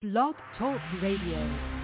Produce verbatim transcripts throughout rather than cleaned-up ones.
Blog Talk Radio.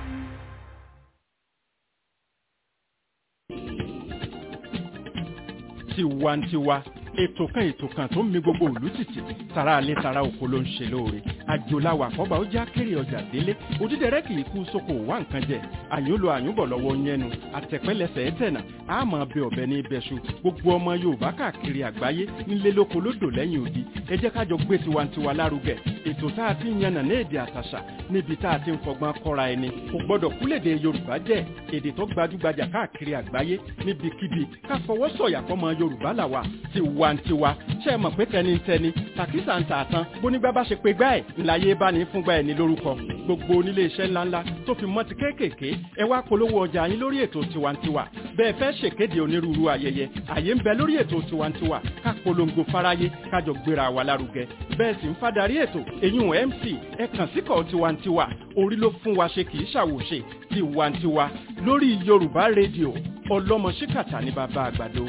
Tiwantiwa ètò kan ètò kan tó ń mi gbogbo ìlú tìtì tara alẹ́ tara oko ló ń ṣe lóore àjòláwà àkọ́bà ó já kéré ọjà délé òdídẹrẹ́ kì í kú sóko wá nǹkan jẹ àyúnlò àyúnbọ̀ lọ́wọ́ yẹnu àtẹ̀pẹ́lẹsẹ̀ ẹ̀tẹ̀nà àmọ́ bẹ ọ̀bẹ ní ibẹ̀ṣu gbogbo ọmọ Yorùbá káàkiri àgbáyé nílé lóko lódò lẹ́yìn odi ẹ jẹ́ kájọ gbé tiwantiwa lárugẹ ètò tá a ti ń yànnà ní èdè àtàṣà níbi tá a ti ń fọgbọ́n kọ́ra ẹni kò gbọ́dọ̀ kúlèdè Yorùbá jẹ́ èdè tó gbajúgbajà káàkiri àgbáyé níbikíbi ká fọwọ́ sọ̀yà fọmọ Yorùbá làwà tiwantiwa ṣe mọ̀ pé tẹnitẹni tàkísà ń tààtàn bónígbà bá ṣe pé gbá ẹ̀ ńláyé bá ní fúngbà ẹ̀ ní lórúkọ gbogbo onílé iṣẹ́ ńláńlá tó fi mọ́ ti kéékèèké ẹ wá polówó ọjà yín lórí ètò tiwantiwa bẹ́ẹ̀ fẹ́ ṣèkéde onírúurú ayẹyẹ àyè ń bẹ lórí ètò tiwantiwa ká polongo fáráyé kájọ gbéra wa lárugẹ bẹ́ẹ̀ sì ń fádàrí ètò èyún M C ẹ kàn síkọ̀ tiwantiwa orí ló fún wa ṣe kì í ṣàwòṣe tiwantiwa lórí Yorùbá rédíò ọlọ́mọ ṣíkàtà ní bàbá àgbàdo.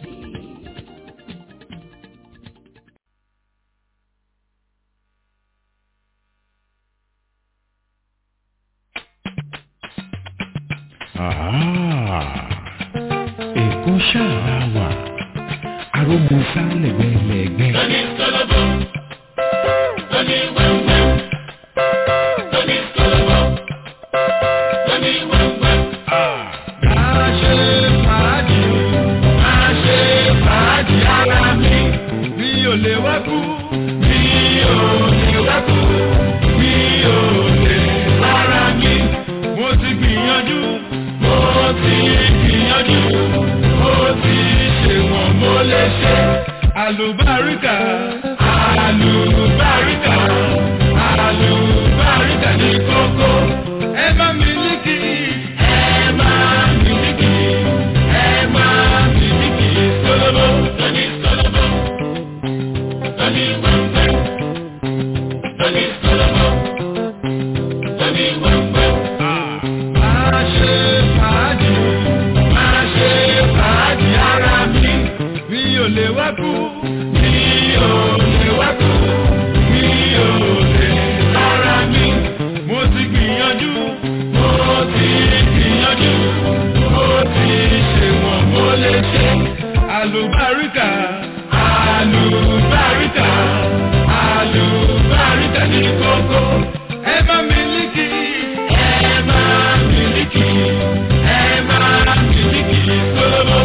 Èkó ṣàrà wà, arógun sálẹ̀ gbẹ̀lẹ̀gbẹ̀. Lọ́ní sọ́lọ́bọ̀, lọ́ní wẹ́wẹ́, lọ́ní sọ́lọ́bọ̀, lọ́ní wẹ́wẹ́. Máa ṣe fàájì, máa ṣe fàájì ara mi. Mi ò lè wá kú, mi ò lè wá kú, mi ò lè lára mi. Mo ti gbìyànjú. Mo ti gbìyànjú, mo ti ṣe wọ̀n mo lè ṣe. Àlùbáríkà, àlùbáríkà, àlùbáríkà ní kókó. Ẹ má mílíkì, ẹ má mílíkì, ẹ má mílíkì. Sọ́lọ́bọ̀, lọ́ní sọ́lọ́bọ̀, lọ́ní wẹ́wẹ́, lọ́ní sọ́lọ́bọ̀, lọ́ní wẹ́wẹ́. Máa ṣe fàájì, máa ṣe fàájì ara mi. Mi ò lè wá kú, mi ò lè wá kú, mi ò lè lára mi. Mo ti gbìyànjú, mo ti gbìyànjú, mo ti ṣe wọ̀n mo lè ṣe. Àlùbáríkà, àlùbáríkà, àlùbáríkà ní kókó. Ẹ bá mi líkì, ẹ bá mi líkì, ẹ bá mi líkì sọ́lọ́bọ̀.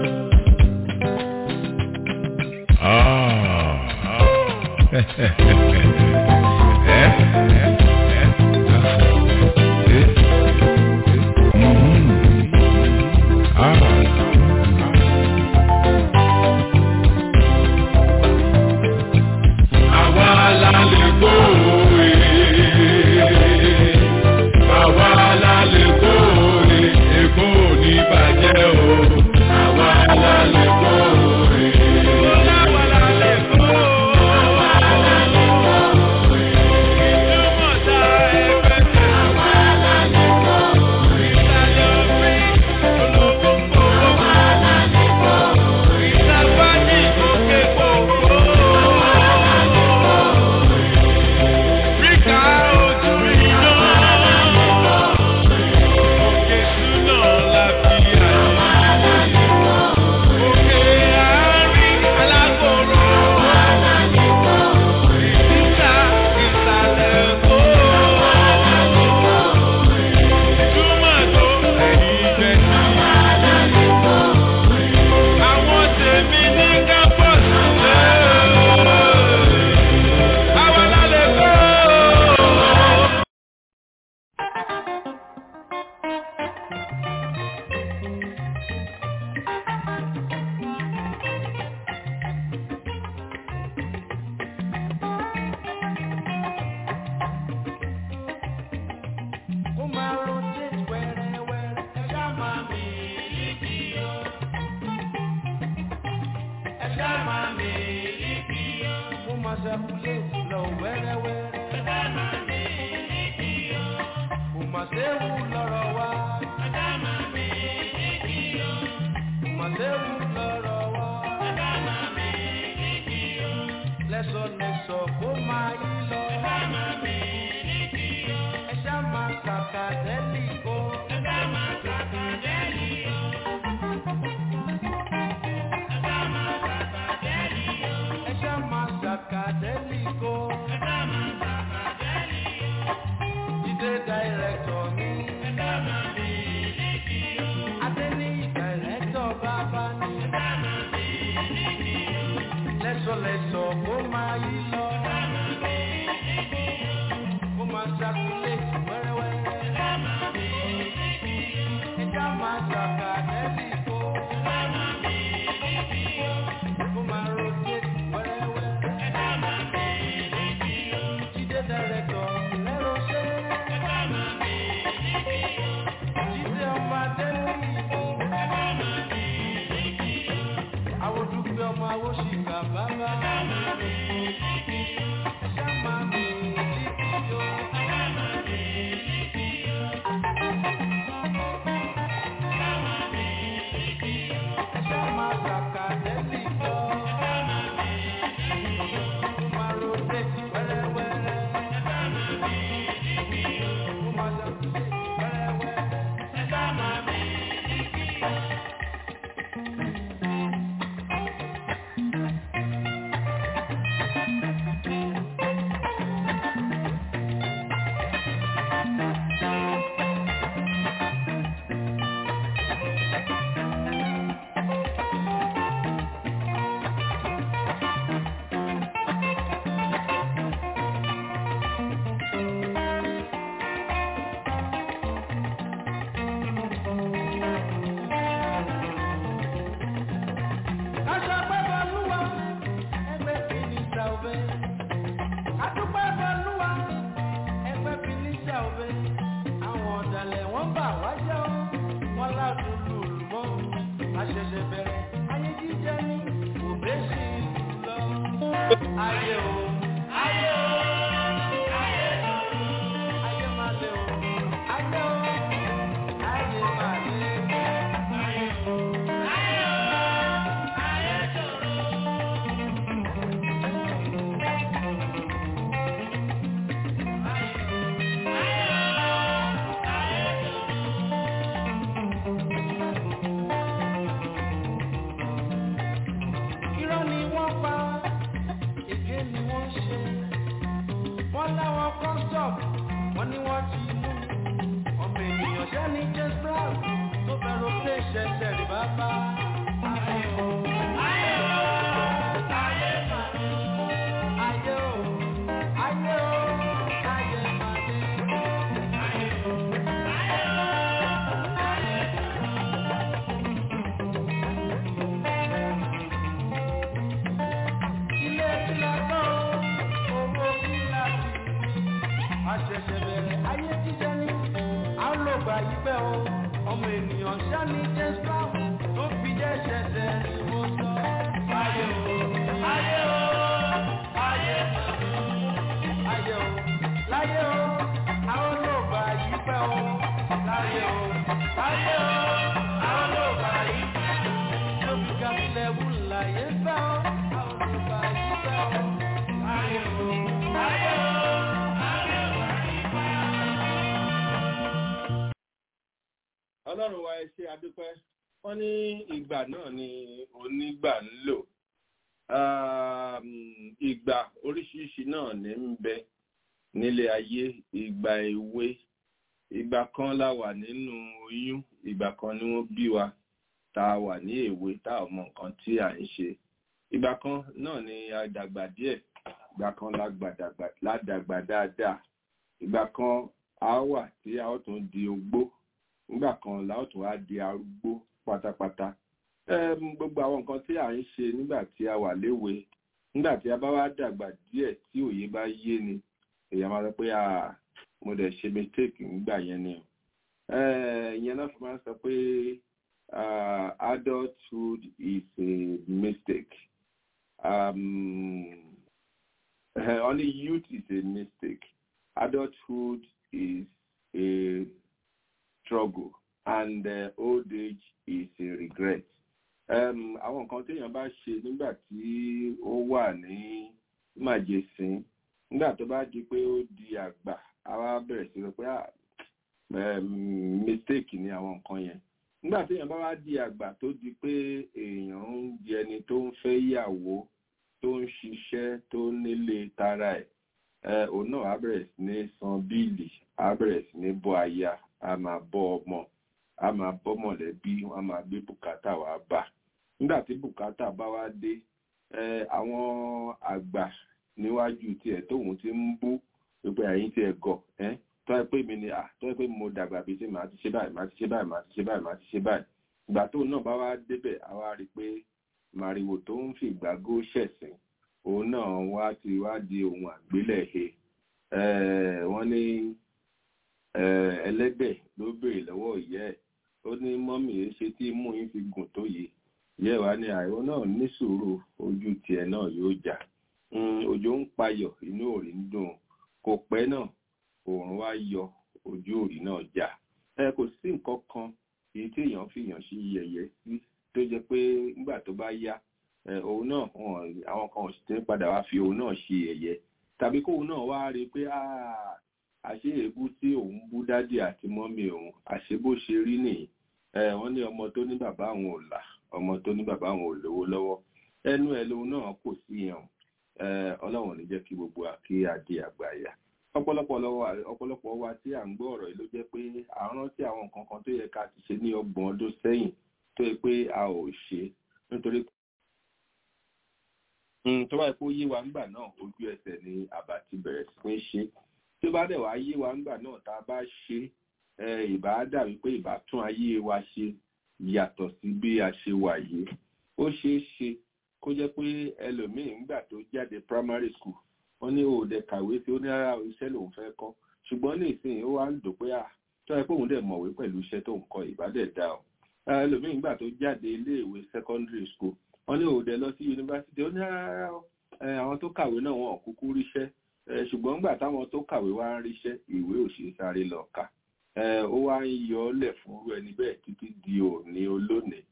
Àwa la lè gbó òwe, àwa la lè gbó òwe, Èkó ò ní bàjẹ́ o. Àwa la lè gbó òwe. Àwa la lè gbó òwe. Àwa la lè gbó òwe. Ìjọmọ̀ta ẹgbẹ́ tẹ̀. Àwa la lè gbó òwe. Ìtàlẹ̀ òfin olówó kò. Àwa la lè gbó òwe. Ìtàgbájì òkè kòkó. Àwa la lè gbó òwe. Ríkà ojú iná. Àwa la lè gbó òwe. Òkè súná la fi àyè. Àwa la lè gbó òwe. Òkè àárín alágbòrò. Àwa la lè gbó òwe. Ìsà ìsàlẹ̀ Èkó. Àwa la lè gbó òwe. Túmọ̀ tó ẹ̀yìn ìgbẹ́sí. Àwa la lè gbó òwe. Àwọn tèmi ní kápọ̀sì lé. Àwa la lè gbó òwe. Ó máa rotate wẹ́rẹ́wẹ́rẹ́. Ẹ̀dá máa mílíkì o. Ẹ̀dá máa mílíkì o. Ó máa circulate lọ wẹ́rẹ́wẹ́rẹ́. Ẹ̀dá máa mílíkì o. Kò máa séwu lọ́rọ̀ wa. Ẹ̀dá máa mílíkì o. Kò máa séwu lọ́rọ̀ wa. Ẹ̀dá máa mílíkì o. Lẹ́sọ̀lẹ́sọ̀ kó máa yí lọ. Ẹ̀dá máa mílíkì o. Ọlọ́run wa ẹ ṣé adúpẹ́ wọ́n ní ìgbà náà ni onígbà ń lò ìgbà oríṣiríṣi náà ní ń bẹ nílé ayé ìgbà èwe ìgbà kan la wà nínú oyún ìgbà kan ni wọ́n bí wa tá a wà ní èwe tá a mọ nǹkan tí à ń ṣe ìgbà kan náà ni a dàgbà díẹ̀ ìgbà kan la dàgbà dáadáa ìgbà kan a wà tí a ó tún di ogbó nígbà kan la ó tún wá di arúgbó pátápátá gbogbo àwọn nǹkan tí à ń ṣe nígbà tí a wà léwe nígbà tí a bá wá dàgbà díẹ̀ tí òye bá yé ni èèyàn máa sọ pé mo dẹ̀ ṣe mistake nígbà yẹn ni ìyẹn náà fi máa ń sọ pé adulthood is a mistake um, only youth is a mistake adulthood is a struggle and uh, old age is a regret. Àwọn nǹkan téèyàn bá ṣe nígbà tí ó wà ní màjèsín nígbà tó bá di pé ó di àgbà a wá bẹ̀rẹ̀ sí pé mistake ni àwọn nǹkan yẹn nígbà téèyàn bá wá di àgbà tó di pé èèyàn ń di ẹni tó ń fẹ́ yàwó tó ń ṣiṣẹ́ tó nílé tara ẹ̀ òun náà á bẹ̀rẹ̀ sí ní san bíìlì á bẹ̀rẹ̀ sí ní bọ́ aya a máa bọ́ ọmọ a máa bọ́ mọ̀lẹ́bí a máa gbé bùkátà wá bá nígbà tí bùkátà bá wá dé àwọn àgbà níwájú tiẹ̀ tóun ti ń bú pé àyín tiẹ̀ gọ̀ tó ẹ pé mi ni tó ẹ pé mo dàgbà bíi tí màá ti ṣe báyìí màá ti ṣe báyìí màá ti ṣe báyìí màá ti ṣe báyìí ìgbà tóun náà bá wá débẹ̀ a wá rí i pé màrìwò tó ń fi ìgbàgó ṣẹ̀sìn òun náà wá ti wá di ohun àgbélẹ̀he wọ́n ní ẹlẹ́dẹ̀ ló béèrè lọ́wọ́ ìyá ẹ̀ ó ní mọ́mì ẹ ṣe tí mú yín fi gùn tó yìí ìyá ẹ̀ wá ní àìwọ́ náà ní sùúrù ojú tiẹ̀ náà yóò jà òjò ń payọ̀ inú òrì ń dùn kò pẹ́ náà òòrùn wá yọ ojú òrì náà jà ẹ kò sí nǹkan kan èyí tí èèyàn fi yàn sí yẹ̀yẹ́ sí tó jẹ́ pé nígbà tó bá yá òun náà àwọn kan sì ti ń padà wá fi òun náà ṣe yẹ̀yẹ́ tàbí kóun náà wá rí i pé àṣé èébú tí òun bú dádì àti mọ́mì òun àṣé bó ṣe rí nìyí. Wọ́n ní ọmọ tó ní bàbá àwọn ò là, ọmọ tó ní bàbá àwọn ò lówó lọ́wọ́, ẹnu ẹ̀ lòun náà kò sí yẹn. Ọlọ́run ní jẹ́ kí gbogbo wa kí a di àgbáyà. Ọ̀pọ̀lọpọ̀ wa tí à ń gbọ́ ọ̀rọ̀ yìí ló jẹ́ pé à ń rántí àwọn nǹkan kan tó yẹ ká ti ṣe ní ọgbọ̀n ọdún sẹ́yìn tó yẹ pé a ò ṣe nítorí tó bá yẹ kó yé wa ńgbà náà ojú ẹsẹ̀ ni àbá ti bẹ̀rẹ̀ sí pé ṣe. Tó bá dẹ̀ wá yé wa ńgbà náà tá a bá ṣe ìbá dàbí pé ìbá tún ayé wa ṣe yàtọ̀ sí bí a ṣe wà yìí. Ó ṣeé ṣe kó jẹ́ pé ẹlòmíì ńgbà tó jáde primary school wọ́n ní òòdẹ kàwé tí ó ní ara iṣẹ́ lòun fẹ́ kọ́, ṣùgbọ́n ní ìsìn ó wá ń dùn pé à tó yẹ pé òun dẹ̀ mọ̀wé pẹ̀lú iṣẹ́ tó ń kọ́ ìbádẹ̀ dá ọ. Ẹlòmíì ńgbà tó jáde iléèwé secondary school wọ́n ní òòdẹ lọ sí yunifásitì ó ní ara àwọn tó kàwé náà wọn ò kúkú ríṣẹ́, ṣùgbọ́n ńgbà táwọn tó kàwé wá ń ríṣẹ́ ìwé ò ṣe sáré lọ kà. Ó wá ń yọ ọ́ lẹ̀ fún irú ẹni bẹ́ẹ̀ títí di òní olónìí.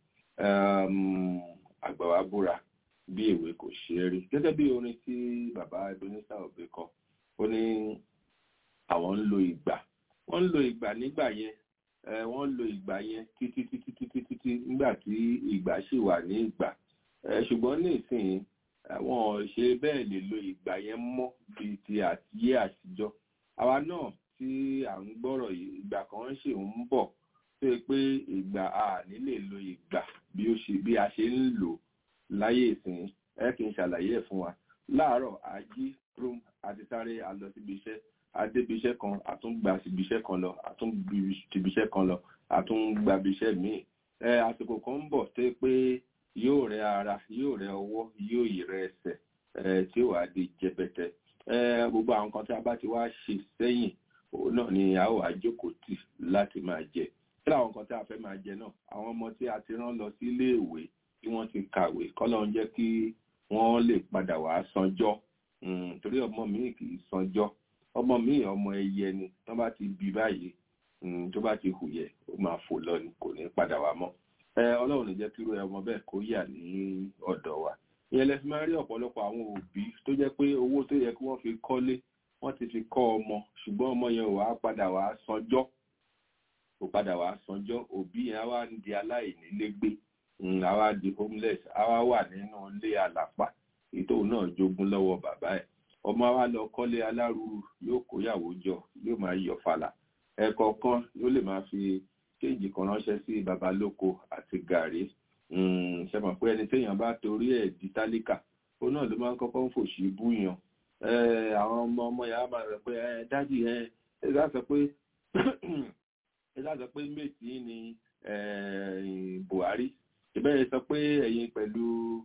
Àgbà wa búra bí ìwé kò ṣe é rí, gẹ́gẹ́ bí orin tí bàbá Ebenezer Obey kọ. Ó ní àwọn ń lo ìgbà, wọ́n ń lo ìgbà nígbà yẹn, wọ́n ń lo ìgbà yẹn títí títí títí títí nígbà tí ìgbà ṣì wà ní ìgbà. Ṣùgbọ́n ní ìsìn wọn ò ṣe bẹ́ẹ̀ lè lo ìgbà yẹn mọ́ bíi ti àtiyé àtijọ́. Àwa náà tí à ń gbọ́rọ̀ yìí ìgbà kan ṣì ń bọ̀ tó yẹ pé ìgbà a ní lè lo ìgbà bí ó ṣe bí a ṣe ń lò láyé ìsìn. Ẹ kì í ṣàlàyé ẹ̀ fún wa. Láàárọ̀ ají rum àti sáré a lọ síbi iṣẹ́, adébi iṣẹ́ kan àtúngbà síbi iṣẹ́ kan lọ, àtúngbì síbi iṣẹ́ kan lọ, àtúngbà bí iṣẹ́ míì. Ẹ àsìkò kan ń bọ̀ tó yẹ pé yóò rẹ ara, yóò rẹ ọwọ́, yóò yí rẹ ẹsẹ̀ tí ó wà di jẹbẹtẹ. Gbogbo àwọn kan tí a bá ti wá ṣe sẹ́yìn òun náà ni a ó wá jókòó tì láti máa jẹ. Kí làwọn kan tí a fẹ́ máa jẹ náà? Àwọn ọmọ tí a ti rán lọ sí ilé ìwé tí wọ́n ti kàwé kọ́lọ́run jẹ́ kí wọ́n lè padà wá sanjọ́. Torí ọmọ mi kì í sanjọ́, ọmọ mi ọmọ ẹyẹ ni, tó bá ti bí báyìí tó bá ti hùyẹ ó máa fò lọ ni, kò ní padà wá mọ́. Ọlọ́run ní jẹ́ kí irú ọmọ bẹ́ẹ̀ kó yà ní ọ̀dọ̀ wa. Ìyẹn lẹ fi máa rí ọ̀pọ̀lọpọ̀ àwọn òbí tó jẹ́ pé owó tó yẹ kí wọ́n fi kọ́lé wọ́n ti fi kọ́ ọmọ, ṣùgbọ́n ọmọ yẹn ò wá padà wá sanjọ́, kò padà wá sanjọ́. Òbí yẹn á wá ń di aláìnílégbé, á wá di homeless, á wá wà nínú ilé àlàpà ètò náà jogún lọ́wọ́ bàbá ẹ̀. Ọmọ wa lọ kọ́lé alárùrù, yóò kóyàwó jọ, yóò máa yọ fàlà. Ẹ̀kọ̀ọ̀kan ló lè máa fi kéèjì kan ránṣẹ́ sí baba lóko àti gàrí. Ṣe mọ̀ pé ẹni téèyàn bá torí ẹ̀ di tálíkà ó náà ló máa ń kọ́kọ́ ń fòṣì búyàn. Àwọn ọmọ ọmọ yàrá máa rẹ̀ pé dádì ẹ ẹ sá sọ pé ẹ sá sọ pé méjì ni Buhari, ìbẹ̀rẹ̀ sọ pé ẹ̀yin pẹ̀lú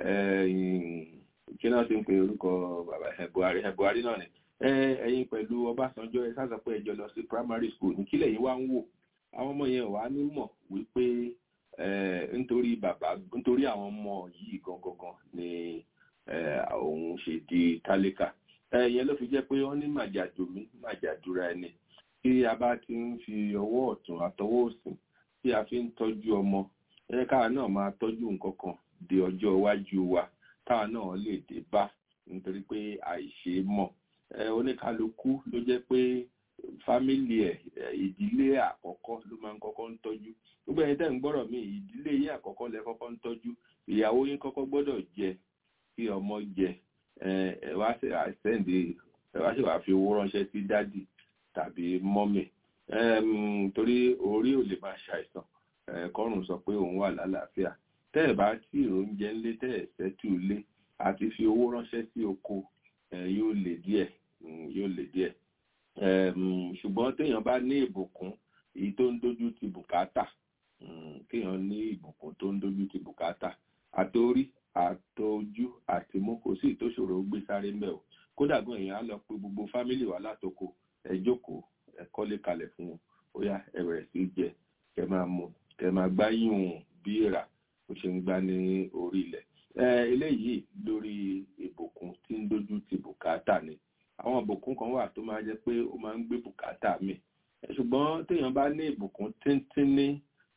kí náà ti ń pe orúkọ bàbá ẹ̀ Buhari ẹ̀ Buhari náà ni ẹ̀yin pẹ̀lú Ọbásanjọ́ ẹ sá sọ pé ẹ jọ lọ sí primary school ní kílẹ̀ yìí wá ń wò. Àwọn ọmọ yẹn wà ní mọ̀ wípé nítorí bàbá nítorí àwọn ọmọ yìí gangan ni òun ṣe di tálíkà. Ìyẹn ló fi jẹ́ pé wọ́n ní màjàdùmí màjàdúrà ẹni. Tí a bá ti ń fi ọwọ́ ọ̀tún àtọwọ́ òsì tí a fi ń tọ́jú ọmọ, ẹ káà náà máa tọ́jú nǹkan kan di ọjọ́ iwájú wa káà náà lè dé bá, nítorí pé àìṣe mọ̀. Oníkálukú ló jẹ́ pé fámílì ẹ̀ ìdílé àkọ́kọ́ ló máa ń kọ́kọ́ ń tọ́jú. Gbogbo ẹ̀yin tẹ́ ń gbọ́rọ̀ mi, ìdílé yín àkọ́kọ́ lẹ kọ́kọ́ ń tọ́jú. Ìyàwó yín kọ́kọ́ gbọ́dọ̀ jẹ kí ọmọ jẹ. Ẹ wá ṣe àṣẹ́ǹdè ẹ wá ṣe wá fi owó ránṣẹ́ sí dádì tàbí mọ́mì. Torí orí ò lè máa ṣàìsàn kọ́rùn sọ pé òun wà lálàáfíà. Tẹ́ ẹ̀ bá tí oúnjẹ ńlé tẹ́ ẹ̀ ṣẹ́tù lé àti fi owó ránṣẹ́ sí oko yóò lè díẹ̀ yóò lè díẹ̀. Ṣùgbọ́n téèyàn bá ní ìbùkún èyí tó ń dojú ti bùkátà, kéèyàn ní ìbùkún tó ń dojú ti bùkátà, àtorí àtọjú àti mú kò sí tó ṣòro gbé sáré ń bẹ̀ o. Kódà gan èèyàn á lọ pé gbogbo fámílì wà látoko, ẹ jókòó ẹ kọ́lé kalẹ̀ fún wọn, ó yá ẹ bẹ̀rẹ̀ sí jẹ, kẹ máa mu, kẹ máa gbáyùn bí èèrà ó ṣe ń gbá ní orí ilẹ̀. Eléyìí lórí ìbùkún tí ń dojú ti bùkátà ni. Àwọn ìbùkún kan wà tó máa jẹ́ pé ó máa ń gbé bùkátà mi. Ṣùgbọ́n téèyàn bá ní ìbùkún tíntín ní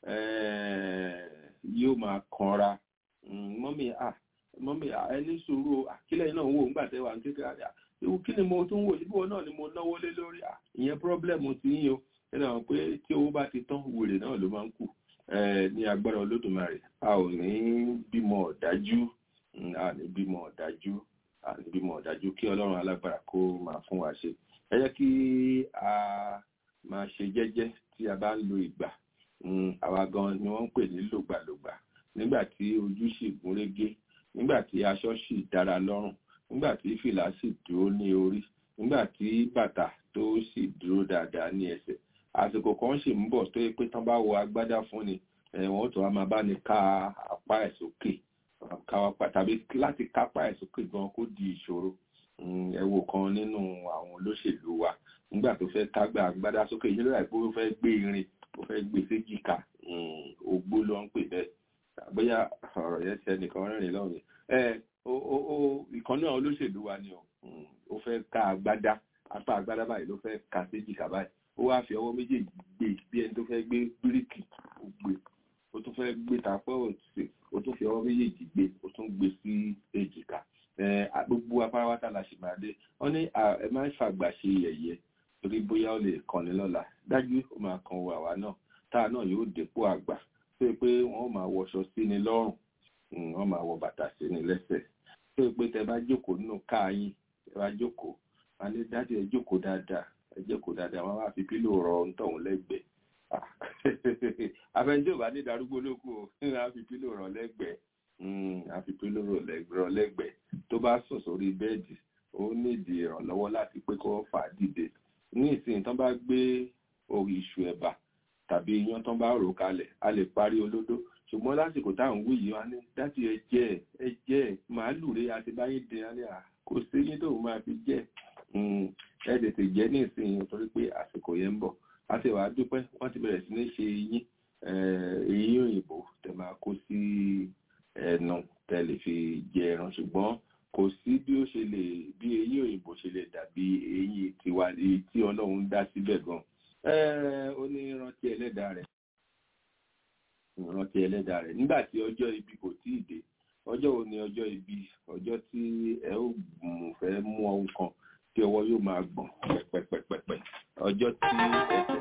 yóò máa kanra. Mọ́mì à mọ́mì à ẹni sùúrù àkílẹ̀ náà wò ńgbà tẹ́ wà ní kékeré ewu kí ni mo tún wò síbò náà ni mo náwó lé lórí à ìyẹn pírọ́blẹ̀mù ti yín o ẹnì àwọn pé tí owó bá ti tán wèrè náà ló máa ń kù ní agbára Olódùmarè a ò ní bímọ ọ̀dájú a ní bímọ ọ̀dájú a ní bímọ ọ̀dájú kí Ọlọ́run alágbára kó máa fún wa ṣe ẹ jẹ́ kí a máa ṣe jẹ́jẹ́ tí a bá ń lo ìgbà àwa gan ni wọ́n ń pè ní lògbàlògbà nígbà tí ojú sì gúnrégé nígbà tí aṣọ sì dára lọ́rùn nígbà tí fìlà sì dúró ní orí nígbà tí bàtà tó sì dúró dáadáa ní ẹsẹ̀ àsìkò kan sì ń bọ̀ tó yẹ pé tán bá wọ agbádá fún ni wọ́n tó wá máa bá ní ká apá ẹ̀ sókè tàbí láti kápá ẹ̀ sókè gan kó di ìṣòro ẹ wo kan nínú àwọn olóṣèlú wa nígbà tó fẹ́ kágbá agbádá sókè yìí lóra ìpò ó fẹ́ gbé irin ó fẹ́ gbé séjìká ogbó ló ń pè bẹ́ẹ̀ bóyá ọ̀rọ̀ yẹn ṣe nìkan rẹ́rìn lọ́rùn ni ìkan náà olóṣèlú wa ni ó fẹ́ ká agbádá apá agbádá báyìí ló fẹ́ ká séjìká báyìí ó wá fi ọwọ́ méjèèjì gbé bí ẹni tó fẹ́ gbé bíríkì ó gbé ó tún fẹ́ gbé tapẹ́ òsì ó tún fi ọwọ́ méjèèjì gbé ó tún gbé sí èjìká gbogbo apáráwátá la ṣì máa dé wọ́n ní ẹ máa ń fàgbà ṣe yẹ̀yẹ́ torí bóyá ó lè kànni lọ́la dájú ó máa kan wọ àwa náà táà náà yóò dépò àgbà tó yẹ pé wọ́n máa wọṣọ sí ni lọ́rùn wọ́n máa wọ bàtà sí ni lẹ́sẹ̀ tó yẹ pé tẹ bá jókòó nínú káàyìn tẹ bá jókòó wọn ní dájú ẹ jókòó dáadáa ẹ jókòó dáadáa wọn wá fi pílò rọ ohun tóun lẹ́gbẹ̀ẹ́ àfẹnjẹ ò bá ní darúgbó lóko wọn á fi pílò rọ lẹ́gbẹ̀ẹ́ á fi pílò rọ lẹ́gbẹ̀ẹ́ tó bá sùn sórí bẹ́ẹ̀dì ó nídìí ìrànlọ́wọ́ láti pé kó fà á dìde ní ìsìn tán bá gbé orí iṣu ẹ̀bà tàbí iyán tán bá rò kalẹ̀ a lè parí olódó ṣùgbọ́n lásìkò táwọn wí yìí wá ní dájú ẹ jẹ́ ẹ jẹ́ màálù rẹ àti báyìí dín alẹ́ à kò sí yín tóun máa fi jẹ́ ẹ tètè jẹ́ ní ìsìn torí pé àsìkò yẹn ń bọ̀ a ti wàá dúpẹ́ wọ́n ti bẹ̀rẹ̀ sí ní ṣe eyín eyín òyìnbó tẹ̀ máa kó sí ẹnu tẹ̀ lè fi jẹ ẹran ṣùgbọ́n kò sí bí ó ṣe lè bí eyín òyìnbó ṣe lè dàbí eyín tiwa tí Ọlọ́run dá síbẹ̀ gan ó ní rántí ẹlẹ́dàá rẹ̀ rántí ẹlẹ́dàá rẹ̀ nígbà tí ọjọ́ ibi kò tí ì dé ọjọ́ wo ni ọjọ́ ibi ọjọ́ tí ẹ ó fẹ́ mú ohun kan tí ọwọ́ yóò máa gbọ̀n pẹ̀pẹ̀pẹ̀pẹ̀ ọjọ́ tí ẹsẹ̀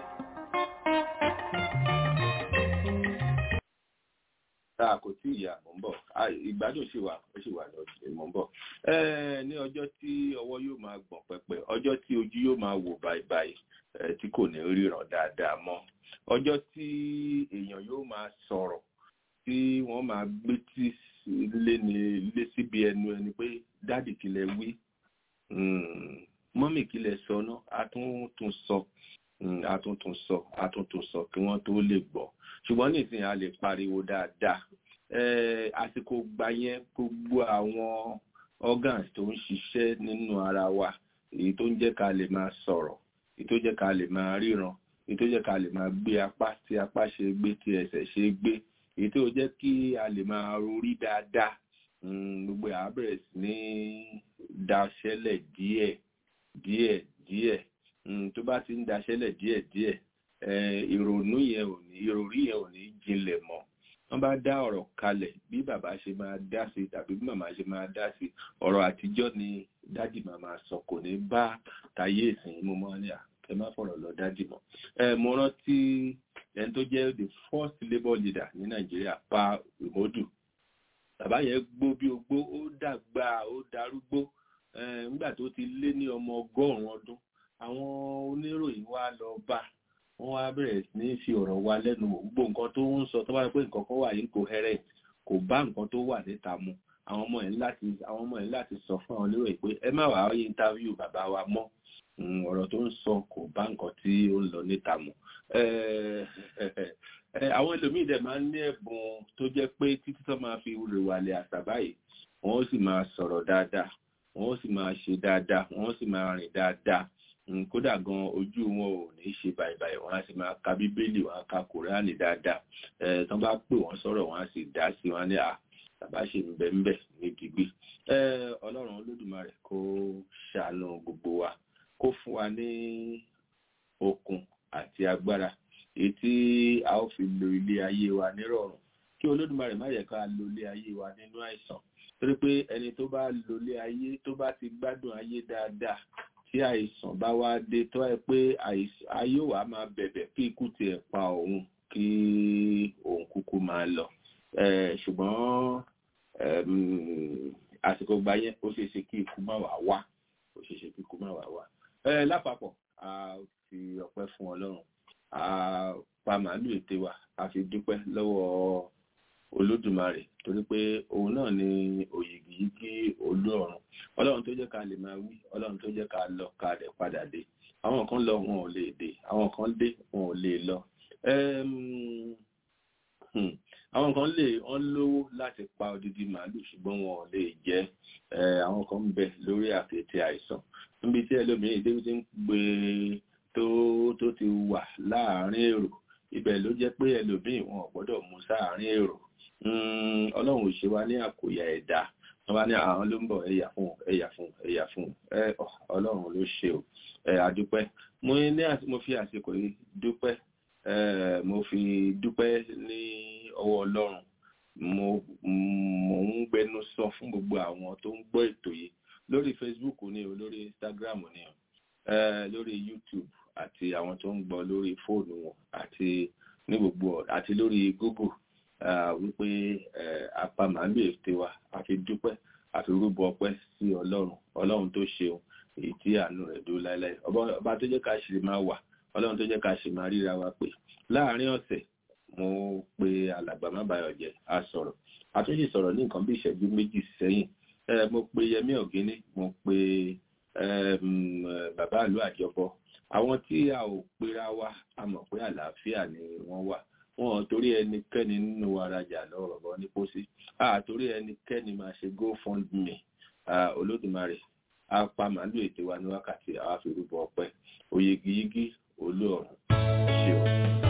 tá a kò tí ì yà mọ̀ ń bọ̀ ìgbádùn sì wà ó sì wà lọ́dún mọ̀ ń bọ̀ ní ọjọ́ tí ọwọ́ yóò máa gbọ̀n pẹ̀pẹ̀ ọjọ́ tí ojú yóò máa wò báyìí tí kò ní ríran dáadáa mọ́ ọjọ́ tí èèyàn yóò máa sọ̀rọ̀ tí wọ́n máa gbé tí lé síbi ẹnu ẹni pé dáàdì kí lẹ wí mọ́mì kí lẹ sọ náà àtúntún sọ àtúntún sọ àtúntún sọ kí wọ́n tó lè gbọ́ ṣùgbọ́n nísìnyí a lè pariwo dáadáa àsìkò gbà yẹn gbogbo àwọn organs tó ń ṣiṣẹ́ nínú ara wa èyí tó ń jẹ́ ká lè máa sọ̀rọ̀ èyí tó jẹ́ ká lè máa ríran èyí tó jẹ́ ká lè máa gbé apá tí apá ṣe gbé tí ẹsẹ̀ ṣe gbé èyí tó jẹ́ kí a lè máa rorí dáadáa gbogbo à bẹ̀rẹ̀ sí ní daṣẹ́lẹ̀ díẹ̀ díẹ̀ díẹ̀ tó bá ti ń daṣẹ́lẹ̀ díẹ̀ díẹ̀ ìrònú yẹn ò ní ìròrí yẹn ò ní jinlẹ̀ mọ́ wọ́n bá dá ọ̀rọ̀ kalẹ̀ bí bàbá ṣe máa dá sí tàbí bí màmá ṣe máa dá sí ọ̀rọ̀ àtijọ́ ni dádì màmá sọ kò ní bá tayé ìsìn mú mọ́ ní à ẹ má fọ̀rọ̀ lọ dádì mọ́ mo rántí ẹni tó jẹ́ the first labour leader ní Nàìjíríà Pa Ìmọ́dù bàbá yẹn gbó bí ogbó ó dàgbà ó darúgbó nígbà tó ti lé ní ọmọ ọgọ́rùn-ún ọdún àwọn oníròyìn wá lọ bá wọ́n wá bẹ̀rẹ̀ sí ní fi ọ̀rọ̀ wa lẹ́nu wò gbogbo nǹkan tó ń sọ tó bá pé nǹkan kan wà incoherent kò bá nǹkan tó wà níta mu àwọn ọmọ ẹ̀ láti àwọn ọmọ ẹ̀ láti sọ fún àwọn oníròyìn pé ẹ má wàá rí interview bàbá wa mọ́ ọ̀rọ̀ tó ń sọ kò bá nǹkan tí ó ń lọ níta mu àwọn ẹlòmíì dẹ̀ máa ń ní ẹ̀bùn tó jẹ́ pé títí tó máa fi rèwàlẹ̀ àṣà báyìí wọ́n ó sì máa sọ̀rọ̀ dáadáa wọ́n ó sì máa ṣe dáadáa wọ́n ó sì máa rìn dáadáa kódà gan ojú wọn ò ní ṣe báyìí wọ́n á sì máa ka bíbélì wọ́n á ka kòránì dáadáa tó bá pè wọ́n sọ̀rọ̀ wọ́n á sì dá sí wọn ní à bàbá ṣe ń bẹ ń bẹ ní dìgbì ọlọ́run olódùmarè kó ṣàánú gbogbo wa kó fún wa ní okun àti agbára èyí tí a ó fi lo ilé ayé wa nírọ̀rùn kí olódùmarè má yẹ ká lo ilé ayé wa nínú àìsàn torí pé ẹni tó bá lólé ayé tó bá ti gbádùn ayé dáadáa tí àìsàn bá wá dé tó ẹ pé ayé wà máa bẹ̀bẹ̀ kí ikú tiẹ̀ pa òun kí òun kúkú máa lọ ṣùgbọ́n àsìkò gbà yẹn ó ṣeé ṣe kí ikú má wá wá ó ṣeé ṣe kí ikú má wá wá lápapọ̀ a fi ọpẹ́ fún Ọlọ́run a pa màálù ète wa a fi dúpẹ́ lọ́wọ́ Olódùmarè torí pé òun náà ni òyìgìyìgì Olúọ̀run Ọlọ́run tó jẹ́ ká lè máa wí Ọlọ́run tó jẹ́ ká lọ ká dẹ̀ padà dé àwọn kan lọ wọn ò lè dé àwọn kan dé wọn ò lè lọ àwọn kan lè wọ́n lówó láti pa odidi màálù ṣùgbọ́n wọn ò lè jẹ àwọn kan ń bẹ lórí àkéte àìsàn níbi tí ẹlòmíràn débi tí ń gbé tó tó ti wà láàárín èrò ibẹ̀ ló jẹ́ pé ẹlòmíràn wọn ò gbọ́dọ̀ mú sáàárín èrò Ọlọ́run ò ṣe wá ní àkóyà ẹ̀dá wọ́n bá ní àwọn ló ń bọ̀ ẹ̀yà fún ẹ̀yà fún ẹ̀yà fún Ọlọ́run ló ṣe o àdúpẹ́ mo ní mo fi àsìkò yìí dúpẹ́ mo fi dúpẹ́ ní ọwọ́ Ọlọ́run mo mo ń gbẹnu sọ fún gbogbo àwọn tó ń gbọ́ ètò yìí lórí Facebook ni o lórí Instagram ni o lórí YouTube àti àwọn tó ń gbọ́ lórí fóònù wọn àti ní gbogbo àti lórí Google wípé apá màálù ète wa a fi dúpẹ́ a fi rúbọ ọpẹ́ sí Ọlọ́run Ọlọ́run tó ṣeun èyí tí àánú rẹ̀ dó láéláé ọba tó jẹ́ ká ṣe máa wà Ọlọ́run tó jẹ́ ká ṣe máa ríra wa pé láàárín ọ̀sẹ̀ mo pe alàgbà Mábáyọ̀jẹ́ a sọ̀rọ̀ a tún sì sọ̀rọ̀ ní nǹkan bí ìṣẹ́jú méjì sẹ́yìn mo pe Yẹmí Ọ̀gíní mo pe bàbá ìlú Àjọbọ àwọn tí a ò pera wa a mọ̀ pé àlàáfíà ni wọ́n wà wọn torí ẹnikẹ́ni nínú wa rajà lọ́rọ̀ bọ́ ní pósí torí ẹnikẹ́ni máa ṣe GoFundMe Olódùmarè a pa màálù ète wa ní wákàtí àwa fi rúbọ ọpẹ́ òyìgìyìgì Olúọ̀run ṣe o.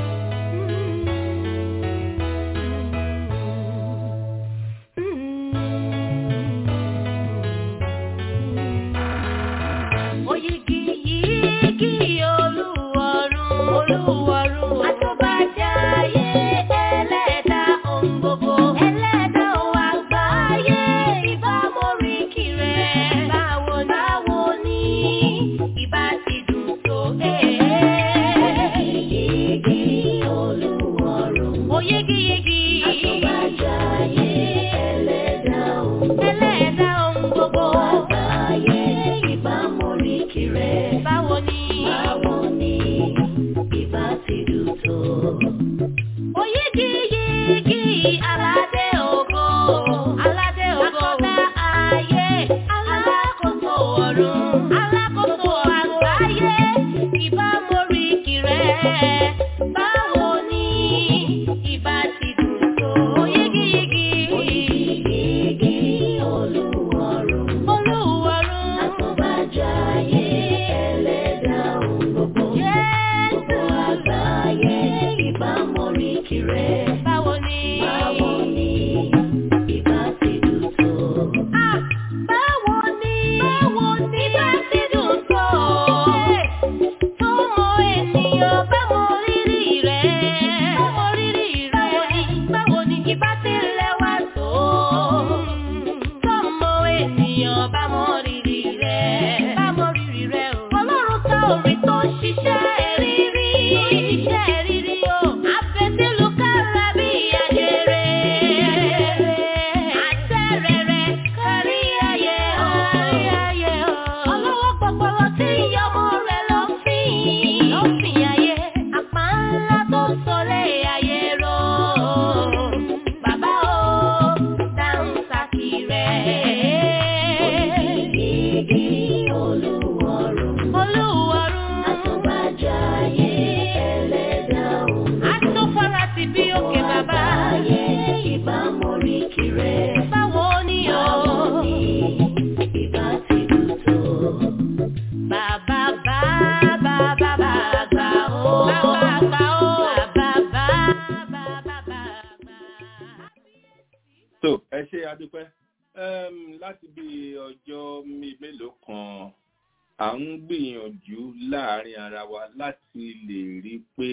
láti bí ọjọ́ mélòó kan à ń gbìyànjú láàárín ara wa láti lè rí pé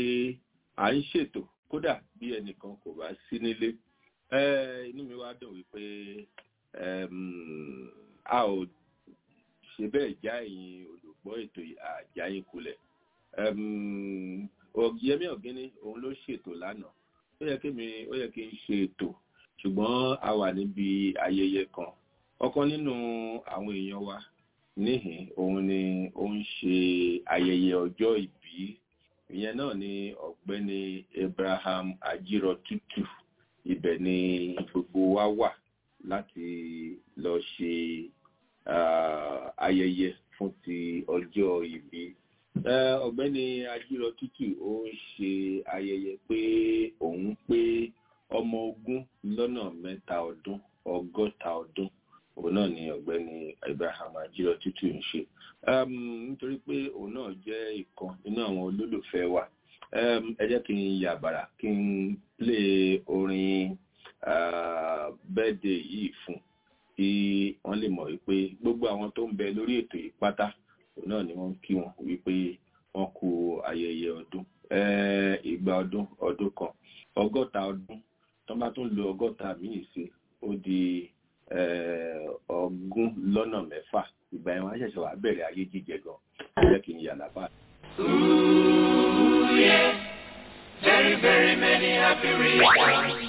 à ń ṣètò kódà bí ẹnìkan kò bá sí nílé. Inú mi wá dùn wípé a ò ṣe bẹ́ẹ̀ já ẹ̀yin olùgbọ́ ètò àjáyín kulẹ̀. Yẹmí Ọ̀gíní òun ló ṣètò lánàá ó yẹ kí mi ó yẹ kí n ṣe ètò ṣùgbọ́n a wà níbi ayẹyẹ kan ọ̀kan nínú àwọn èèyàn wa níhìn òun ni ó ń ṣe ayẹyẹ ọjọ́ ìbí ìyẹn náà ni ọ̀gbẹ́ni Abraham Ajirotutu ibẹ̀ ni gbogbo wa wà láti lọ ṣe ayẹyẹ fún ti ọjọ́ ìbí. Ọ̀gbẹ́ni Ajirotutu ó ń ṣe ayẹyẹ pé òun pé ọmọ ogún lọ́nà mẹ́ta ọdún ọgọ́ta ọdún òun náà ni ọ̀gbẹ́ni Abraham Ajirotutu ń ṣe nítorí pé òun náà jẹ́ ìkan nínú àwọn olólùfẹ́ wa. Ẹ jẹ́ kí n yà bàrà kí n play orin birthday yìí fún kí wọ́n lè mọ̀ wípé gbogbo àwọn tó ń bẹ lórí ètò yìí pátá òun náà ni wọ́n kí wọn wípé wọ́n kú ayẹyẹ ọdún ìgbà ọdún ọdún kan ọgọ́ta ọdún tó bá tún lo ọgọ́ta míì sí ó di ogún lọ́nà mẹ́fà ìgbà yẹn wọ́n á ṣẹ̀ṣẹ̀ wá bẹ̀rẹ̀ ayé jíjẹ gan jẹ́ kí n yà lábà. Ooh, yeah. Very, very many happy reasons.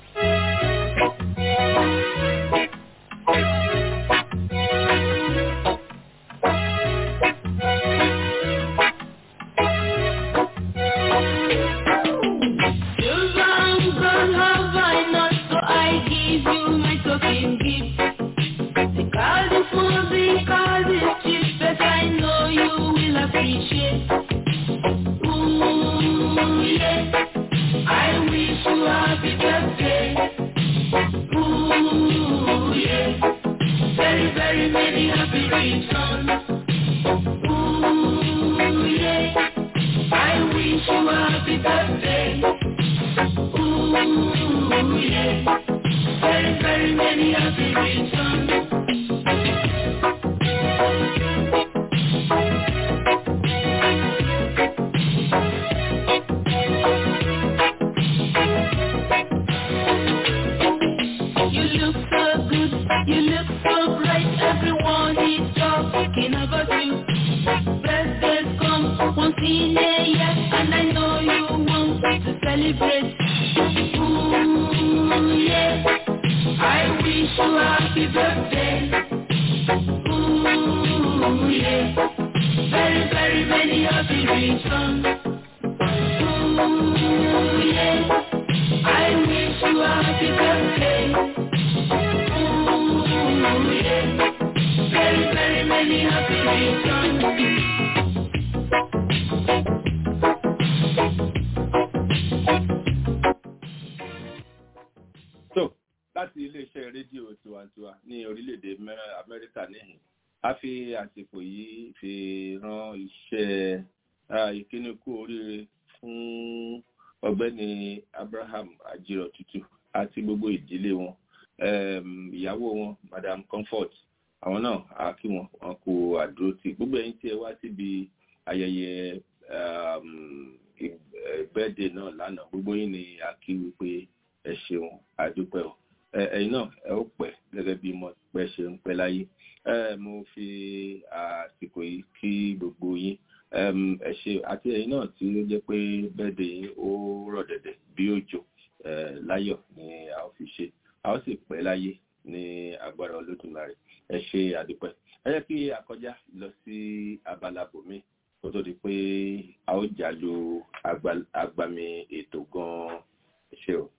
Abraham Ajirotutu àti gbogbo ìdílé wọn ìyàwó wọn Madam Comfort àwọn náà á kí wọn wọn kú àdúró tí gbogbo ẹ̀yin tí ẹ wá síbi ayẹyẹ birthday náà lánàá gbogbo yín ni a kí wípé ẹ ṣeun àdúpẹ́ o ẹ̀yin náà ẹ ó pẹ́ gẹ́gẹ́ bí mo pẹ́ ṣe ń pẹ́ láyé mo fi àsìkò yìí kí gbogbo yín ẹ ṣé àti ẹ̀yin náà tí ó jẹ́ pé birthday ó rọ̀ dẹ̀dẹ̀ bí òjò láyọ̀ ni a ó fi ṣe a ó sì pẹ́ láyé ní agbára Olódùmarè ẹ ṣé àdúpẹ́ ẹ jẹ́ kí a kọjá lọ sí abala bòmí kó tó di pé a ó jà lu agbami ètò gan-an ṣe o.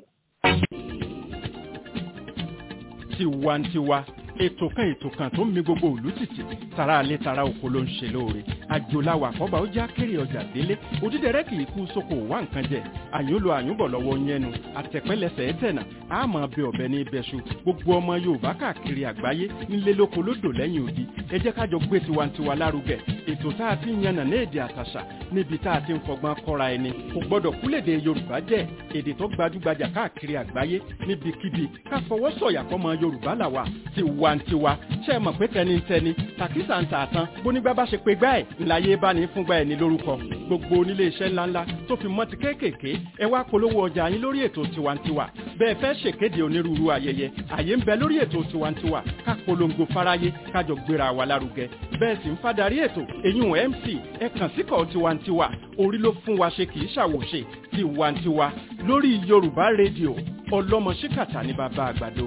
Tiwantiwa ètò kan ètò kan tó ń mi gbogbo ìlú tìtì tara alẹ́ tara oko ló ń ṣe lóore àjòláwà àkọ́bà ó já kéré ọjà délé òdídẹrẹ́ kì í kú sóko wá nǹkan jẹ àyúnlò àyúnbọ̀ lọ́wọ́ yẹnu àtẹ̀pẹ́lẹsẹ̀ ẹ̀tẹ̀nà àmọ́ bẹ ọ̀bẹ ní ibẹ̀ṣu gbogbo ọmọ Yorùbá káàkiri àgbáyé nílé lóko lódò lẹ́yìn odi ẹ jẹ́ kájọ gbé tiwantiwa lárugẹ ètò tá a ti ń yànnà ní èdè àtàṣà níbi tá a ti ń fọgbọ́n kọ́ra ẹni kò gbọ́dọ̀ kúlèdè Yorùbá jẹ́ èdè tó gbajúgbajà káàkiri àgbáyé níbikíbi ká fọwọ́ sọ̀yà fọmọ Yorùbá làwà tiwantiwa ṣe é mọ̀ pé tẹnitẹni tàkísà ń tà tán bónígbà bá ṣe pé gbá ẹ̀ ńláyé bá ní fúngbà ẹ̀ ní lórúkọ gbogbo onílé iṣẹ́ ńláńlá tó fi mọ́ ti kéékèèké ẹ wá polówó ọjà yín lórí ètò tiwantiwa bẹ́ẹ̀ fẹ́ ṣèkéde onírúurú ayẹyẹ àyè ń bẹ lórí ètò tiwantiwa ká polongo fáráyé kájọ gbéra wa lárugẹ bẹ́ẹ̀ sì ń fadarí ètò eyín M C ẹ kàn síkọ̀ tiwantiwa orí ló fún wa ṣe kì í ṣàwòṣe tiwantiwa lórí Yorùbá rédíò ọlọ́mọ ṣíkàtà ní bàbá àgbàdo.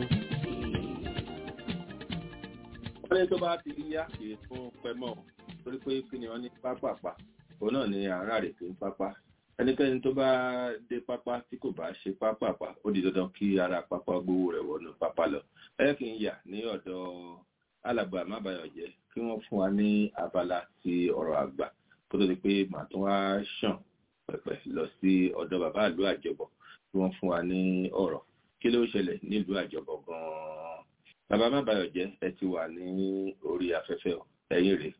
wọ́n ní tó bá ti yá kì í fún pẹ́mọ́ torí pé kí ni wọ́n ní pápápá òun náà ni àárá rẹ̀ tó ń pápá ẹnikẹ́ni tó bá dé pápá tí kò bá ṣe pápápá ó di dandan kí ara pápá gbówó rẹ̀ wọnú pápá lọ ẹ kì í yà ní ọ̀dọ̀ alàgbà mábàyọ̀jẹ́ kí wọ́n fún wa ní abala ti ọ̀rọ̀ àgbà kó tó di pé màá tún wá ṣàn pẹ̀pẹ̀ lọ sí ọ̀dọ̀ bàbá ìlú àjọbọ̀ kí wọ́n fún wa ní ọ̀rọ̀ kí ló ṣẹlẹ̀ nílùú àjọbọ̀ gan-an bàbá mábàyọ̀jẹ́ ẹ ti wà ní orí afẹ́fẹ́ ẹ̀yìn rẹ̀.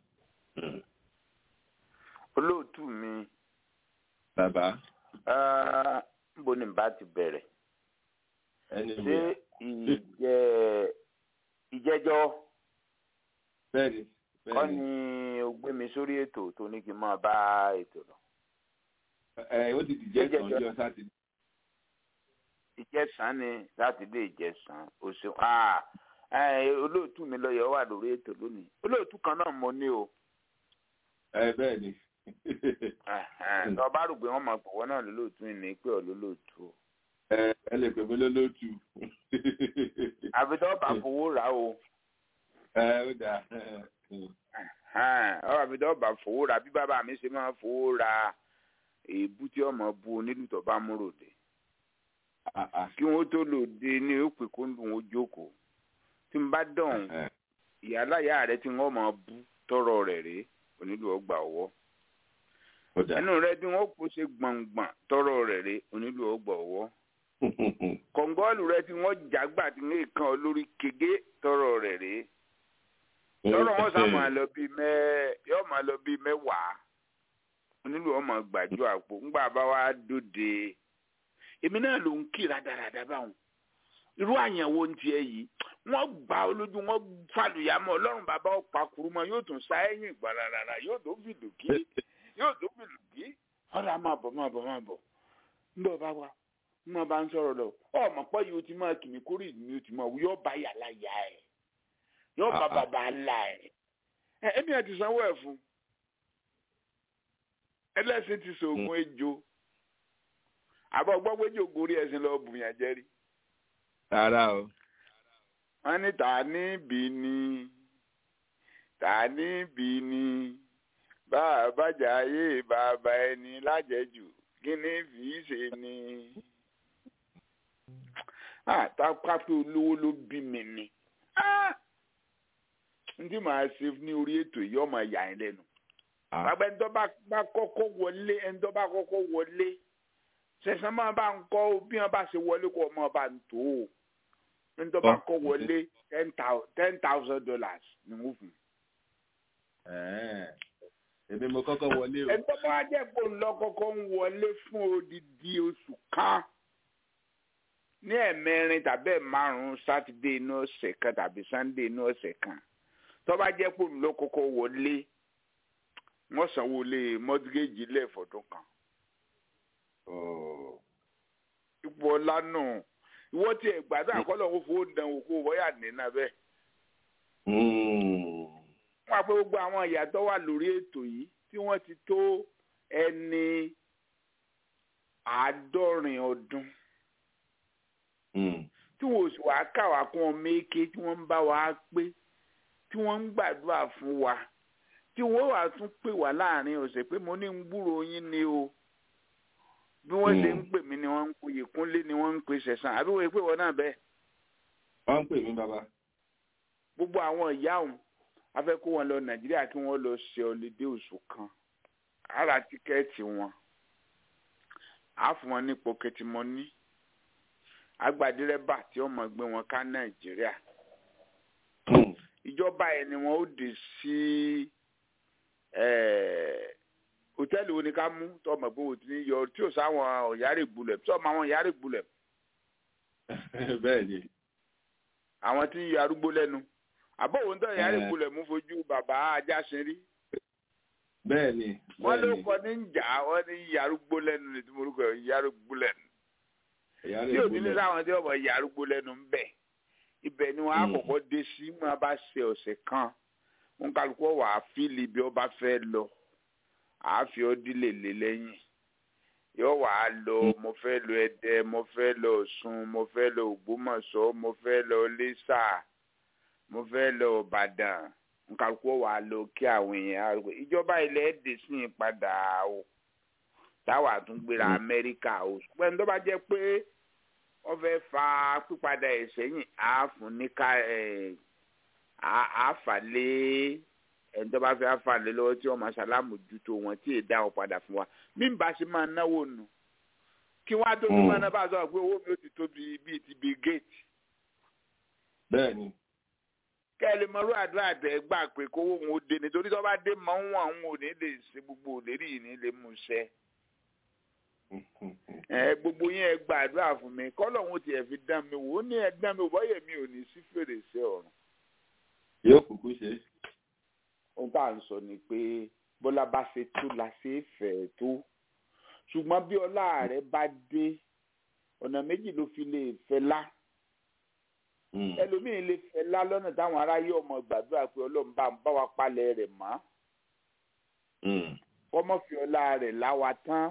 olóòtú mi. bàbá. níbo ni bá ti bẹ̀rẹ̀. ṣé ìjẹ ìjẹ́jọ́. bẹ́ẹ̀ni. kọ́ ni o gbé mi sórí ètò tó ní kí n máa bá ètò lọ. ẹ ó ti dìjẹ́ kan jọ sátidé. ìjẹsàn ni sátidé ìjẹsàn o ṣeun olóòtú mi lọ yẹ wà lórí ètò lónìí olóòtú kan náà mo ní o. ẹ bẹ́ẹ̀ ni. tó bá rò pé wọ́n máa pọ̀ wọ́n náà lólóòtú ní pé ọ̀ lólóòtú. ẹ ẹ lè pè mí lólóòtú. àfi tó bá fowó rà o. ẹ ó dáa. ọ àfi tó bá fowó rà bí bàbá mi ṣe máa fowó ra èébú tí ọmọ bu onílù tó bá múrò dé. kí wọ́n tó lò dé ní òpè kó ń dùn ó jókòó tí n bá dán ìyáláyà rẹ tí wọ́n máa bú tọrọ rẹ̀ rèé onílù ọgbà ọwọ́ ẹnu rẹ bí wọ́n kó ṣe gbọ̀ngbọ̀n tọrọ rẹ̀ rèé onílù ọgbà ọwọ́ kọ̀ǹgọ́ọ̀lù rẹ tí wọ́n jágbà tí wọ́n kàn lórí kege tọrọ rẹ̀ rèé tọrọ wọn sá máa lọ bíi mẹ yọ máa lọ bíi mẹ́wàá onílù ọmọ gbàjọ àpò ńgbà bá wá dóde èmi náà ló ń kí rádaràdà báwọn irú àyẹ̀wò ń tiẹ̀ yìí wọ́n gbà olójú wọn fàlùyàmọ́ ọlọ́run bàbá ọ̀pá kurumọ yóò tún sá ẹ̀yìn gbàràràrà yóò tó fìlù kí yóò tó fìlù kí ọ̀rọ̀ a máa bọ̀ máa bọ̀ máa bọ̀ ńbọ̀ bá wa ń máa bá ń sọ̀rọ̀ lọ ọmọ pọ̀ yìí ó ti máa kìnnì kórè ní ó ti máa wú yóò bá yàrá yá ẹ̀ yóò bá bàbá ńlá ẹ̀ ẹ̀ ẹ̀mí ẹ̀ ti sanwó ẹ̀ fún ẹlẹ́sìn ti sògùn ejò àbọ̀ gbọ́ pé jòkó orí ẹ̀sìn lọ bùyàn jẹ́rí. rárá o. wọ́n ní ta níbi ni ta níbi ni bàbá jayé bàbá ẹni lájẹjù kí ni fi í ṣe ni. àtàkùn pé olówó ló bí mi ni. n tí màá ṣe ní orí ètò yìí ọmọ ìyá ẹ lẹ́nu. bàbá ẹni tó bá kọ́kọ́ wọlé ẹni tó bá kọ́kọ́ wọlé sẹ̀sán máa bá ń kọ́ bí wọ́n bá ṣe wọlé kó ọmọ bá ń tó o ní tó bá kọ́ wọlé ten thousand dollars ni wọ́n fún. èmi mo kọ́kọ́ wọlé o. ẹni tó bá jẹ́ pé òun lọ kọ́kọ́ ń wọlé fún odidi oṣù kan ní ẹ̀mẹrin tàbí ẹ̀márùn-ún sátidé inú ọ̀sẹ̀ kan tàbí sànńdé inú ọ̀sẹ̀ kan tó bá jẹ́ pé òun lọ kọ́kọ́ wọlé wọ́n sanwó lé mọ́tígéèjì lẹ́ẹ̀fọ́dún kan. ipò ọlá náà ìwọ tí ẹ gbàdúrà àkọlọ ń fowó dán òkú wọ́yà nínú abẹ́. wọ́n á pé gbogbo àwọn ìyàtọ̀ wà lórí ètò yìí tí wọ́n ti tó ẹni àádọ́rin ọdún tí wọ́n sì wá kà wá kún ọmọ èké tí wọ́n ń bá wa pé tí wọ́n ń gbàdúrà fún wa tí wọ́n wà tún pè wá láàrin ọ̀sẹ̀ pé mo ní ń gbúròó yín ni o bí wọ́n ṣe ń pè mí ni wọ́n ń pè Yèkúnlé ni wọ́n ń pè Sẹ̀san àbí wọ́n pè wọ́n náà bẹ́ẹ̀. wọ́n ń pè mí bàbá. gbogbo àwọn ìyá òun a fẹ́ kó wọn lọ Nàìjíríà kí wọ́n lọ ṣe ọ̀lẹ́dẹ oṣù kan ara tíkẹ́ẹ̀tì wọn á fún wọn ní pọkẹtì mọ́ní agbadírẹ́bà tí ó máa gbé wọn ká Nàìjíríà ìjọba ẹ̀ ni wọ́n ó dé sí hòtẹ́ẹ̀lì wo ni ká mú tó ọmọ pé òtún ní yọ tí ò sáwọn ọ̀yárè gbulẹ̀ tí ọmọ àwọn ọ̀yárè gbulẹ̀. bẹ́ẹ̀ ni. àwọn tí ń yọ arúgbó lẹ́nu àbọ̀ òun tó ọ̀yárè gbulẹ̀ mú fojú bàbá Ajásin rí. bẹ́ẹ̀ ni. wọ́n ló kọ́ ní jà wọ́n ní yọ arúgbó lẹ́nu ní tìmọ̀lùkọ́ yọ arúgbó lẹ́nu. tí òbí ní sáwọn tí ọmọ ìyá arúgbó lẹ́nu ń bẹ̀ ibẹ̀ ni wọ́n á kọ́kọ́ dé sí wọn bá ṣe ọ̀sẹ̀ kan wọn kálukú wà á fíìlì bí ọba fẹ́ lọ àá fi ọdí lè lé lẹ́yìn yóò wà á lọ mo fẹ́ lọ Ẹdẹ mo fẹ́ lọ Ọ̀ṣun mo fẹ́ lọ Ògbómọ̀ṣọ́ mo fẹ́ lọ Iléṣà mo fẹ́ lọ Ìbàdàn nkàlùkù wà á lọ kí àwọn èèyàn àrùkò ìjọba ilẹ̀ èdè sí i padà o táwa tún gbéra Amẹ́ríkà o ṣùgbọ́n tó bá jẹ́ pé wọ́n fẹ́ fa pípadà ẹ̀ sẹ́yìn àáfún ní ká àáfàlẹ́ ẹni tó bá fẹ́ àáfàlẹ́ lọ́wọ́ tí wọ́n máa ṣàlámójútó wọn tí èdè àwọn padà fún wa bí n bá ṣe máa náwó nù kí wọ́n á tó fi máa ná bá a sọ pé owó mi ò ti tóbi bíi ti Bill Gates. bẹ́ẹ̀ni. kẹ́lí mọ́rú àdúrà tẹ̀ gbà pé kówó òun ó dé nítorí tó bá dé mọ́ wọn àwọn ò ní lè ṣe gbogbo òlérí yìí ní lè mú ṣẹ. ẹ gbogbo yẹn ẹ gbàdúrà fún mi kọ́lọ̀ òun tiẹ̀ fi dán mi wò ó ní ẹ dán mi wò bọ́yẹ̀ mi ò ní sí fèrèsé ọ̀run. yóò kúkú ṣe é. ohun tá à ń sọ ni pé bọ́lá bá ṣe tó la ṣe é fẹ̀ tó ṣùgbọ́n bí ọlá rẹ̀ bá dé ọ̀nà méjì ló fi lè fẹ́ lá ẹlòmíín lè fẹ́ lá lọ́nà táwọn aráyé ọmọ gbàdúrà pé ọlọ́run bá ń bá wa palẹ̀ rẹ̀ mọ́ kọ́mọ́ fi ọlá rẹ̀ láwa tán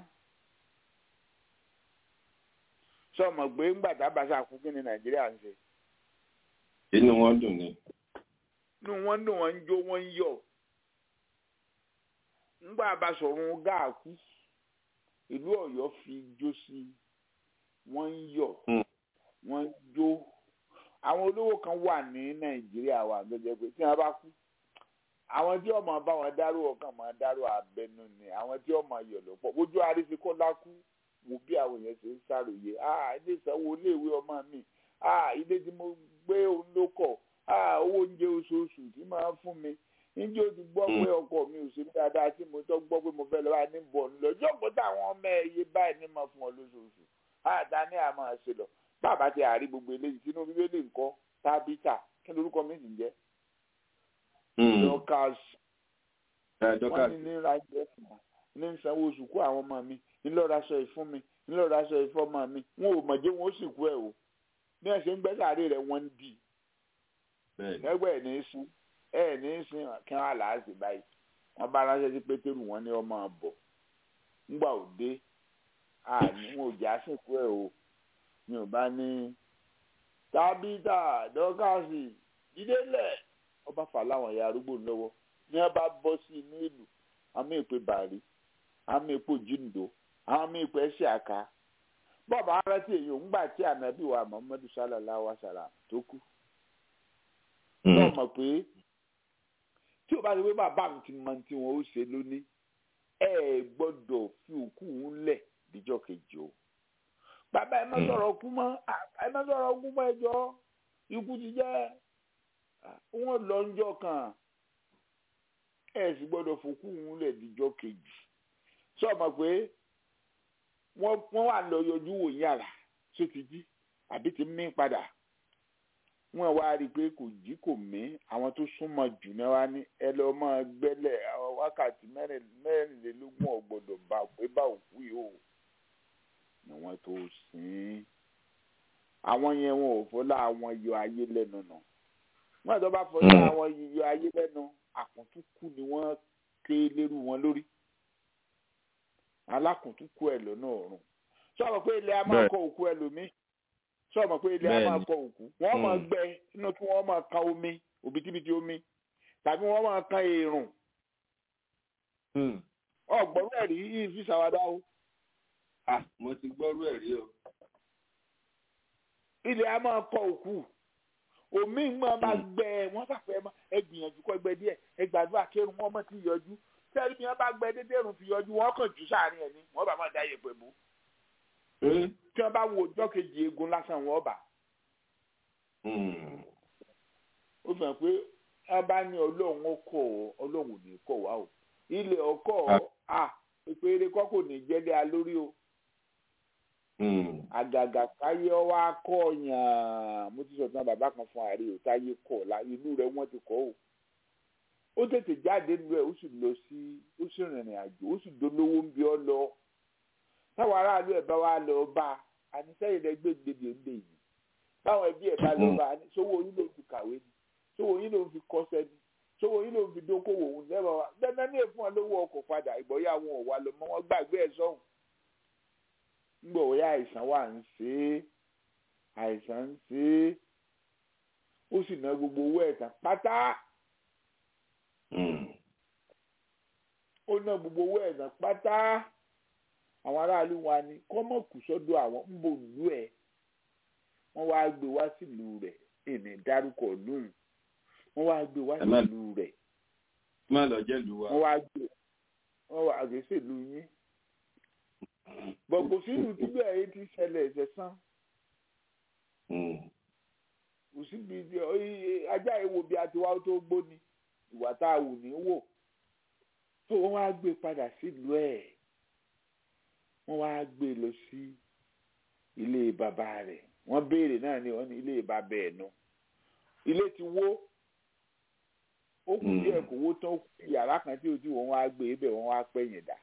sọmọ gbé ńgbà tábàṣà kú kí ni Nàìjíríà ń ṣe. inú wọn dùn ni. inú wọn dùn wọn ń jó wọn ń yọ̀ ńgbà bá sọ̀rọ̀ gáà kú ìlú Ọ̀yọ́ fi jó sí wọ́n ń yọ̀ wọ́n ń jó àwọn olówó kan wà ní Nàìjíríà wà gẹ́gẹ́ pé tí wọ́n bá kú àwọn tí ọmọ bá wọn dárò ọkàn máa dárò abẹnú ni àwọn tí ọmọ yọ̀ lọ́pọ̀ ojú arífikọ́lá kú wò bí àwọn èèyàn ṣe ń ṣàròyé ah ilé ìsanwó iléèwé ọmọ mi ah ilé tí mo gbé òun ló kọ̀ ah owó oúnjẹ oṣooṣù tí máa ń fún mi níjẹ́ o ti gbọ́ pé ọkọ mi ò ṣe ní dáadáa tí mo tọ́ gbọ́ pé mo fẹ́ lọ́wọ́ ní bọ̀ ń lọ jọ́pọ̀ táwọn ọmọ ẹ̀yẹ báyìí ní máa fún ọ lóṣooṣù àdá ní àmọ́ ṣe lọ bàbá ti àárí gbogbo eléyìí sínú bíbélì nǹkan tábítà kí ni orúkọ mi sì ń jẹ́. Dorcas wọ́n ní ní ìrìnàjò ẹ̀fọn ní ìsanwó oṣù kó àwọn ọmọ mi ńlọ́ra aṣọ ìfún mi ńlọ́ra aṣọ ìfún ọmọ mi wọn ò mọ̀jẹ́ wọn ó sì kú ẹ̀ o bí wọ́n ṣe ń gbẹ́sàárè rẹ̀ wọ́n ń dì ẹgbẹ́ ẹ̀ ní í sún ẹ̀ ní í sún kí wọ́n á làásì báyìí wọ́n bá ránṣẹ́ sí Pétérù wọn ní ọmọ àbọ̀ ńgbà òde àní wọn ò já sìnkú ẹ̀ o mi ò bá ní Tábítà Dọ́kàsì dídélẹ̀ ọba fà láwọn ẹ̀yà arúgbó lọ́wọ́ ní wọ́n bá bọ́ sí inú ìlú àmì ìpè bàrí àmì ìpò jíǹdó àmì ìpè ẹ̀ṣẹ̀ àká bọ́ọ̀bù arántí èyí ò ń gbà tí ànábì wa Muhammadu sallallahu alaihi wasallam tó kú. náà mọ̀ pé tí o bá ti pé bàbá mi ti mọ tí wọn ó ṣe lónìí ẹ gbọ́dọ̀ fi òkú ń lẹ̀ díjọ́ kejì o. bàbá ẹ má sọ̀rọ̀ kú mọ́ ẹ má sọ̀rọ̀ kú mọ́ ẹjọ́ ikú ti jẹ́ wọ́n lọ ńjọ́ kan ẹ sì gbọ́dọ̀ fòkú ń lẹ̀ díjọ́ kejì sọ ma pé wọ́n wà lọ yọjú wò yàrá tó ti jí àbí ti mí padà wọ́n wá rí i pé kò jí kò mí àwọn tó súnmọ́ jù náà wá ní ẹ lọ máa gbẹ́lẹ̀ àwọn wákàtí mẹ́rìnlélógún ọ̀gbọ́dọ̀ bá pé bá òkú yìí o ni wọ́n tó sìn ín àwọn yẹn wọn ò fọlá àwọn yọ ayé lẹ́nu nà wọ́n àti ọba fọlá àwọn yọ ayé lẹ́nu àkùntúkù ni wọ́n ké lérú wọn lórí alákùntúkù ẹ̀ lọ́nà ọ̀run sọ̀rọ̀ pé ilé a máa kọ òkú ẹlòmíì sọ̀rọ̀ pé ilé a máa kọ òkú wọ́n máa gbẹ inú kí wọ́n máa kan omi òbítíbitì omi tàbí wọ́n máa kan èrùn ọ̀gbọ́n rẹ̀ rí yìí fi ṣàwádà o. mo ti gbọ́rú ẹ̀ rí o. ilé a máa kọ òkú omi máa máa gbẹ wọ́n sàpẹ́ ẹ gbìyànjú kọ́ ẹgbẹ́ díẹ̀ ẹ gbàdúrà kérun wọ́n mọ̀ ti yọjú tẹ́lẹ̀ bí wọ́n bá gbẹ dédé ìrùn fi yọjú wọ́n kàn jù sáàrin ẹ̀ ní wọ́n bá máa dá yẹ̀pẹ̀ bú. tí wọ́n bá wo ọjọ́ kejì eegun lásán wọ́n bà. ó fi hàn pé wọ́n bá ní ọlọ́run ọkọ̀ ọlọ́run ò ní kọ̀ wá o ilé ọkọ̀ à ìpèrè kọ́ kò ní jẹ́lé alórí o. àgàgà káyé ọwọ́ akọ́ yàn mo ti sọ̀tàn bàbá kan fún àárẹ̀ ò táyé kọ̀ la inú rẹ̀ wọ́n ti kọ́ o ó tètè jáde nínú ẹ ó sì lọ sí ó sì rìnrìn àjò ó sì dolówó ń bí ọ lọ táwọn aráàlú ẹ bá wá lọ bá àníṣẹ́yìn lẹ gbé gbèdé ń lè yìí báwọn ẹbí ẹ̀ bá lọ bá a ní sówó yín ló fi kàwé ni sówó yín ló fi kọ́ṣẹ́ ni sówó yín ló fi dókòwò òun lẹ́wọ̀ wá dandan ní èfún wọn lówó ọkọ̀ padà ìbọ̀yà wọn ò wá lọ mọ́ wọn gbàgbé ẹ̀ sọ́hùn ńgbọ̀ wọ́yá àìsàn wà ń ṣe é àìsàn ń ṣe é ó sì ná gbogbo owó ẹ̀ tán pátá ó ná gbogbo owó ẹ̀ tán pátá àwọn aráàlú wa ni kọ́mọ̀ kù sọ́dọ̀ àwọn ń bò lù ẹ̀ wọ́n wá gbé wá sílùú rẹ̀ èmi dárúkọ lóhùn wọ́n wá gbé wá sílùú rẹ̀ má lọ jẹ́ lù wá wọ́n wá gbé wọ́n wá gbé sílùú yín gbogbo sílùú tí bẹ́ẹ̀ yìí ti ṣẹlẹ̀ ẹ̀sẹ̀ sán kò síbi ajá ìwò bí a ti wá tó gbóni ìwà tá a wù ní wò tó wọ́n wá gbé padà sílùú ẹ̀ wọ́n wá gbé lọ sí ilé bàbá rẹ̀ wọ́n béèrè náà ni wọ́n ní ilé bàbá ẹ̀ nù ilé ti wó ó kù díẹ̀ kó wó tán yàrá kan tí ojú wọn wá gbé ibẹ̀ wọ́n wá pẹ̀yìn dà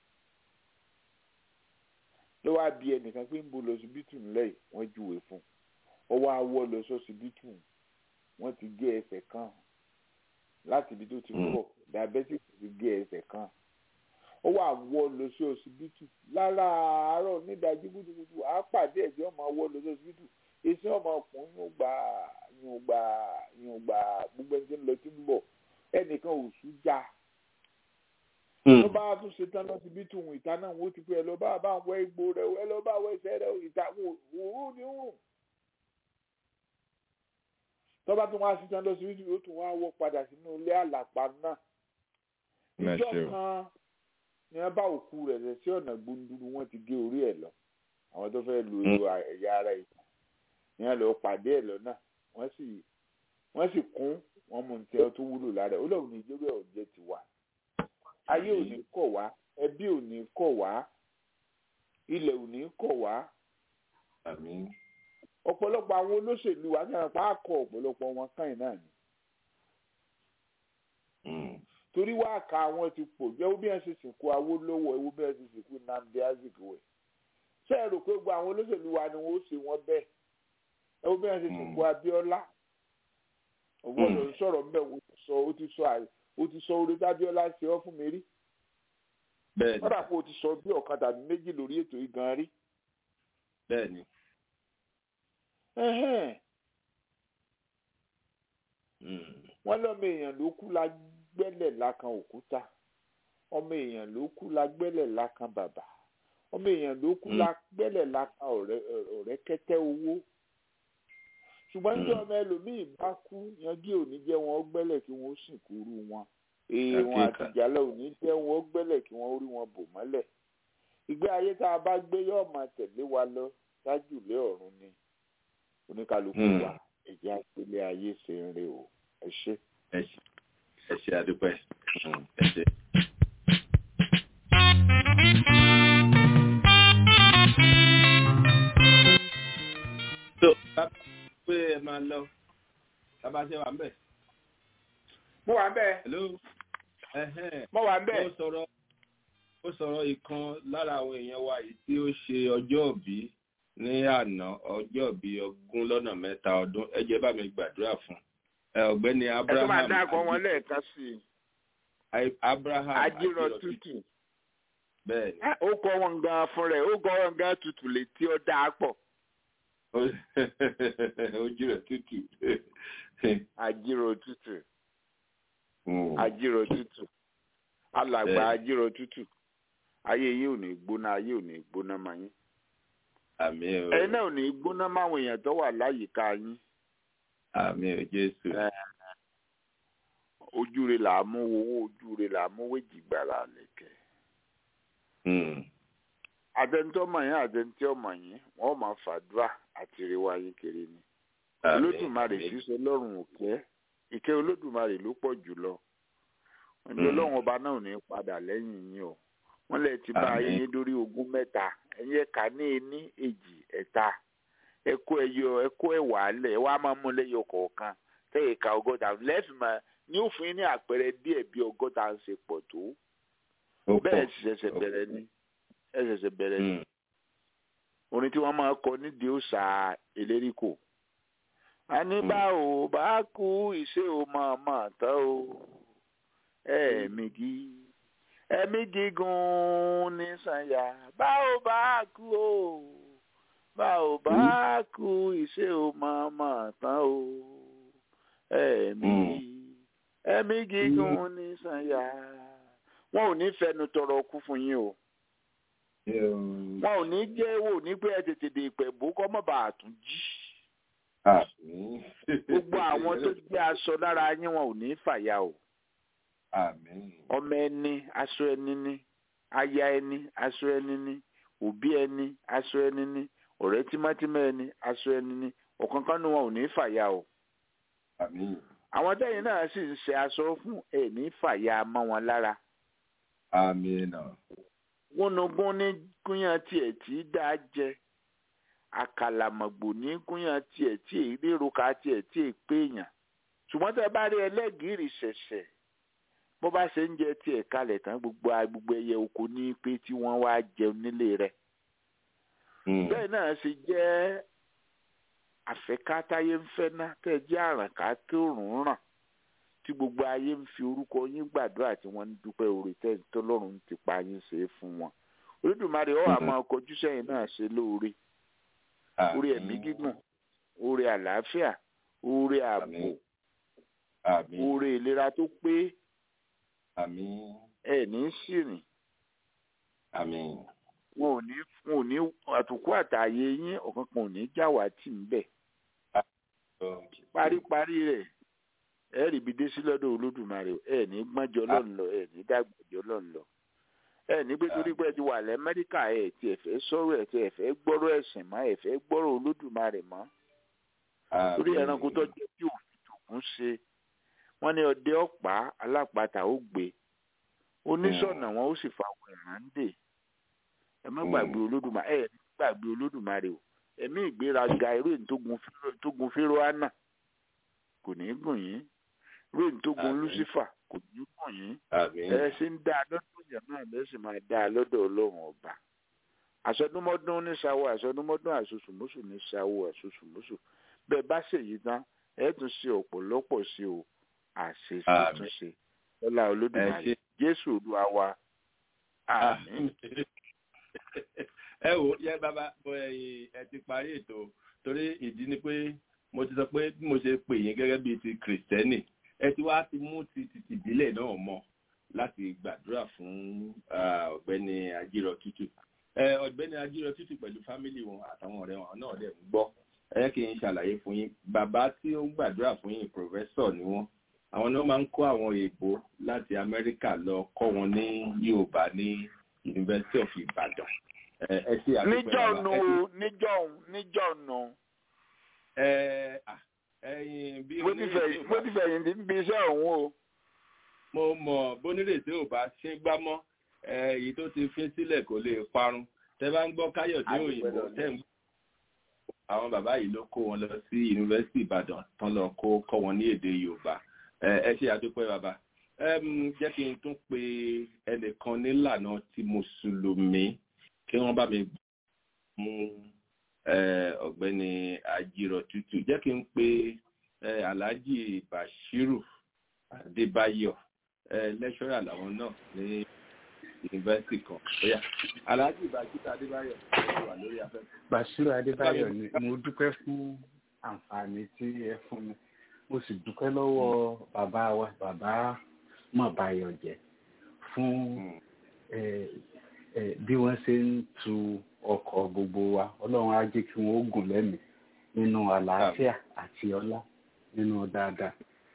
ló wá bí ẹnìkan pé ń bo lọsibítù ńlẹ̀ wọ́n júwe fún ọ wá wọ́ lọ sọsibítù wọ́n ti gé ẹsẹ̀ kan láti ibi tó ti pọ̀ diabetes ti gé ẹsẹ̀ kan ó wà wọ́ lọ sí ọsibítù lára àárọ̀ nídàájí gbúdúgbúdú àá pàdé ẹ̀jẹ̀ ọmọ wọ́ lọ sí ọsibítù èsì ọmọ ọkùnrin yóò gbà yóò gbà yóò gbà gbogbo ẹni tí ń lọ tí ń bọ̀ ẹnìkan ò sùn já ló bá tún ṣe tán lọsibítù ìta náà wọ́n ti pé ẹ lọ bá bá wọ egbò rẹ ẹ lọ bá wọ ẹsẹ̀ rẹ ìta òwúrò ní òrùn tó bá tún wá sí tán lọsibítù yóò tún wá wọ padà sínú ilé àlàpà náà ìjọ kan ní wọn bá òkú rẹ̀ lẹ̀ sí ọ̀nà gbúndúrú wọ́n ti gé orí ẹ̀ lọ àwọn tó fẹ́ lu èrò ẹ̀yà ara ẹ̀ ní wọn lọ pàdé ẹ̀ lọ́nà wọ́n sì wọ́n sì kún wọn mú ní tẹ́ tó wúlò lára ó lọ́wọ́ ní ìjọba ọ̀jẹ̀ ti wà ayé ò ní kọ̀ wá ẹbí ò ní kọ̀ wá ilẹ̀ ò ní kọ̀ wá ọ̀pọ̀lọpọ̀ àwọn olóṣèlú wa náà pa á kọ ọ̀pọ̀lọpọ̀ wọn káyìn náà ni torí wá ká àwọn ti pọ̀ jẹ́ ó bí ẹ̀ ṣe sìnkú Awólọ́wọ̀ ewu bí ẹ̀ ṣe sìnkú Nnamdi Azikiwe ṣé ẹ rò pé gbogbo àwọn olóṣèlú wa ni wọ́n ó ṣe wọ́n bẹ́ẹ̀ ewu bí ẹ̀ ṣe sìnkú Abíọ́lá ọ̀gbọ́n ló ń sọ̀rọ̀ mbẹ́ ó ti sọ ó ti sọ àyè ó ti sọ orí tábíọ́lá ṣe ọ́ fún mi rí bẹ́ẹ̀ni wọ́n dà pé ó ti sọ bí ọ̀kan tàbí méjì lórí ètò yìí gan rí bẹ́ẹ̀ni wọ́n lọ́mọ èèyàn ló kú la gbẹ́lẹ̀ lákan òkúta ọmọ èèyàn ló kú la gbẹ́lẹ̀ lákan bàbà ọmọ èèyàn ló kú la gbẹ́lẹ̀ lákan ọ̀rẹ́ kẹ́tẹ́ owó ṣùgbọ́n ní ọmọ ẹlòmíì bá kú yanjú òní jẹ́ wọn gbẹ́lẹ̀ kí wọ́n sìnkú rú wọn èèwọ̀n àtìjálẹ̀ òní jẹ́ wọn gbẹ́lẹ̀ kí wọ́n rí wọn bò mọ́lẹ̀ ìgbé ayé tá a bá gbé yóò máa tẹ̀lé wa lọ ṣáájú lé ọ̀run ni oníkálukú wa ẹ̀jẹ̀ àpẹẹlẹ ayé ṣe ń re o ẹ ṣé. ẹ ṣé àdúpẹ́ ẹ ṣé. so pé ẹ máa lọ bàbá ṣe wà ń bẹ̀. mo wà ń bẹ̀. hello. mo wà ń bẹ̀. ó sọ̀rọ̀ ó sọ̀rọ̀ ìkan lára àwọn èèyàn wa yìí tí ó ṣe ọjọ́ òbí ní àná ọjọ́ òbí ogún lọ́nà mẹ́ta ọdún ẹ jẹ́ bá mi gbàdúrà fún ọ̀gbẹ́ni Abraham. ẹ tó máa dákọ̀ wọn lẹ́ẹ̀kan sí i. Abraham Ajírọ̀ Tútù. bẹ́ẹ̀ni. ó kọ́ wọn gan fún rẹ̀ ó kọ́ wọn gan tutù létí ó dáa pọ̀. Ajírọ̀ Tútù. Ajírọ̀ Tútù. Ajírọ̀ Tútù. Alàgbà Ajírọ̀ Tútù. Ayé yìí ò ní gbóná ayé ò ní gbóná máa yín. Àmín o. ẹ̀yin náà ò ní gbóná máwọn èèyàn tó wà láyìíká yín. Àmín o Jésù. Ojúre là á mú owó ojúre là á mú wéjì gbàrà lẹ̀kẹ̀. Àtẹnitọ́ mọ̀ yín àtẹnitọ́ mọ̀ yín wọ́n máa fàdúrà àti ìrẹ̀wá yín kiri ni. Olódùmarè sísọ lọ́rùn òkè ìkẹ́ Olódùmarè ló pọ̀ jùlọ. Ọjọ́ Ọlọ́run ọba náà ò ní padà lẹ́yìn yín o. Wọ́n lè ti bá ayé yín dórí ogún mẹ́ta ẹ̀yin ẹ̀ka ní ení èjì ẹ̀ta ẹ̀kọ́ ẹ̀yọ ẹ̀kọ́ ẹ̀wà alẹ̀ ẹ̀ wá máa mú lẹ́yọ kọ̀ọ̀kan tẹ̀yẹ̀ ẹ̀ka ọgọ́ta lẹ́fìmọ̀ ní òfin ní àpẹẹrẹ díẹ̀ bí ọgọ́ta ń ṣe pọ̀ tó bẹ́ẹ̀ ṣẹ̀ṣẹ̀ bẹ̀rẹ̀ ni ẹ̀ ṣẹ̀ṣẹ̀ bẹ̀rẹ̀ ni orin tí wọ́n máa kọ nídìí òòṣà elérìkò. a ní bá ò bá kú ìṣe ò máa máa tán o ẹ̀ẹ̀mí gí ẹ̀mí gígùn ní sànyà bá ò bá kú o bá ò bá kú ìṣe ò máa máa tán o ẹ̀ẹ̀mí ẹ̀mí gígùn ní sànyà. wọn ò ní fẹnu tọrọ kú fún yín o wọn ò ní jẹ́ wò ní pé ẹ tètè dé ìpẹ̀ bó kọ́ mọ́ bàa tún jí. gbogbo àwọn tó gbé aṣọ lára yín wọn ò ní fàyà o. ọmọ ẹni aṣọ ẹni ní aya ẹni aṣọ ẹni ní òbí ẹni aṣọ ẹni ní ọ̀rẹ́ tímọ́tímọ́ ẹni aṣọ ẹni ní ọ̀kánkán ni wọn ò ní fàyà o. àwọn tẹ́yìn náà sì ń ṣe aṣọ fún ẹ̀ ní fàyà mọ́ wọn lára. gúnugún ní gúnyàn tiẹ̀ tí dáa jẹ àkàlàmọ̀gbò ní gúnyàn tiẹ̀ tí èríro ká tiẹ̀ tí èpè èèyàn ṣùgbọ́n tẹ́ bá rí ẹlẹ́gìrì ṣẹ̀ṣẹ̀ bó bá ṣe ń jẹ tiẹ̀ kalẹ̀ tán gbogbo gbogbo ẹyẹ oko ní pé tí wọ́n wá jẹun nílé rẹ̀. bẹ́ẹ̀ náà ṣe jẹ́ àfẹ́kátáyé ń fẹ́ ná tẹ́ jẹ́ àrànká tó rùn ràn tí gbogbo ayé ń fi orúkọ yín gbàdúrà tí wọ́n ń dúpẹ́ oore tẹ́ tọ́lọ́run ti pa yín ṣe é fún wọn. Olódùmarè ọ̀ àmọ́ kọjú sẹ́yìn náà ṣe lóore oore ẹ̀mí gígùn oore àlàáfíà oore ààbò oore ìlera tó pé ẹ̀ ní sírìn wọn ò ní wọn ò ní àtòkù àtàyè yín ọ̀kankan ò ní jáwàtì ń bẹ̀. paríparí rẹ̀ ẹ rí ibi dé sí lọ́dọ̀ Olódùmarè ẹ ní gbọ́njọ lọ́nlọ ẹ ní dàgbàjọ lọ́nlọ ẹ ní pé torí pé ẹ ti wà lẹ́mẹ́ríkà ẹ tí ẹ fẹ́ sọ̀rọ̀ ẹ tí ẹ fẹ́ gbọ́rọ̀ ẹ̀sìn mọ́ ẹ fẹ́ gbọ́rọ̀ Olódùmarè mọ́ torí ẹranko tó jẹ́ tí òfin tòkun ṣe wọ́n ní ọdẹ ọ̀pá alápatà ó gbé oníṣọ̀nà wọn ó sì fa àwọn ìrándè ẹ má gbàgbé Olódùmarè ẹ ní gbàgbé Olódùmarè o ẹ̀mí ìgbéraga irú èyí tó gun Fíróánà kò ní gùn yín rain tó gun Lucifer kò ní gùn yín ẹ ṣe ń dá a lọ́dọ̀ ìyá náà lẹ́sìn máa dá a lọ́dọ̀ Ọlọ́run ọba àsọdúnmọ́dún ní sáwọ àsọdúnmọ́dún àsosùmọ́sù ní sáwọ àsosùmọ́sù bẹ́ẹ̀ bá ṣèyí tán ẹ tún ṣe ọ̀pọ̀lọpọ̀ sí o àṣeṣe tún ṣe ọlá Olódùmarè Jésù Olúwa wa àmín. ẹ wò yẹ bàbá ẹ ti parí ètò torí ìdí ni pé mo ti sọ pé bí mo ṣe pè yín gẹ́gẹ́ bíi ti kìrìsìtẹ́nì ẹ ti wá ti mú ti ti tìbílẹ̀ náà mọ́ láti gbàdúrà fún ọ̀gbẹ́ni Ajírọ̀tútù ọ̀gbẹ́ni Ajírọ̀tútù pẹ̀lú fámìlì wọn àtàwọn ọ̀rẹ́ wọn náà dẹ̀ ń gbọ́ ẹ kì í ṣàlàyé fún yín bàbá tí ó ń gbàdúrà fún yín pòfẹ́sọ̀ ni wọ́n àwọn náà máa ń kó àwọn èèbó láti Amẹ́ríkà lọ kọ́ wọn ní Yorùbá ní University of Ibadan. ẹ ṣe àdúgbò níjọ́ nù níjọ́ níjọ́ nù ẹyin bí mo ti fẹ̀yìn tí ń bí iṣẹ́ òun o. mo mọ̀ bónírètí ò bá ṣe gbá mọ́ èyí tó ti fi sílẹ̀ kò lè parun tẹ́ bá ń gbọ́ Káyọ̀dé Òyìnbó tẹ́ ń gbọ́ àwọn bàbá yìí ló kó wọn lọ sí yunifásitì Ìbàdàn tán lọ kó kọ́ wọn ní èdè Yorùbá ẹ ṣe àdúpẹ́ bàbá jẹ́ kí n tún pe ẹnìkan nílànà ti mùsùlùmí kí wọ́n bá mi mú ọ̀gbẹ́ni Ajírọ̀tútù jẹ́ kí n pe Alhaji Bashiru Adébáyọ̀ lẹ́ṣọ́rà làwọn náà ní yunifásitì kan bóyá Alhaji Bashiru Adébáyọ̀ wà lórí afẹ́fẹ́. Bashiru Adébáyọ̀ ni mo dúpẹ́ fún àǹfààní tí ẹ fún mi mo sì dúpẹ́ lọ́wọ́ bàbá wa bàbá Mọ̀báyọ̀jẹ́ fún bí wọ́n ṣe ń tu ọkọ̀ gbogbo wa Ọlọ́run á jẹ́ kí wọ́n ó gùn lẹ́mìí nínú àlàáfíà àti ọlá nínú dáadáa.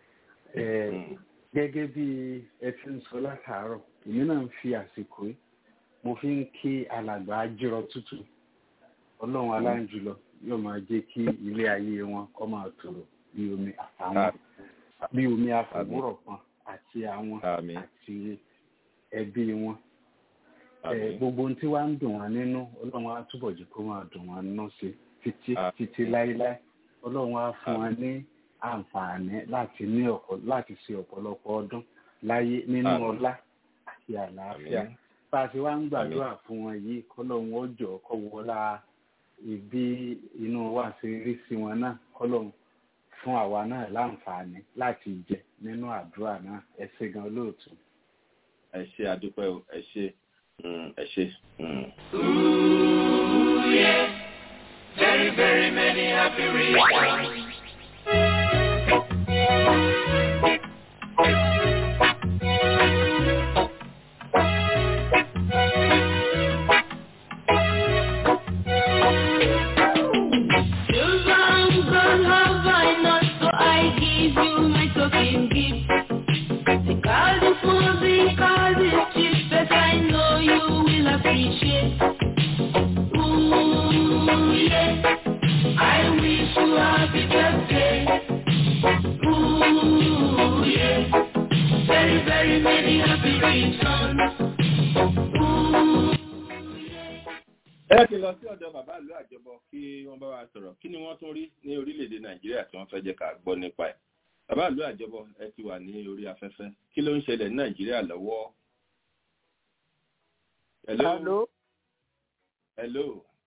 Gẹ́gẹ́ bí ẹ ti ń sọ látàárọ̀ èmi náà ń fi àsìkò yìí mo fi ń kí alàgbà Ajírọ̀tútù Ọlọ́run aláǹjùlọ yóò máa jẹ́ kí ilé ayé wọn kó máa tòrò bí omi àfàwọn bí omi àfàwúrọ̀ kan àti àwọn àti ẹbí wọn. Gbogbo ohun tí wàá ń dùn wá nínú Ọlọ́run á túbọ̀ jù kó máa dùn wá nínú sí títí títí láéláé Ọlọ́run á fún wa ní àǹfààní láti ní ọ̀pọ̀ láti ṣe ọ̀pọ̀lọpọ̀ ọdún láyé nínú ọlá àti àlàáfíà. Bá a ṣe wá ń gbàdúrà fún wọn yìí kọ́lọ́run ó jọ̀ọ́ kó wọlá ìbí inú wa ṣe rí sí wọn náà kọ́lọ́hún fún àwa náà láǹfààní láti jẹ nínú àdúrà náà. Ẹ ṣé gan olóòtú. Ẹ ṣé àdúpẹ́ o, ẹ ṣé ẹ ṣé. Ooh, yeah. Very, very many happy reasons. Ẹ ti lọ sí ọ̀dọ̀ bàbá ìlú àjọbọ kí wọ́n bá wa sọ̀rọ̀ kí ni wọ́n tún rí ní orílẹ̀-èdè Nàìjíríà tí wọ́n fẹ́ jẹ́ ká gbọ́ nípa ẹ̀. Bàbá ìlú àjọbọ ẹ ti wà ní orí afẹ́fẹ́ kí ló ń ṣẹlẹ̀ ní Nàìjíríà lọ́wọ́. Hello. Hello. Hello.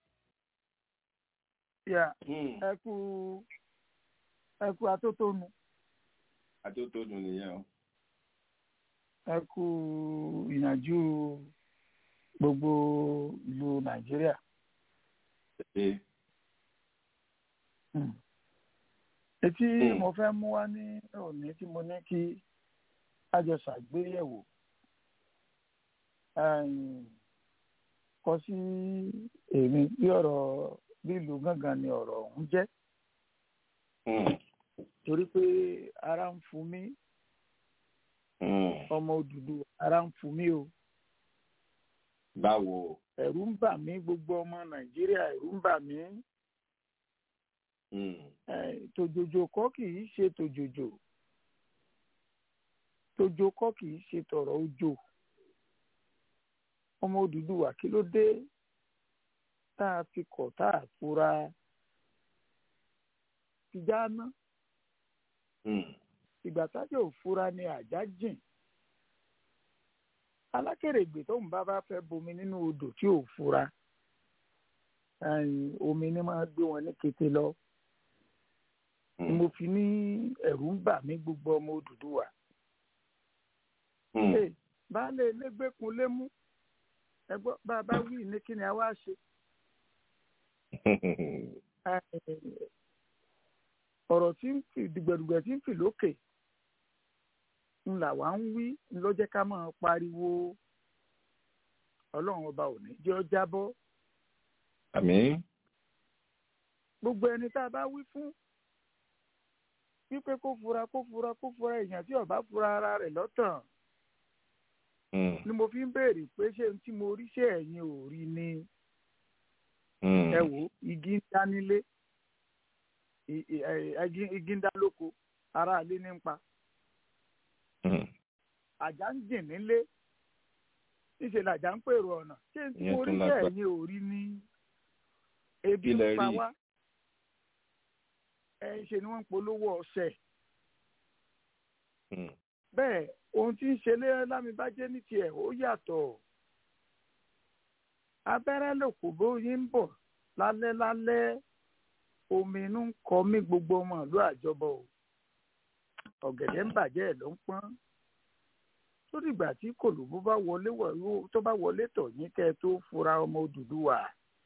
Yeah. Ẹ kú ẹ kú atótónu. Atótónu nìyẹn o. Ẹ kú ìyànjú gbogbo ìlú Nàìjíríà. Etí mo fẹ́ mú wá ní òní tí mo ní kí a jọ ṣàgbéyẹ̀wò kọ sí èmi bí ọ̀rọ̀ bí ìlú gángan ni ọ̀rọ̀ ọ̀hún jẹ́. Torí pé ara ń fún mi ọmọ Odùduwà ara ń fún mi o. Báwo. Ẹ̀rù ń bà mí gbogbo ọmọ Nàìjíríà ẹ̀rù ń bà mí. Tòjòjò kọ́ kì í ṣe tòjòjò. Tòjò kọ́ kì í ṣe tọ̀rọ̀ òjò. Ọmọ Odùduwà kí ló dé tá a fi kọ̀ tá a fura ti já ná. Ìgbà tájọ́ ò fura ni àjá jìn. Alákèrègbè tó ń bá bá fẹ́ bomi nínú odò tí ò fura omi ni máa gbé wọn ní kété lọ. Mo fi ní ẹ̀rù ń bà mí gbogbo ọmọ Odùduwà. Baálé ilé gbẹ́kun lé mú ẹgbọ́n bá a bá wí ní kí ni a wá ṣe. Ọ̀rọ̀ tí ń fi dùgbẹ̀dùgbẹ̀ tí ń fi lókè ń là wá ń wí ló jẹ́ ká máa pariwo Ọlọ́run ọba ò ní jẹ́ ó jábọ́. Àmín. Gbogbo ẹni tá a bá wí fún wípé kó fura kó fura kó fura èèyàn tí ó bá fura ara rẹ̀ lọ́tàn. Ni mo fi ń béèrè pé ṣé n tí mo rí ṣé ẹ̀yin ò rí ni. Ẹ wò igi ń dá nílé igi ń dá lóko ará ilé ní ń pa. Àjà ń jìn nílé níṣẹ́ làjà ń pèrò ọ̀nà ṣé n tí mo rí ṣé ẹ̀yin ò rí ni. Ebi ń pa wá. Ẹ ṣe ni wọ́n ń polówó ọṣẹ. Bẹ́ẹ̀ ohun tí ń ṣe lé Lámibájẹ́ ní tiẹ̀ ó yàtọ̀. Abẹ́rẹ́ lòkù bóyí ń bọ̀ lálẹ́ lálẹ́ omi inú ń kọ mí gbogbo ọmọ ìlú àjọbọ o. Ọ̀gẹ̀dẹ̀ ń bàjẹ́ ẹ̀ ló ń pọ́n. Tó dìgbà tí kòlòbó bá wọlé tó bá wọlé tọ̀ yín kẹ́ ẹ tó fura ọmọ Odùduwà.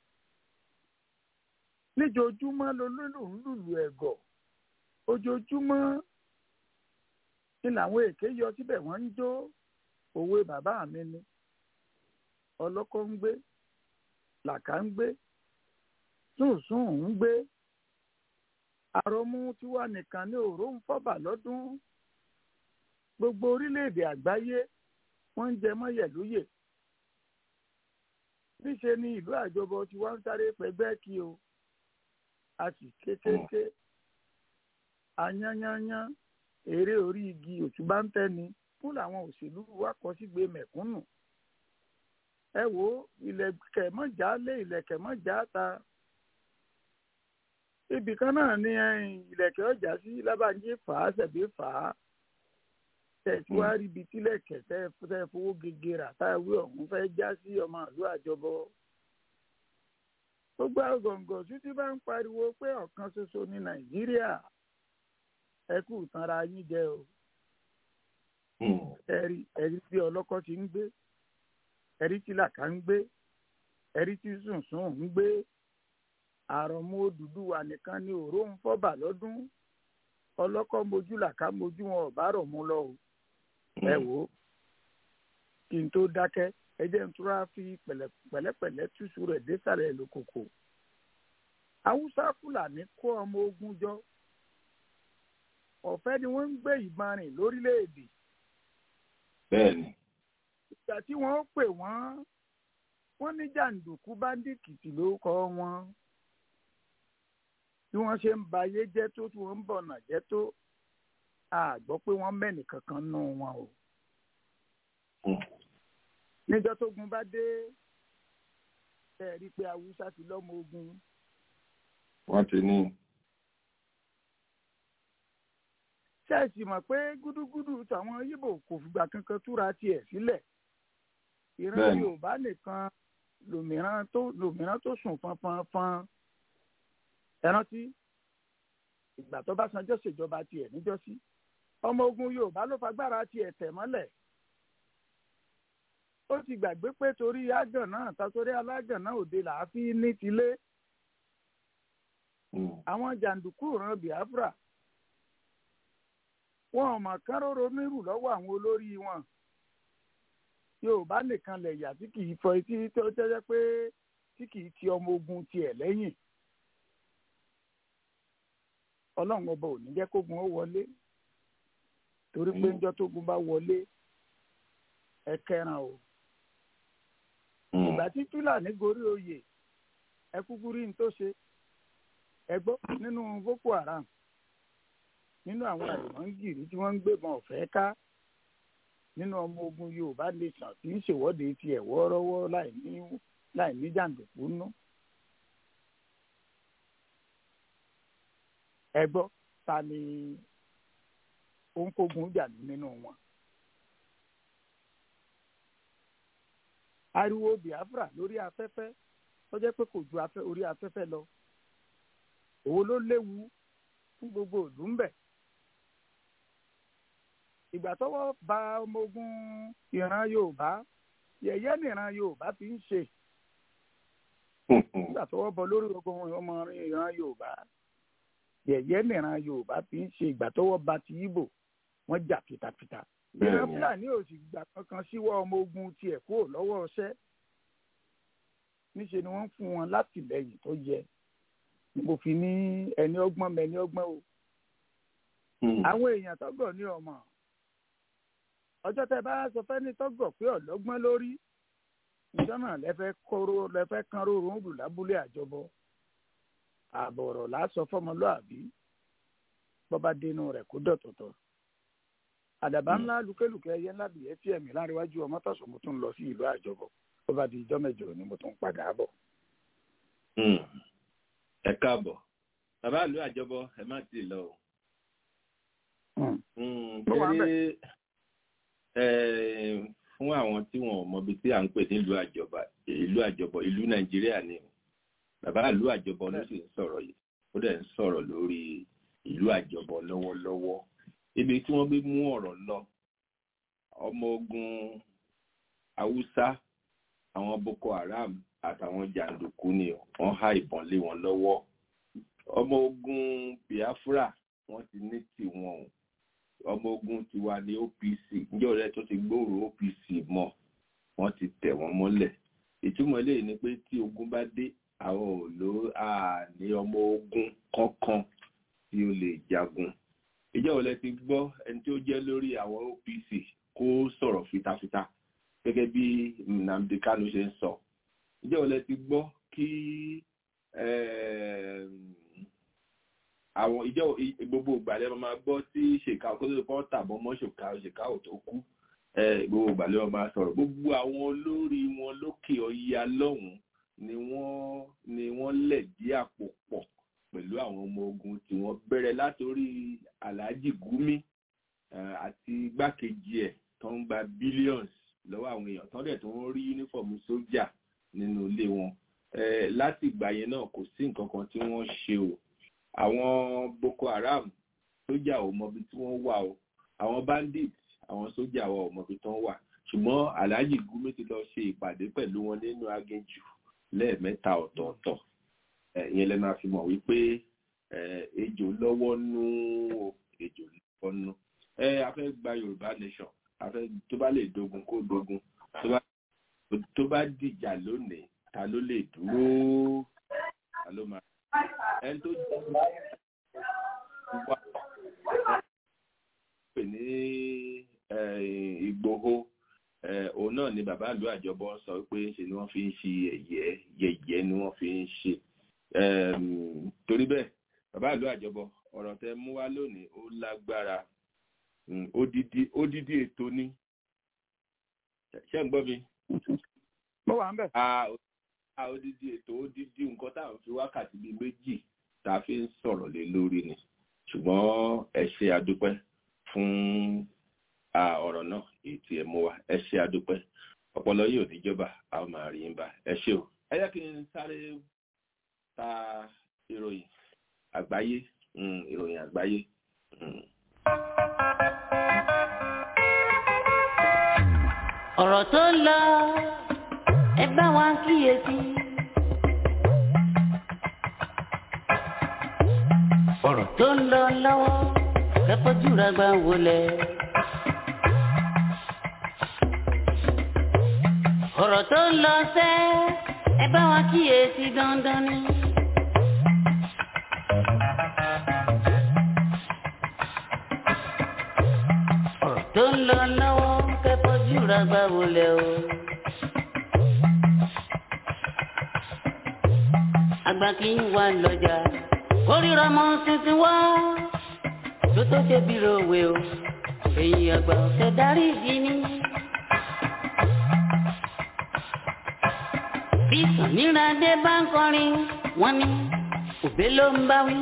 Níjojúmọ́ lolólù ń lùlù ẹ̀gọ̀ ojoojúmọ́ ní làwọn èké yọ síbẹ̀ wọ́n ń jó òwe bàbá mi ni ọlọ́kọ́ ń gbé làkà ń gbé sùnsùn ń gbé àròmú tiwa nìkan ní òró ń fọ́bà lọ́dún gbogbo orílẹ̀-èdè àgbáyé wọ́n ń jẹ mọ́yẹ̀ lóyè níṣe ni ìlú àjọbọ tí wọ́n ń sáré pẹ̀gbẹ́ kí o a sì kékeré ayányányán eré orí igi òtúbá ń tẹ́ni fún làwọn òṣèlú wa kọ sígbè mẹ̀kúnnù ẹ wo ilẹ̀kẹ̀ mọ́jà lé ilẹ̀kẹ̀ mọ́jà ta ibì kan náà ni ilẹ̀kẹ̀ ọjà sí Lábànjí fà á ṣẹ̀bí fà á tẹ̀sí wá rí ibi tílẹ̀kẹ̀ tẹ́ fowó gègé rà táwé ọ̀hún fẹ́ já sí ọmọ ìlú àjọbọ. Ó gbogbo àgọ̀ǹgọ̀ títí bá ń pariwo pé ọ̀kan ṣoṣo ní nàìjíríà ẹ kú tanra yín jẹ o ẹ̀rí ẹ̀rí tí ọlọ́kọ́ ti ń gbé ẹ̀rí tí làkà ń gbé ẹ̀rí tí sùnsùn ń gbé àrọ̀mú Odùduwà nìkan ni òró ń fọ́bà lọ́dún ọlọ́kọ́ mojú làkà mojú wọn ọ̀bá rọ̀ mú lọ o ẹ wò ó kí n tó dákẹ́ ẹ jẹ́ n túra fi pẹ̀lẹ́pẹ̀lẹ́ túṣu rẹ̀ désàlẹ̀ lókòkò haúsá fúlàní kó ọmọ ogun jọ ọ̀fẹ́ ni wọ́n ń gbé ìbọn rìn lórílẹ̀‐èdè bẹ́ẹ̀ni ìgbà tí wọ́n pè wọ́n wọ́n ní jàǹdùkú báńdíìkì ló kọ́ wọn bí wọ́n ṣe ń ba ayé jẹ́ tó tí wọ́n ń bọ̀nà jẹ́ tó a gbọ́ pé wọ́n mẹ́nì kankan nù wọn o. níjọ́ tógun bá dé ẹ rí i pé haúsá ti lọ́mọ ogun. wọ́n ti ní. ṣẹ́ẹ̀sì mọ̀ pé gúdúgúdú tàwọn yíbò kò fìgbà kankan túra tiẹ̀ sílẹ̀ ìran yorùbá nìkan lòmíràn tó lòmíràn tó sùn fanfanfan ẹ rántí ìgbà tó bá sanjọ́ ṣèjọba tiẹ̀ níjọ́sí ọmọ ogun yorùbá ló fagbára tiẹ̀ tẹ̀ mọ́lẹ̀ ó ti gbàgbé pé torí àgàn náà tàtórí alágàn náà òde làá fi ní tilé àwọn jàǹdùkú ran Biafra wọn ò mọ̀ kán róró nírù lọ́wọ́ àwọn olórí wọn yorùbá nìkan lẹ̀yà tí kì í fọ etí tó jẹ́ pé tí kì í ti ọmọ ogun tiẹ̀ lẹ́yìn ọlọ́run ọba ò ní jẹ́ kógun ó wọlé torí pé ńjọ́ tógun bá wọlé ẹ kẹran o ìgbà tí Fúlàní gorí oyè ẹ kúkú rí n tó ṣe ẹ gbọ́ nínú Boko Haram nínú àwọn àlùmọ́ngìrì tí wọ́n ń gbébọn ọ̀fẹ́ ká nínú ọmọ ogun Yorùbá nation tí ń ṣèwọ́de tiẹ̀ wọ́ọ́rọ́wọ́ láì ní láì ní jàǹdùkú nú. ẹ gbọ́ ta ni òǹkógun jà nínú wọn. ariwo Biafra lórí afẹ́fẹ́ tó jẹ́ pé kò ju afẹ́ orí afẹ́fẹ́ lọ òun ló léwu fún gbogbo ìlú ń bẹ̀. ìgbà tọ́wọ́ ba ọmọ ogun ìran Yorùbá yẹ̀yẹ́ nìran Yorùbá fi ń ṣe ìgbà tọ́wọ́ bọ lórí ogun ọmọ ìran Yorùbá yẹ̀yẹ́ nìran Yorùbá fi ń ṣe ìgbà tọ́wọ́ ba ti Ìgbò wọ́n jà fìtàfìtà ìran Fúlàní ò sì gbà kankan síwọ́ ọmọ ogun tiẹ̀ kúrò lọ́wọ́ ọṣẹ́ níṣẹ́ ni wọ́n fún wọn látìlẹ́yìn tó yẹ mo fi ní ẹni ọgbọ́n mẹ́ni ọgbọ́n o àwọn èèyàn tọ́gọ̀ ní ọmọ ọjọ́ tẹ bá sọ fẹ́ ní tọ́gọ̀ pé ọ̀lọ́gbọ́n lórí ìjọ náà lẹ́fẹ́ kóró lẹ́fẹ́ kan róró ń lù lábúlé àjọbọ àbọ̀rọ̀ lásọ fọmọlúàbí bọ́bá dénú rẹ̀ kó dọ̀tọ̀tọ̀ àdàbà ńlá lùkẹ́lùkẹ́ ẹyẹ ńlá bìyẹ́ tí ẹ̀mí láríwájú ọmọ tọ̀sọ̀ mo tún lọ sí ìlú àjọbọ bọ́bá di ìjọ mẹ́jọ ni mo tún padà bọ̀. ẹ káàbọ̀ bàbá ìlú àjọbọ ẹ má ti lọ o. kéré fún àwọn tí wọn ò mọbi tí à ń pè nílùú àjọbọ ìlú àjọbọ ìlú Nàìjíríà ni bàbá ìlú àjọbọ ló sì ń sọ̀rọ̀ yìí ó dẹ̀ ń sọ̀rọ̀ lórí ìlú àjọbọ lọ́wọ́lọ́wọ́ ibi tí wọ́n gbé mú ọ̀rọ̀ lọ ọmọ ogun Haúsá àwọn Boko Haram àtàwọn jàǹdùkú ni wọ́n há ìbọn lé wọn lọ́wọ́ ọmọ ogun Biafra wọ́n ti ní tiwọn ọmọ ogun tiwa ní O P C níjọ́ rẹ̀ tó ti gbòòrò O P C mọ́ wọ́n ti tẹ̀ wọ́n mọ́lẹ̀ ìtumọ̀ eléyìí ni pé tí ogun bá dé àwọn ò ló ní ọmọ ogun kankan tí ó lè jagun ìjọ́ wo lẹ ti gbọ́ ẹni tí ó jẹ́ lórí àwọn O P C kó sọ̀rọ̀ fitafita gẹ́gẹ́ bí Nnamdi Kanu ṣe ń sọ ìjọ́ wo lẹ ti gbọ́ kí àwọn ìjọ gbogbo ìgbàlẹ̀ máa gbọ́ tí ṣèkà kó tó kọ́ tàbọ̀ mọ́ ṣèkà ṣèkà ò tó kú gbogbo ìgbàlẹ̀ máa sọ̀rọ̀ gbogbo àwọn olórí wọn lókè ọya lọ́hùn ni wọ́n ni wọ́n lẹ̀ dí àpò pọ̀ pẹ̀lú àwọn ọmọ ogun tí wọ́n bẹ̀rẹ̀ látòrí Alhaji Gumi àti igbákejì ẹ̀ tó ń gba billions lọ́wọ́ àwọn èèyàn tó dẹ̀ tó ń rí uniform sójà nínú ilé wọn láti ìgbà yẹn náà kò sí nǹkan kan tí wọ́n ṣe o àwọn Boko Haram sójà ò mọbi tí wọ́n wà o àwọn bandit àwọn sójà wa ò mọbi tí wọ́n wà ṣùgbọ́n Alhaji Gumi ti lọ ṣe ìpàdé pẹ̀lú wọn nínú aginjù lẹ́ẹ̀mẹ́ta ọ̀tọ̀ọ̀tọ̀ ìyẹn lẹ́ máa fi mọ̀ wípé ejò lọ́wọ́ nú ejò lọ́wọ́ nú a fẹ́ gba Yorùbá nation a fẹ́ tó bá lè dogun kó dogun tó bá dìjà lónìí ta ló lè dúró ta ló máa ẹni tó jẹ́ wá pè ní Ìgbòho òun náà ni bàbá ìlú àjọbọ sọ pé ṣe ni wọ́n fi ń ṣe yẹ̀yẹ́ yẹ̀yẹ́ ni wọ́n fi ń ṣe torí bẹ́ẹ̀ bàbá ìlú àjọbọ ọ̀rọ̀ tẹ́ mú wá lónìí ó lágbára odidi odidi ètò ni ṣé ń gbọ́ mi. mo wà ń bẹ̀. a odidi ètò odidi nǹkan tá à ń fi wákàtí bíi méjì tá a fi ń sọ̀rọ̀ lé lórí ni ṣùgbọ́n ẹ ṣe àdúpẹ́ fún ọ̀rọ̀ náà èyí tí ẹ mú wá ẹ ṣe àdúpẹ́ ọpọlọ yìí ò ní jọba a ó máa rí yín bá ẹ ṣe o. ẹ yẹ kí n sáré ta ìròyìn àgbáyé ìròyìn àgbáyé. ọ̀rọ̀ tó ń lọ ẹ bá wa kíyèsí. ọ̀rọ̀ tó ń lọ lọ́wọ́ kẹ́kọ̀ọ́ jùlọ gbà wọlé. ọ̀rọ̀ tó ń lọ sẹ́ ẹ bá wa kíyèsí dandan ni. ọ̀rọ̀ tó ń lọ lọ́wọ́ kẹ́kọ̀ọ́ jùlọ gbà wọlé o. àgbà kì í wà lọ́jà kórìíra mọ́ tuntun wá tó tó ṣe bí ròwe o èyí àgbà ọ̀sẹ̀ darí ìdí ni. bí Sàníràdé bá ń kọrin wọ́n ní òbé ló ń bá wí.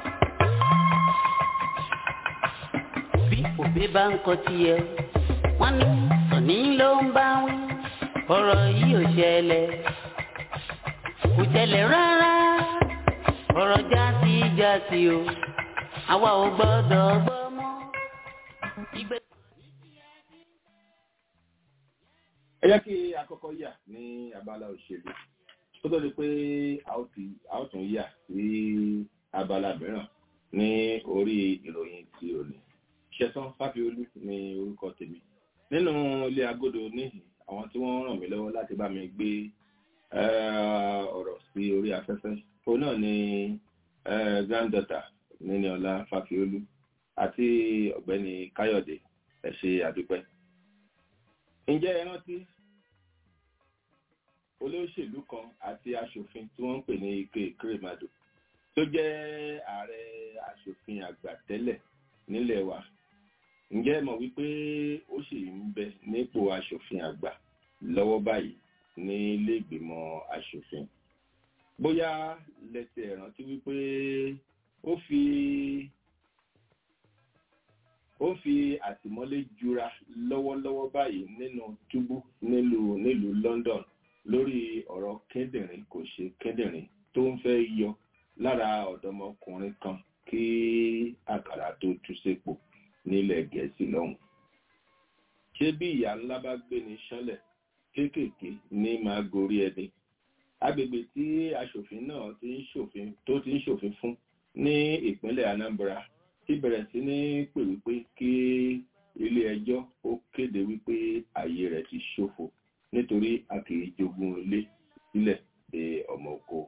bí òbé bá ń kọ tiẹ̀ wọ́n ní Sàní ló ń bá wí. ọ̀rọ̀ yìí ò ṣẹlẹ̀ kò ṣẹlẹ̀ rárá ọ̀rọ̀ jásí jásí o àwa ò gbọ́dọ̀ gbọ́ mọ́. ẹ yẹ kí àkọ́kọ́ yà ní abala òṣèlú tó tó di pé a ó tún yà sí abala mìíràn ní orí ìròyìn tí ò ní. Ṣẹ̀san Fáfiolú ní orúkọ tèmi nínú ilé agodo níhìn àwọn tí wọ́n ràn mí lọ́wọ́ láti bá mi gbé ọ̀rọ̀ sí orí afẹ́fẹ́ òun náà ni granddaughter Níníọlá Fáfiolú àti ọ̀gbẹ́ni Káyọ̀dé ẹ ṣé àdúpẹ́. ǹjẹ́ ẹ rántí olóṣèlú kan àti aṣòfin tí wọ́n ń pè ní Ike Ekweremadu tó jẹ́ ààrẹ aṣòfin àgbà tẹ́lẹ̀ nílẹ̀ wa ǹjẹ́ ẹ mọ̀ wípé ó sì ń bẹ nípò aṣòfin àgbà lọ́wọ́ báyìí ní ilé ìgbìmọ̀ aṣòfin bóyá lẹ́tẹ̀ rántí wípé ó fi ó fi àtìmọ́lé jura lọ́wọ́lọ́wọ́ báyìí nínú túbú nílùú nílùú London lórí ọ̀rọ̀ kíndìnrín kò ṣe kíndìnrín tó ń fẹ́ yọ lára ọ̀dọ́mọkùnrin kan kí àkàrà tó tú sépo nílẹ̀ Gẹ̀ẹ́sì lọ́hùn. ṣé bí ìyá ńlá bá gbé ní ṣánlẹ̀ kéékèèké ní máa gorí ẹni agbègbè tí aṣòfin náà ti ń ṣòfin tó ti ń ṣòfin fún ní ìpínlẹ̀ Anambra ti bẹ̀rẹ̀ sí ní pè wípé kí ilé ẹjọ́ ó kéde wípé ààyè rẹ̀ ti ṣòfò nítorí a kì í jogún ilé sílẹ̀ de ọmọ oko.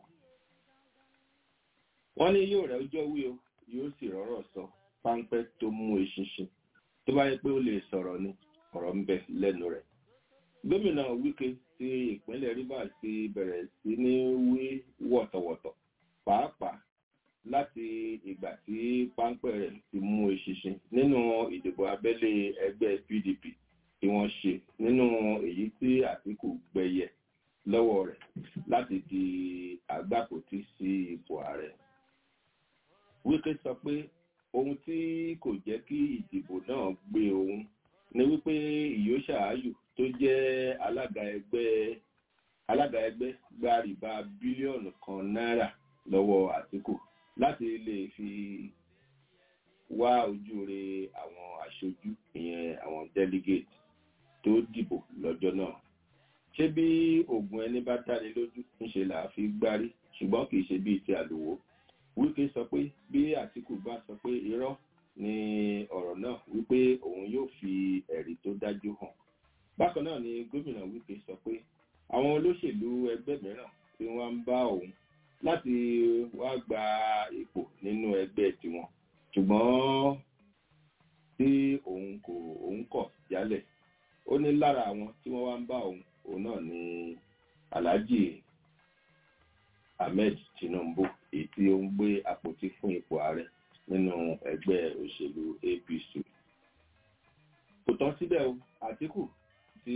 wọ́n ní yóò rẹ̀ ọjọ́ wí o yóò sì rọ́rọ̀ sọ páńpẹ́ tó mú eṣinṣin tó bá yẹ pé ó lè sọ̀rọ̀ ni ọ̀rọ̀ ń bẹ lẹ́nu rẹ̀. gómìnà Wike ti ìpínlẹ̀ Rivers ti bẹ̀rẹ̀ sí ní wí wọ̀tọ̀wọ̀tọ̀ pàápàá láti ìgbà tí páńpẹ́ rẹ̀ ti mú eṣinṣin nínú ìdìbò abẹ́lé ẹgbẹ́ P D P tí wọ́n ṣe nínú èyí tí Àtíkù gbẹ̀yẹ lọ́wọ́ rẹ̀ láti di agbápòtí sí ipò ààrẹ. Wike sọ pé ohun tí kò jẹ́ kí ìdìbò náà gbé òun ni wípé Ìyóṣà Ayù tó jẹ́ alága ẹgbẹ́ alága ẹgbẹ́ gba rìbá bílíọ̀nù kan náírà lọ́wọ́ Àtíkù láti lè fi wá ojú re àwọn aṣojú ìyẹn àwọn delegate tó dìbò lọ́jọ́ náà. Ṣé bí oògùn ẹni bá dáni lójú ń ṣe là á fi gbárí ṣùgbọ́n kì í ṣe bíi ti àlùwò. Wike sọ pé bí Àtíkù bá sọ pé irọ́ ni ọ̀rọ̀ náà wípé òun yóò fi ẹ̀rí tó dájú hàn. Bákan náà ni gómìnà Wike sọ pé àwọn olóṣèlú ẹgbẹ́ mìíràn tí wọ́n ń bá òun láti wá gba ipò nínú ẹgbẹ́ tiwọn ṣùgbọ́n tí òun kò òun kọ̀ jálẹ̀. Ó ní lára àwọn tí wọ́n wá ń bá òun òun náà ni Alhaji Ahmed Tinubu èyí tí ó ń gbé àpótí fún ipò ààrẹ nínú ẹgbẹ́ òṣèlú A P C. Kò tán síbẹ̀ o, Àtíkù ti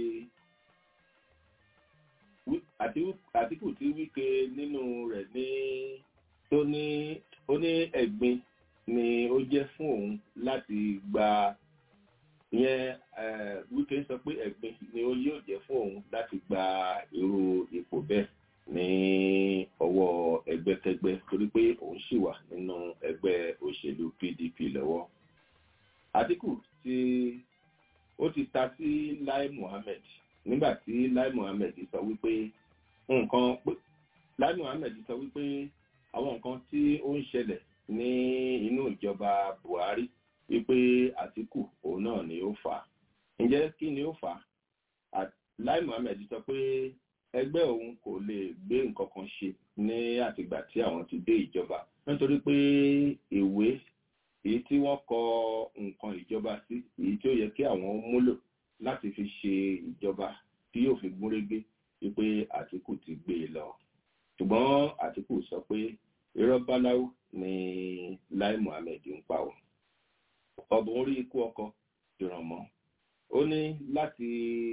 Àtíkù tí Wike nínú rẹ̀ ní tó ní ó ní ẹ̀gbin ni ó jẹ́ fún òun láti gba ìyẹn Wike sọ pé ẹ̀gbin ni ó yóò jẹ́ fún òun láti gba irú ipò bẹ́ẹ̀ ní ọwọ́ ẹgbẹ́kẹgbẹ́ torí pé òun ṣì wà nínú ẹgbẹ́ òṣèlú P D P lọ́wọ́. Àtíkù tí ó ti ta sí Lai Mohammed nígbà tí Lai Mohammed sọ wípé nǹkan Lai Mohammed sọ wípé àwọn nǹkan tí ó ń ṣẹlẹ̀ ní inú ìjọba Buhari wípé Àtíkù òun náà ni ó fà á. Ǹjẹ́ kí ni ó fà á? Lai Mohammed sọ pé ẹgbẹ́ òun kò lè gbé nǹkan kan ṣe ní àtìgbà tí àwọn ti dé ìjọba nítorí pé ìwé èyí tí wọ́n kọ nǹkan ìjọba sí èyí tí ó yẹ kí àwọn múlò láti fi ṣe ìjọba tí yóò fi gúnrégé wípé Àtíkù ti gbé e lọ. Ṣùgbọ́n Àtíkù sọ pé irọ́ báláwú ni Lai Mohammed ń pa ọ́. Ọ̀bùn orí ikú ọkọ ìrànmọ́. Ó ní láti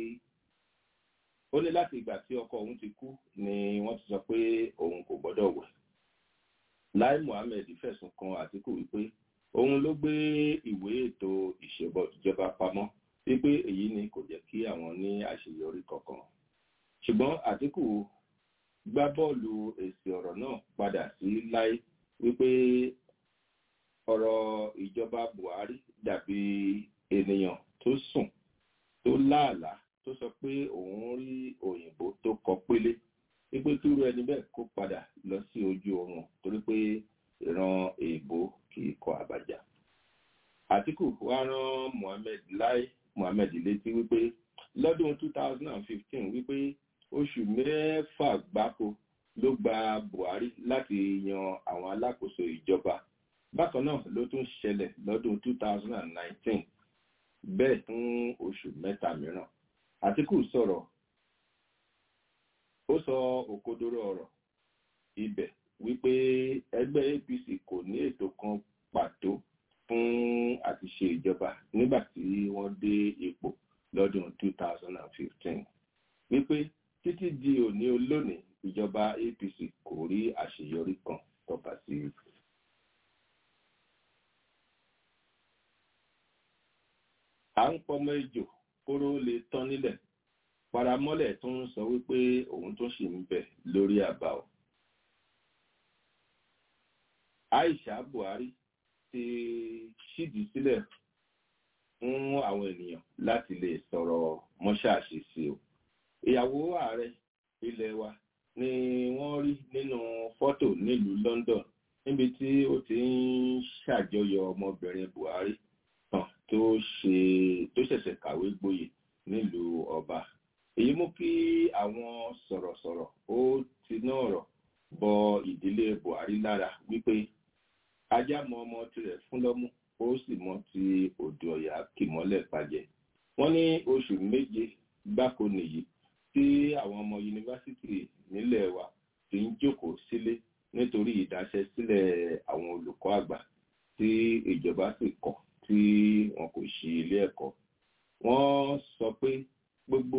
ó ní láti ìgbà tí ọkọ òun ti kú ni wọ́n ti sọ pé òun kò gbọ́dọ̀ wẹ̀. Lai Mohammed fẹ̀sùn kan Àtíkù wípé òun ló gbé ìwé ètò ìṣèjọba pamọ́ wípé èyí ni kò jẹ́ kí àwọn ní àṣeyọrí kankan. Ṣùgbọ́n Àtíkù gbá bọ́ọ̀lù èsì ọ̀rọ̀ náà padà sí Lai wípé ọ̀rọ̀ ìjọba Buhari dàbí ènìyàn tó sùn tó láàlá tó sọ pé òun rí òyìnbó tó kọ pélé wípé túrú ẹni bẹ́ẹ̀ kó padà lọ sí ojú oorun torí pé ìran èèbó kì í kọ àbàjá. Àtíkù wá rán Mohammed Lai Mohammed létí wípé lọ́dún two thousand fifteen wípé oṣù mẹ́fà gbáko ló gba Buhari láti yan àwọn alákòóso ìjọba. Bákan náà ló tún ṣẹlẹ̀ lọ́dún two thousand nineteen bẹ́ẹ̀ fún oṣù mẹ́ta mìíràn. Àtíkù sọ̀rọ̀ ó sọ òkodoro ọ̀rọ̀ ibẹ̀ wípé ẹgbẹ́ A P C kò ní ètò kan pàtó fún àti ṣe ìjọba nígbà tí wọ́n dé ipò lọ́dún two thousand fifteen wípé títí di òní olónìí ìjọba A P C kò rí àṣeyọrí kan tọ́ka sí. À ń pọmọ ejò kóró lè tán nílẹ̀ paramọ́lẹ̀ tó ń sọ wípé òun tó ṣì ń bẹ lórí àbá o. Aisha Buhari ti ṣídìí sílẹ̀ fún àwọn ènìyàn láti lè sọ̀rọ̀ mọ́ṣáàṣì sí o. Ìyàwó ààrẹ ilẹ̀ wa ni wọ́n rí nínú fọ́tò nílùú London níbi tí ó ti ń ṣàjọyọ̀ ọmọbìnrin Buhari kan tó ṣe tó ṣẹ̀ṣẹ̀ kàwé gboyè nílùú ọba. Èyí mú kí àwọn sọ̀rọ̀sọ̀rọ̀ ó ti náà rọ̀ bọ ìdílé Buhari lára wípé ajá mọ ọmọ tirẹ̀ fún lọ́mú ó sì mọ ti odò ọ̀yà kìmọ́lẹ̀ pàjẹ́. Wọ́n ní oṣù méje gbáko nìyí tí àwọn ọmọ yunifásitì nílẹ̀ wa ti ń jókòó sílé nítorí ìdáṣẹ́sílẹ̀ àwọn olùkọ́ àgbà tí ìjọba sì kọ̀ tí wọn kò ṣí ilé ẹ̀kọ́. Wọ́n sọ pé gbogbo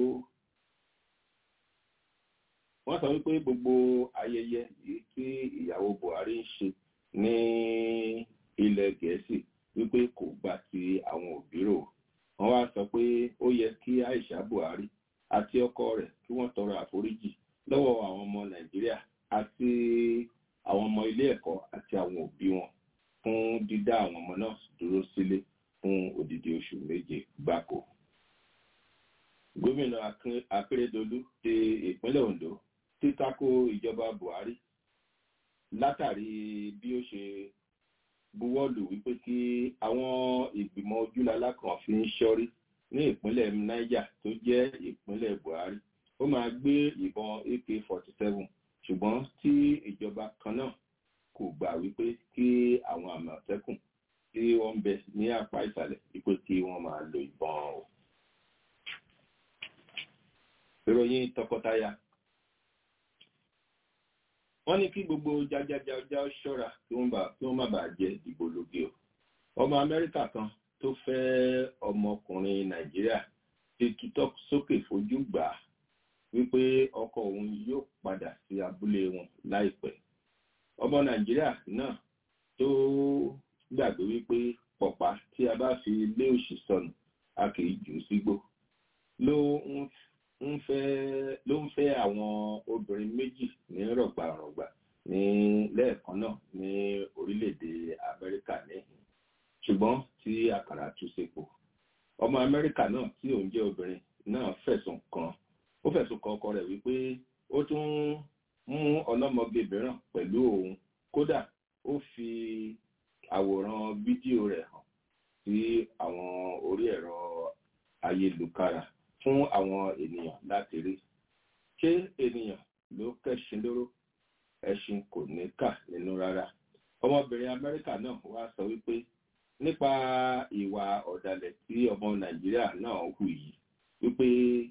wọ́n sọ wípé gbogbo ayẹyẹ yìí tí ìyàwó Buhari ń ṣe ní ilẹ̀ Gẹ̀ẹ́sì wípé kò gbà ti àwọn òbí rò. Wọ́n wá sọ pé ó yẹ kí Aisha Buhari àti ọkọ rẹ̀ kí wọ́n tọrọ àforíjì ilé ẹ̀kọ́ àti àwọn òbí wọn fún dídá àwọn ọmọ náà dúró sílé fún odidi oṣù méje gbáko. Gómìnà Akérédolú ti ìpínlẹ̀ Ondo ti tako ìjọba Buhari látàrí bí ó ṣe buwọ́lù wípé kí àwọn ìgbìmọ̀ ojúlalá kan fi ń ṣọ́rí ní ìpínlẹ̀ Niger tó jẹ́ ìpínlẹ̀ Buhari ó máa gbé ìbọn A K forty-seven ṣùgbọ́n tí ìjọba kan náà kò gbà wípé kí àwọn àmọ̀tẹ́kùn tí wọ́n ń bẹ ní apá ìsàlẹ̀ wípé kí wọ́n máa lo ìbọn o. Ìròyìn tọkọtaya. Wọ́n ní kí gbogbo jájájájá ṣọ́ra kí wọ́n má bàa jẹ ìbò lóge o. Ọmọ Amẹ́ríkà kan tó fẹ́ ọmọkùnrin Nàìjíríà ti tutọ́ sókè fojú gbà á wípé ọkọ òun yóò padà sí abúlé wọn láìpẹ́. Ọmọ Nàìjíríà náà tó gbàgbé wípé pọ̀pá tí a bá fi lé òṣì sọnù a kì í jù ú sígbó ló ń fẹ́ ló ń fẹ́ àwọn obìnrin méjì ní rọ̀gbàrọ̀gbà ní lẹ́ẹ̀kan náà ní orílẹ̀-èdè Amẹ́ríkà níhìn ṣùgbọ́n tí àkàrà tú sépo. Ọmọ Amẹ́ríkà náà tí òun jẹ́ obìnrin náà fẹ̀sùn kàn ó fẹ̀sùn kan ọkọ rẹ̀ wípé ó tún mú ọlọ́mọge mìíràn pẹ̀lú òun kódà ó fi àwòrán fídíò rẹ̀ hàn sí àwọn orí ẹ̀rọ ayélujára fún àwọn ènìyàn láti rí. Ṣé ènìyàn ló kẹ́ṣin lóró? Ẹṣin kò ní kà nínú rárá. Ọmọbìnrin Amẹ́ríkà náà wá sọ wípé nípa ìwà ọ̀dàlẹ̀ tí ọmọ Nàìjíríà náà hù yìí wípé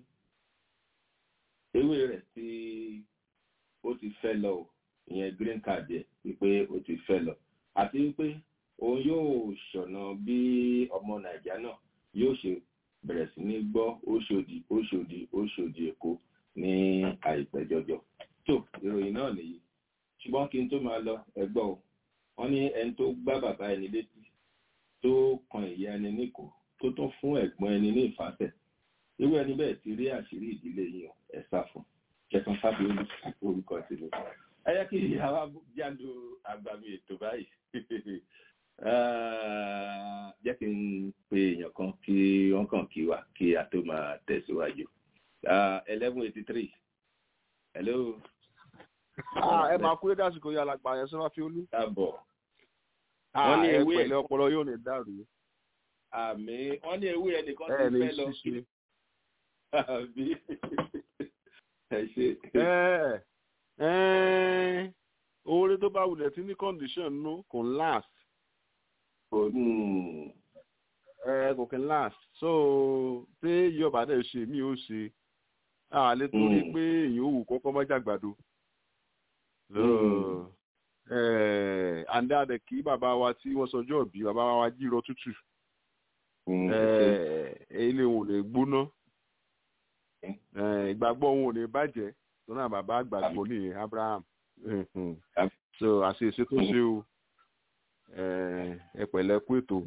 ewé rẹ̀ tí ó ti fẹ́ lọ ìyẹn green card ẹ̀ wípé ó ti fẹ́ lọ àti wípé òun yóò ṣọ̀nà bí ọmọ Nàìjíríà náà yóò ṣe bẹ̀rẹ̀ sí ní gbọ́ Òṣòdì Òṣòdì Òṣòdì Èkó ní àìpẹ́ jọjọ. Tó ìròyìn náà nìyí ṣùgbọ́n kí n tó máa lọ ẹgbọ́ o wọ́n ní ẹni tó gbá bàbá ẹni létí tó kan ìyá ẹni níkò tó tún fún ẹ̀gbọ́n ẹni ní ìfàsẹ̀ irú ẹni bẹ́ẹ̀ ti rí àṣírí ìdílé yìí ẹ̀ sá fún kẹsàn sábẹ́ orúkọ tèmi. ẹ yẹ kí ìyàwó jáde àgbàmì ètò báyìí jẹ́ kí n pe èèyàn kan kí wọ́n kàn kí wa kí a tó máa tẹ̀síwájú. eleven eighty three hello. ẹ máa kú lédè àsìkò yàrá àgbà yẹn sọ́wọ́ fi olú. káàbọ̀. wọ́n ní ewé ẹ̀ pẹ̀lẹ́ ọpọlọ yóò ní dàrú. àmì wọ́n ní ewé ẹnìkan ti fẹ́ lọ kí. àbí ẹ ṣe. oore tó bá wulẹ̀ tí ní condition nù kò ń last. kò kí ń last so tí yọba dẹ̀ ṣe mí ó ṣe àlẹ́ torí pé èyí ò wù kọ́kọ́ mọ́jà gbàdo. àǹdá rẹ̀ kí bàbá wa tí wọ́n sọjọ́ bí bàbá wa jírọ tútù ilé wọn ò lè gbóná ìgbàgbọ́ wọn ò lè bàjẹ́ tó náà bàbá àgbàgbọ́ ní Abraham so àṣeṣe tó ṣe o ẹ pẹ̀lẹ́ kú ètò.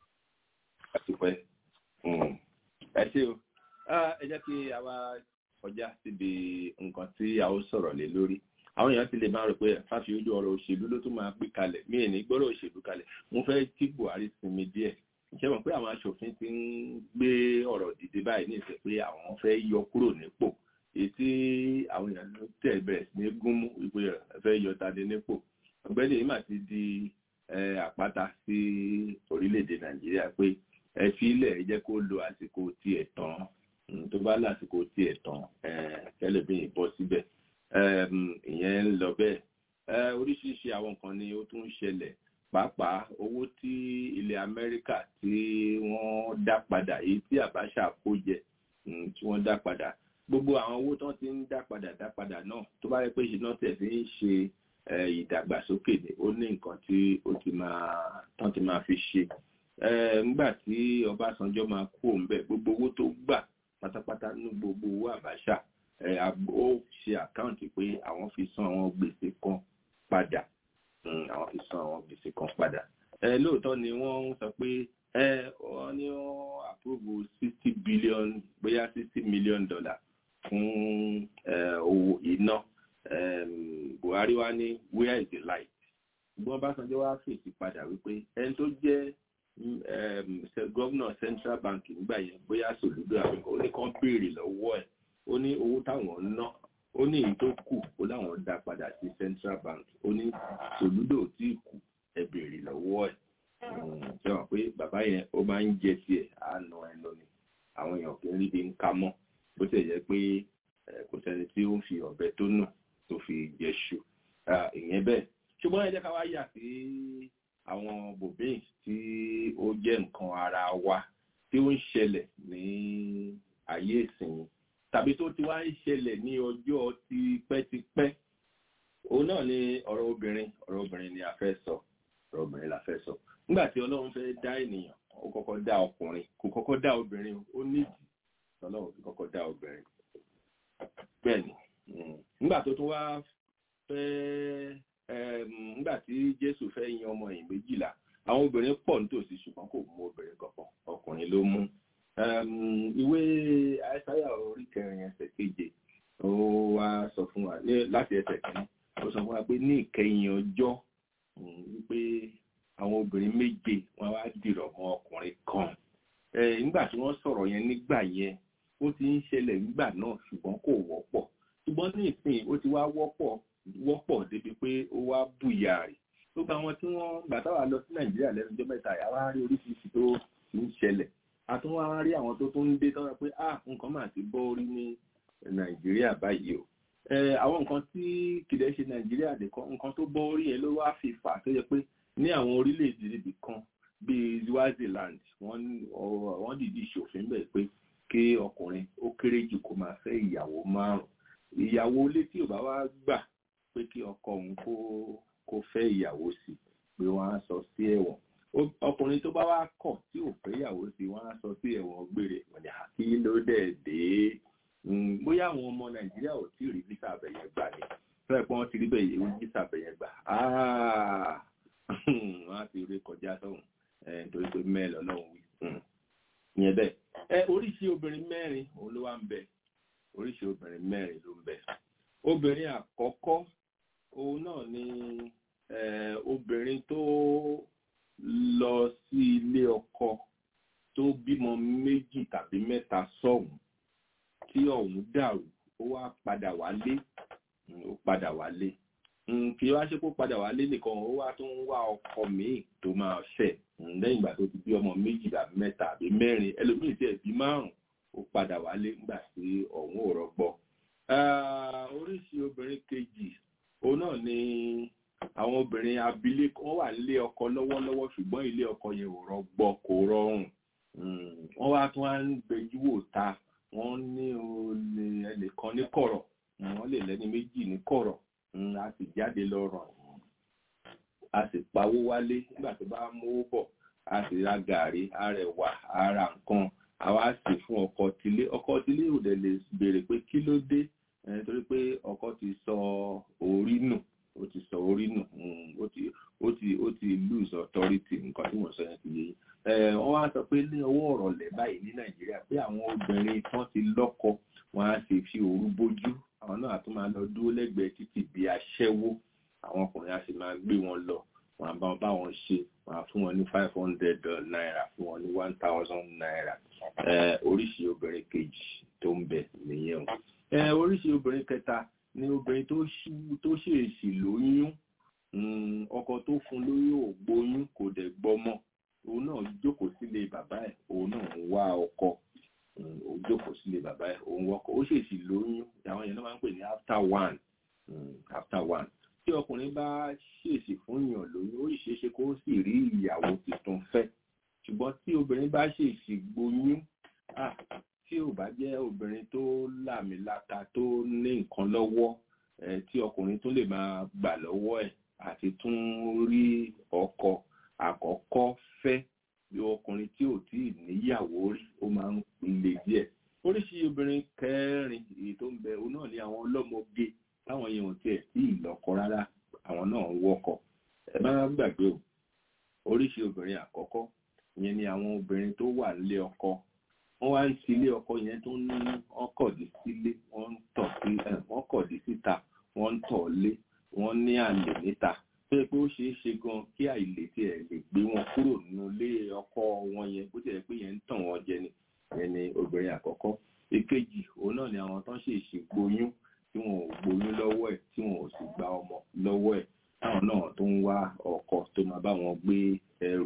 ẹ ṣe o ẹ jẹ́ kí a wá kọjá síbi nǹkan tí a ó sọ̀rọ̀ lé lórí. àwọn èèyàn ti lè máa rò pé Fáfiolú ọ̀rọ̀ òṣèlú ló tún máa gbé kalẹ̀ mí ẹ̀ ní gbọ́dọ̀ òṣèlú kalẹ̀ mo fẹ́ kí Buhari sinmi díẹ̀ ṣé mọ̀ pé àwọn aṣòfin ti ń gbé ọ̀rọ̀ dìde báyìí ní ìfẹ́ pé àwọn fẹ́ yọ kúrò nípò èyí tí àwọn èèyàn ló tẹ̀ bẹ̀rẹ̀ sí ní gúnmú wípé fẹ́ yọ tadé nípò ọ̀gbẹ́ni yìí mà ti di àpáta sí orílẹ̀-èdè Nàìjíríà pé ẹ fi ilẹ̀ ẹ jẹ́ kó lo àsìkò tiẹ̀ tán tó bá lásìkò tiẹ̀ tán tẹ́lẹ̀ bí yìí bọ́ síbẹ̀ ìyẹn ń lọ bẹ́ẹ̀ oríṣiríṣi àwọn nǹkan ni ó tún ń ṣẹlẹ̀ pàápàá owó tí ilẹ̀ Amẹ́ríkà tí wọ́n dá padà èyí tí Abacha kó jẹ tí wọ́n dá padà gbogbo àwọn owó tán ti ń dá padà dá padà náà tó bá yẹ pé ṣe náà tẹ̀ sí ń ṣe ìdàgbàsókè ó ní nǹkan tí ó ti máa tán ti máa fi ṣe nígbà tí Ọbásanjọ́ máa kú òun bẹ́ẹ̀ gbogbo owó tó gbà pátápátá ní gbogbo owó Abacha ó ṣe àkáǹtì pé àwọn fi san àwọn gbèsè kan padà àwọn fi san àwọn gbèsè kan padà lóòótọ́ ni wọ́n ń sọ pé wọ́n ní wọ́n approve sixty billion bóyá sixty million dollar fún owó iná Buhari wá ní where is the light ṣùgbọ́n Ọbásanjọ́ wá fèsì padà wípé ẹni tó jẹ́ gọ́vnà Central Bank nígbà yẹn bóyá Soludo àwọn ó ní kàn béèrè lọ́wọ́ ẹ̀ ó ní owó táwọn ná ó ní èyí tó kù ó láwọn dá padà sí Central Bank ó ní Soludo tí kù ẹ béèrè lọ́wọ́ ẹ̀ ṣe wà pé bàbá yẹn ó máa ń jẹ tiẹ̀ àánú ẹ lọ ni àwọn èèyàn kì í rí bí ń ká mọ́ bó ṣe jẹ́ pé kò sẹ́ni tí ó ń fi ọ̀bẹ tó nù tó fi jẹ ṣu ìyẹn bẹ́ẹ̀ ṣùgbọ́n ẹ jẹ́ ká wá yà sí àwọn bòbíìn tí ó jẹ́ nǹkan ara wa tí ó ń ṣẹlẹ̀ ní ayé ìsìn tàbí tó ti wá ń ṣẹlẹ̀ ní ọjọ́ tipẹ́tipẹ́ òun náà ni ọ̀rọ̀ obìnrin ọ̀rọ̀ obìnrin ni a fẹ́ sọ ọ̀rọ̀ obìnrin la fẹ́ sọ nígbà tí Ọlọ́run fẹ́ dá ènìyàn ó kọ́kọ́ dá ọkùnrin kò kọ́kọ́ dá obìnrin ó nídìí Ọlọ́run fi kọ́kọ́ dá obìnrin bẹ́ẹ̀ ni nígbà tó tún wá fẹ́ nígbà tí Jésù fẹ́ yan ọmọ yìí méjìlá àwọn obìnrin pọ̀ nítòsí ṣùgbọ́n kò mú obìnrin kankan ọkùnrin ló mú ìwé Àìsáyà orí kẹrin ẹsẹ̀ keje ó wá sọ fún wa láti ẹsẹ̀ kìíní ó sọ fún wa pé ní ìkẹyìn ọjọ́ wípé àwọn obìnrin méje wọn wá dìrọ̀ mọ́ ọkùnrin kan nígbà tí wọ́n sọ̀rọ̀ yẹn nígbà yẹn ó ti ń ṣẹlẹ̀ nígbà náà ṣùgbọ́n kò wọ́pọ̀ ṣùgbọ́n ní ìsìn ó ti wá wọ́pọ̀ wọ́pọ̀ débi pé ó wá bùyà rẹ̀ tó gba àwọn tí wọ́n gbà táwa lọ sí Nàìjíríà lẹ́nu ọjọ́ mẹ́ta yà wá rí oríṣiríṣi tó ń ṣẹlẹ̀ àtún wá rí àwọn tó tún ń dé tán pé ah nǹkan máa ti bọ́ orí ní Nàìjíríà báyìí o àwọn nǹkan tí kìdẹ́ ṣe Nàìjíríà nìkan nǹkan tó bọ́ orí yẹn ló wá fi fà tó yẹ pé ní àwọn orílẹ̀-èdè ibì kan bíi Swaziland wọ́n dìdí ìṣòfin bẹ́ẹ̀ pé kí ọkùnrin ó kéré jù kó máa fẹ́ ìyàwó márùn-ún ìyàwó ilé tí ò bá wá gbà pé kí ọkọ òun kó kó fẹ́ ìyàwó sí pé wọ́n á sọ sí ẹ̀wọ̀n ọkùnrin tó bá wá kọ̀ tí ò fẹ́ ìyàwó sí wọ́n á sọ sí ẹ̀wọ̀n gbére wọ́n ní àkí ló dẹ̀ dé bóyá àwọn ọmọ Nàìjíríà ò tí ì rí visa àbẹ̀yẹn gbà ní fẹ́ẹ̀ pé wọ́n ti rí bẹ́ẹ̀ yẹn visa àbẹ̀yẹn gbà wọ́n á ti rí kọjá sọ́hùn nítorí pé mẹ́ẹ̀lì ọlọ́run wí ìyẹn bẹ́ẹ̀ ẹ oríṣi obìnrin mẹ́rin òun ló wá ń bẹ oríṣi obìnrin mẹ́rin ló ń bẹ obìnrin àkọ́kọ́ òun náà ni obìnrin tó lọ sí ilé ọkọ tó bímọ méjì tàbí mẹ́ta sọ́hùn tí ọ̀hún dàrú ó wá padà wálé ó padà wálé kì í wá ṣe kó padà wálé nìkan ó wá tó ń wá ọkọ míì tó máa fẹ́ lẹ́yìn ìgbà tó ti bí ọmọ méjì tàbí mẹ́ta àbí mẹ́rin ẹlòmíì tí ẹ̀ bí márùn-ún ó padà wálé nígbà tí ọ̀hún ò rọgbọ. oríṣi obìnrin kejì òun náà ni àwọn obìnrin abilékọ wọ́n wà nílé ọkọ lọ́wọ́lọ́wọ́ ṣùgbọ́n ilé ọkọ yẹn ò rọgbọ kò rọrùn wọ́n wá tún wá ń gbẹjú wò ta wọ́n ní olè ẹnìkan ní kọ̀rọ̀ wọ́n lè lẹ́ni méjì ní kọ̀rọ̀ a sì jáde lọ ràn a sì pawó wálé nígbà tó bá mówó bọ̀ a sì ra gàrí arẹwà ara nǹkan àwa sì fún ọkọ tílé ọkọ tílé ò dẹ̀ lè béèrè pé kí ló dé nítorí pé ọkọ ti sọ orí nù ó ti sọ orí nù ó ti ó ti ó ti lose authority nǹkan tí mo sọ yẹn ti yé wọ́n wá sọ pé ní ọwọ́ ọ̀rọ̀ lẹ̀ báyìí ní Nàìjíríà pé àwọn obìnrin tán ti lọ́kọ wọ́n á sì fi òru bójú àwọn náà tún máa lọ dúró lẹ́gbẹ̀ẹ́ títì bí aṣẹ́wó àwọn ọkùnrin á sì máa gbé wọn lọ wọn á bá wọn bá wọn ṣe wọn á fún wọn ní five hundred naira fún wọn ní one thousand naira oríṣi obìnrin kejì tó ń bẹ nìyẹn o oríṣi obìnrin kẹta ni obìnrin tó ṣèèṣì lóyún ọkọ tó fún lóyún ò gbóyún kò dẹ̀ gbọ́mọ òun náà jókòó sílé bàbá ẹ̀ òun náà ń wá ọkọ ó jókòó sílé bàbá ẹ̀ òun wọkọ̀ ó ṣèṣì lóyún àwọn èèyàn náà máa ń pè ní after one after one tí ọkùnrin bá ṣèṣì fún yàn lóyún ó ṣeé ṣe kó sì rí ìyàwó tuntun fẹ́ ṣùgbọ́n tí obìnrin bá ṣèṣì gbóyún tí ò bá jẹ́ obìnrin tó làmìlaka tó ní nǹkan lọ́wọ́ tí ọkùnrin tún lè máa gbà lọ́wọ́ ẹ̀ àti tún rí ọkọ àkọ́kọ́ fẹ́ bí ọkùnrin tí ò tí ì níyàwó rí ó máa ń le díẹ̀. oríṣi obìnrin kẹrin èyí tó ń bẹ òun náà ni àwọn ọlọ́mọge táwọn yẹn ò tiẹ̀ tí ì lọ́kọ rárá àwọn náà ń wọ́kọ. ẹ má gbàgbé o oríṣi obìnrin àkọ́kọ́ ìyẹn ni àwọn obìnrin tó wà nílé ọkọ wọ́n wá ń ti ilé ọkọ yẹn tó ní wọ́n kọ̀dí sílé wọ́n ń tọ̀ sí wọ́n kọ̀dí síta wọ́n ń tọ̀ lé wọ́n ní àlè níta tó yẹ pé ó ṣeé ṣe gan kí àìlè tí ẹ lè gbé wọn kúrò nínú ilé ọkọ wọn yẹn bó tiẹ̀ pé yẹn ń tàn wọ́n jẹ ni ẹni obìnrin àkọ́kọ́. Èkejì òun náà ni àwọn tó ń ṣe ìṣègbóyún tí wọn ò gbóyún lọ́wọ́ ẹ̀ tí wọn ò sì gba ọmọ lọ́wọ́ ẹ̀ táwọn náà tó ń wá ọkọ tó máa bá wọn gbé ẹrù.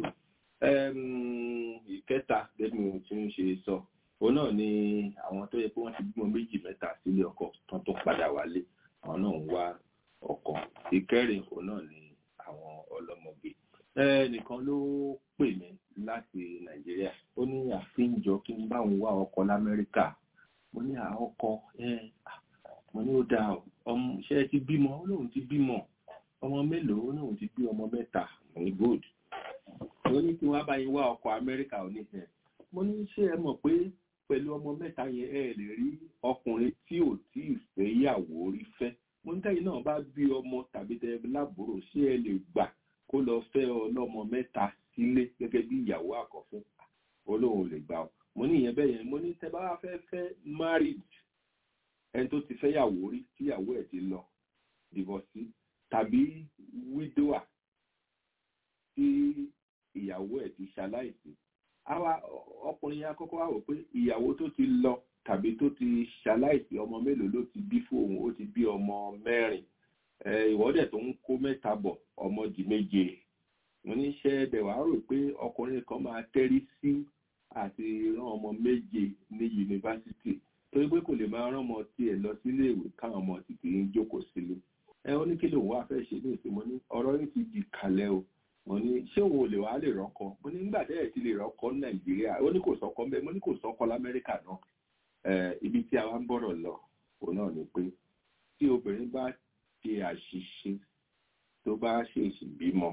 Ìkẹta gẹ́gẹ́ bí mo ti ń ṣe sọ òun náà ni àwọn tó yẹ pé wọ́n ti bímọ méjì mẹ́ta sílé ọkọ tán tó padà wálé àwọn náà ń wá ọkọ. Ìkẹrin òun náà ni àwọn ọlọ́mọge. Ẹnìkan ló pè mí láti Nàìjíríà ó ní àfihànjọ kí n bá òun wá ọkọ l'Amẹ́ríkà. Mo ní àọkọ mo ní ó dáa ọmọ ṣé ẹ ti bímọ ó lóun ti bímọ ọmọ mélòó ó lóun ti bí ọmọ mẹ́ta. Mo ní good. Mo ní kí wọ́n bá yín wá ọkọ Amẹ́ríkà ò ní ẹ̀. Mo ní ṣé ẹ mọ̀ pé pẹ̀lú ọmọ mẹ́ta yẹn ẹ lè rí ọkùnrin tí ò tí ì fẹ́ yàwó rí fẹ́. Mo ní tẹ́yìn náà bá bí ọmọ tàbí tẹ́ lábúrò ṣé ẹ lè gbà kó lọ fẹ́ ọlọ́mọ mẹ́ta sílé gẹ́gẹ́ bí ìyàwó àkọ́fẹ́. Olóhùn lè gbà ọ́. Mo ní ìyẹn bẹ́ẹ̀ yẹn mo ní tẹ́ bá fẹ́ fẹ́ married ẹni tó ti fẹ́ yàwó rí tí ìyàwó ẹ̀ ti lọ divorce tàbí widower tí ìyàwó ẹ̀ ti ṣaláìsí. Àwa ọkùnrin yẹn àkọ́kọ́ wá wò pé ìyàwó tó ti lọ tàbí tó ti ṣaláìsí ọmọ mélòó ló ti bí fún òun ó ti bí ọmọ mẹ́rin ìwọ́dẹ̀ tó ń kó mẹ́ta bọ̀ ọmọ di méje. Mo ní ṣe ẹ̀dẹ̀ wàá rò pé ọkùnrin kan máa tẹ́rí sí àti rán ọmọ méje ní yunifásitì torí pé kò lè máa rán ọmọ tiẹ̀ lọ sílé ìwé káwọn ọmọ tìtì ń jókòó sílé. Ẹ ó ní kí lòun wá fẹ́ ṣe ní ìsìn mo ní ọ̀rọ̀ yìí ti di kalẹ̀ o. Mo ní ṣé òun ò lè wá lè rọ́kọ mo ní nígbà tẹ́ẹ̀ ti lè rọ́kọ ní Nàìjíríà ó ní kò sọ́kọ mbẹ́ mo ní kò sọ́kọ l'Amẹ́ríkà náà. Ibi tí a wá ń bọ̀rọ̀ lọ òun náà ni pé tí obìnrin bá ṣe àṣìṣe tó bá ṣe ìṣìbímọ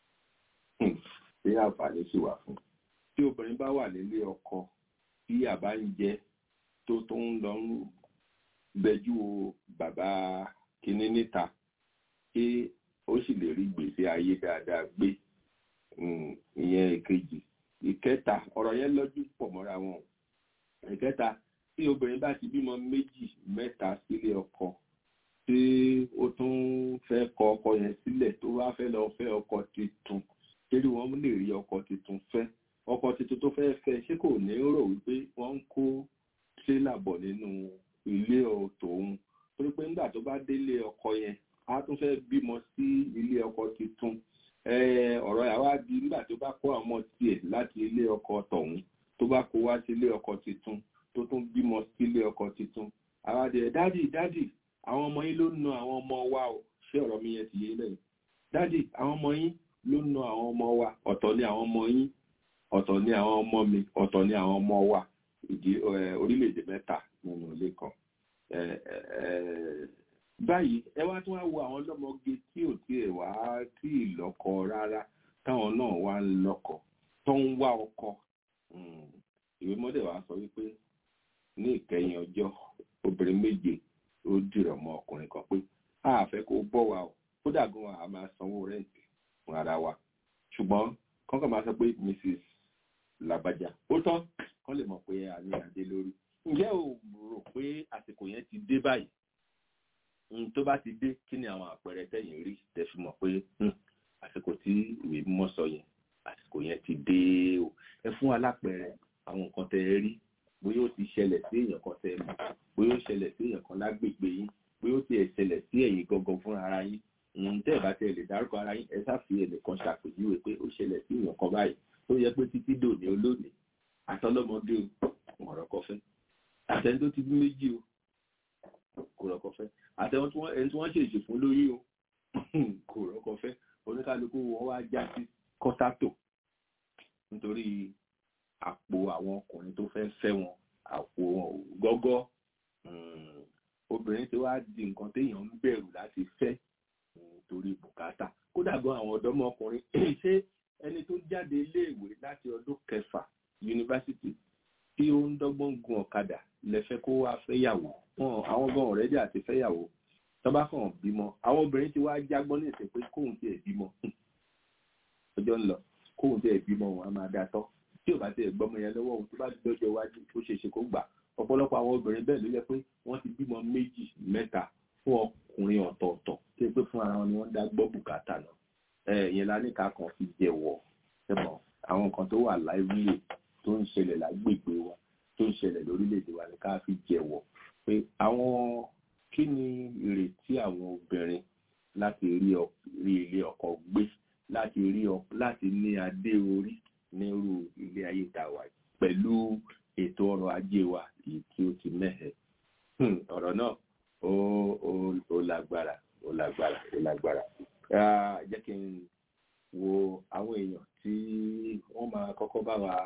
tí àǹfààní sì wà fún. Tí obìnrin bá wà nílé ọkọ tí àbá ń jẹ tó tó ń lọ ń bẹjú bàbá kínní níta tí ó sì lè rí gbèsè ayé dáadáa gbé. Ìyẹn ìkejì. Ìkẹta ọ̀rọ̀ yẹn lọ́jú pọ̀ mọ́ra wọn. Ìkẹta tí obìnrin bá ti bímọ méjì mẹ́ta sílé ọkọ tí ó tún fẹ́ kọ ọkọ yẹn sílẹ̀ tó wá fẹ́ lọ fẹ́ ọkọ tuntun torí wọ́n lè rí ọkọ tuntun fẹ́ ọkọ tuntun tó fẹ́ fẹ́ ṣé kò ní rò wípé wọ́n ń kó tírélà bọ̀ nínú ilé tòun torí pé nígbà tó bá délé ọkọ yẹn á tún fẹ́ bímọ sí ilé ọkọ tuntun. Ọ̀rọ̀ yà wá di nígbà tó bá kó àwọn tiẹ̀ láti ilé ọkọ tọ̀hún tó bá kó wá sí ilé ọkọ tuntun tó tún bímọ sí ilé ọkọ tuntun. Àwa dẹ̀ dádì dádì àwọn ọmọ yín ló na àwọn ọmọ wa o ṣé ọ̀rọ̀ mi yẹn ti yé lẹ́yìn. Dádì àwọn ọmọ yín ló na àwọn ọmọ wa ọ̀tọ̀ ni àwọn ọmọ yín ọ̀tọ̀ ni àwọn ọmọ mi ọ̀tọ̀ ni àwọn ọmọ wa ìdí orílẹ̀-èdè mẹ́ta nínú ilé kan. Báyìí ẹ wá tún wá wo àwọn ọlọ́mọge tí ò tiẹ̀ wá tí ì lọ́kọ rárá táwọn náà wá ń lọ́kọ tó ń wá ọkọ. Ìwé mọ́dẹ̀ wá sọ wípé ní ìkẹyìn ọjọ́ obìnrin méje ó dìrọ̀ mọ́ ọkùnrin kan pé a fẹ́ kó bọ́ wa o kódà gan a máa sanwó rẹ́ǹtì fún ara wa ṣùgbọ́n kọ́kọ́ máa sọ pé Missus Làbájá ó tán kọ́ lè mọ̀ pé a ní adé lórí. Ǹjẹ́ o rò pé àsìkò yẹn ti dé báyìí? Tó bá ti dé kí ni àwọn àpẹẹrẹ tẹ̀yìn rí tẹ́ fi mọ̀ pé àsìkò tí ìwé mímọ́ sọ yẹn àsìkò yẹn ti dé o. Ẹ fún alápẹẹrẹ àwọn nǹkan tẹ́ ẹ rí bóyá ó ti ṣẹlẹ̀ sí èèyàn kan tẹ́ ẹ mọ̀ bóyá ó ṣẹlẹ̀ sí èèyàn kan lágbègbè yín bóyá ó ti ẹ̀ ṣẹlẹ̀ sí ẹ̀yin gangan fún ara yín. Tẹ́ ẹ̀ bá tẹ́ ẹ lè dárúkọ ara yín ẹ sáfi ẹnìkan ṣàpèjúwe pé ó ṣẹlẹ̀ sí èèyàn kan báyìí tó yẹ pé títí dòní olónìí àtọlọ́mọdé o kò rọ́kọ fẹ́ àtẹni tó ti bí méjì o kò rọ́kọ fẹ́ àtẹni tí wọ́n ṣèṣì fún lórí o kò rọ́kọ fẹ́ oníkálukú wọn wá já sí kọ́sátò nítorí àpò àwọn ọkùnrin tó fẹ́ fẹ́ wọn àpò wọn gọ́gọ́. Obìnrin ti wá di nǹkan téèyàn ń bẹ̀rù láti fẹ́ torí bùkátà kódà gan àwọn ọ̀dọ́mọkùnrin ṣé ẹni tó jáde iléèwé láti ọdún kẹfà yunifásitì tí ó ń dọ́gbọ́n gun ọ̀kadà lẹ́fẹ́ kó wá fẹ́yàwó wọn àwọn gan ọ̀rẹ́dì àti fẹ́yàwó tọ́ba kan bímọ àwọn obìnrin ti wá jágbọ́n ní ìsìn pé kóhun tiẹ̀ bímọ ọjọ́ ń lọ kóhun tiẹ̀ bímọ wọn á máa dá tọ́ tí ò bá tiẹ̀ gbọ́mọ yẹn lọ́wọ́ òun tó bá dọ́jọ́ iwájú ó ṣeé ṣe kó gbà ọ̀pọ̀lọpọ̀ àwọn obìnrin bẹ́ẹ̀ ló yẹ pé wọ́n ti bímọ méjì mẹ́ta fún ọkùnrin ọ̀tọ̀ọ̀tọ̀ tí pé fún ara wọn ni wọ́n dá gbọ́ bùkátà náà ìyẹn la ní ká kàn fi jẹ̀wọ̀ ẹ̀mọ́ àwọn nǹkan tó wà láìwílò tó ń ṣẹlẹ̀ lágbègbè wa tó ń ṣẹlẹ̀ lórílẹ̀‐èdè wa ní ká fi jẹ̀wọ̀ pé àwọn kí ni ìrètí àwọn obìnrin láti rí ilé ọkọ gbé láti rí láti ní adé orí nírú ilé ayé tá a wà pẹ̀lú ètò ọrọ̀ ajé wa èyí tí ó ti mẹ́hẹ̀. ọ̀rọ̀ náà ó ó lágbára ó lágbára ó lágbára. jẹ́ kí n wo àwọn èèyàn tí wọ́n máa kọ́kọ́ bá wa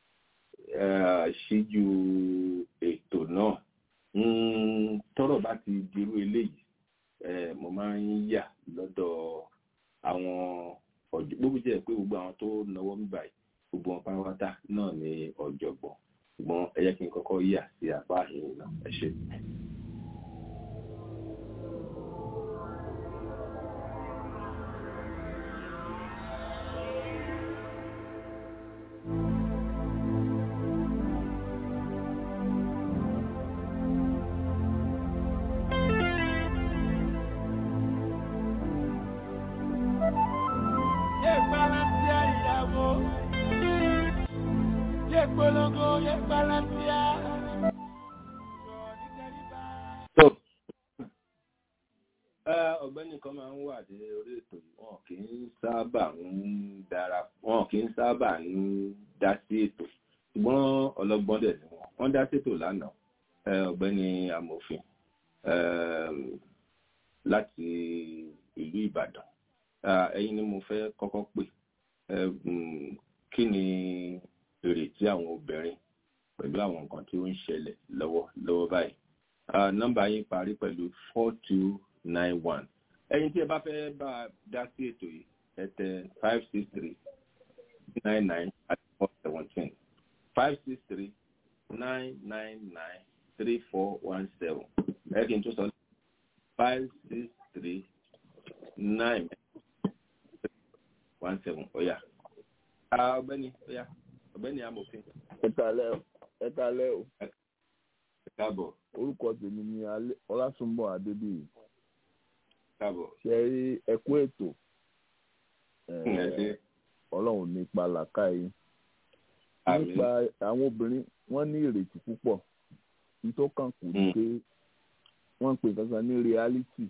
ṣíjú ètò náà. tọ́rọ̀ bá ti dirú eléyìí mo máa ń yà lọ́dọ̀ àwọn ọ̀jọ̀ gbogbo jẹ́ pé gbogbo àwọn tó náwó ń báyìí gbogbo wọn pátápátá náà ní ọ̀jọ̀gbọ́n ṣùgbọ́n ẹ jẹ́ kí n kọ́kọ́ yà sí apá yìí náà ẹ ṣe. ọ̀gbẹ́ni kan máa ń wà ní orí ètò yìí wọn kì í sábà ń dára wọn kì í sábà ń dá sí ètò ṣùgbọ́n ọlọ́gbọ́n dẹ̀ ni wọ́n wọ́n dá sí ètò lánàá ọ̀gbẹ́ni amòfin láti ìlú Ìbàdàn ẹ̀yin ni mo fẹ́ kọ́kọ́ pè kí ni ìrètí àwọn obìnrin pẹ̀lú àwọn nǹkan tí ó ń ṣẹlẹ̀ lọ́wọ́ lọ́wọ́ báyìí nọ́mbà yín parí pẹ̀lú four two nine one ẹ̀yin tí ẹ bá fẹ́ bá a dá sí ètò yìí ẹ tẹ five six three nine nine four seventeen five six three nine nine nine three four one seven ẹ kí n tó sọ five six three nine one seven ọ̀yà ọ̀gbẹ́ni ọ̀yà ọ̀gbẹ́ni amòfin. ẹ kálẹ́ o ẹ kálẹ́ o. ẹ káàbọ̀. orúkọ tèmi ni Ọlásùnbọ̀ Adébíyì. káàbọ̀. ṣe rí ẹkú ètò ọlọ́run nípa làákàyè nípa àwọn obìnrin wọ́n ní ìrètí púpọ̀ nítòkàn kù ní pé wọ́n ń pè kankan ní reality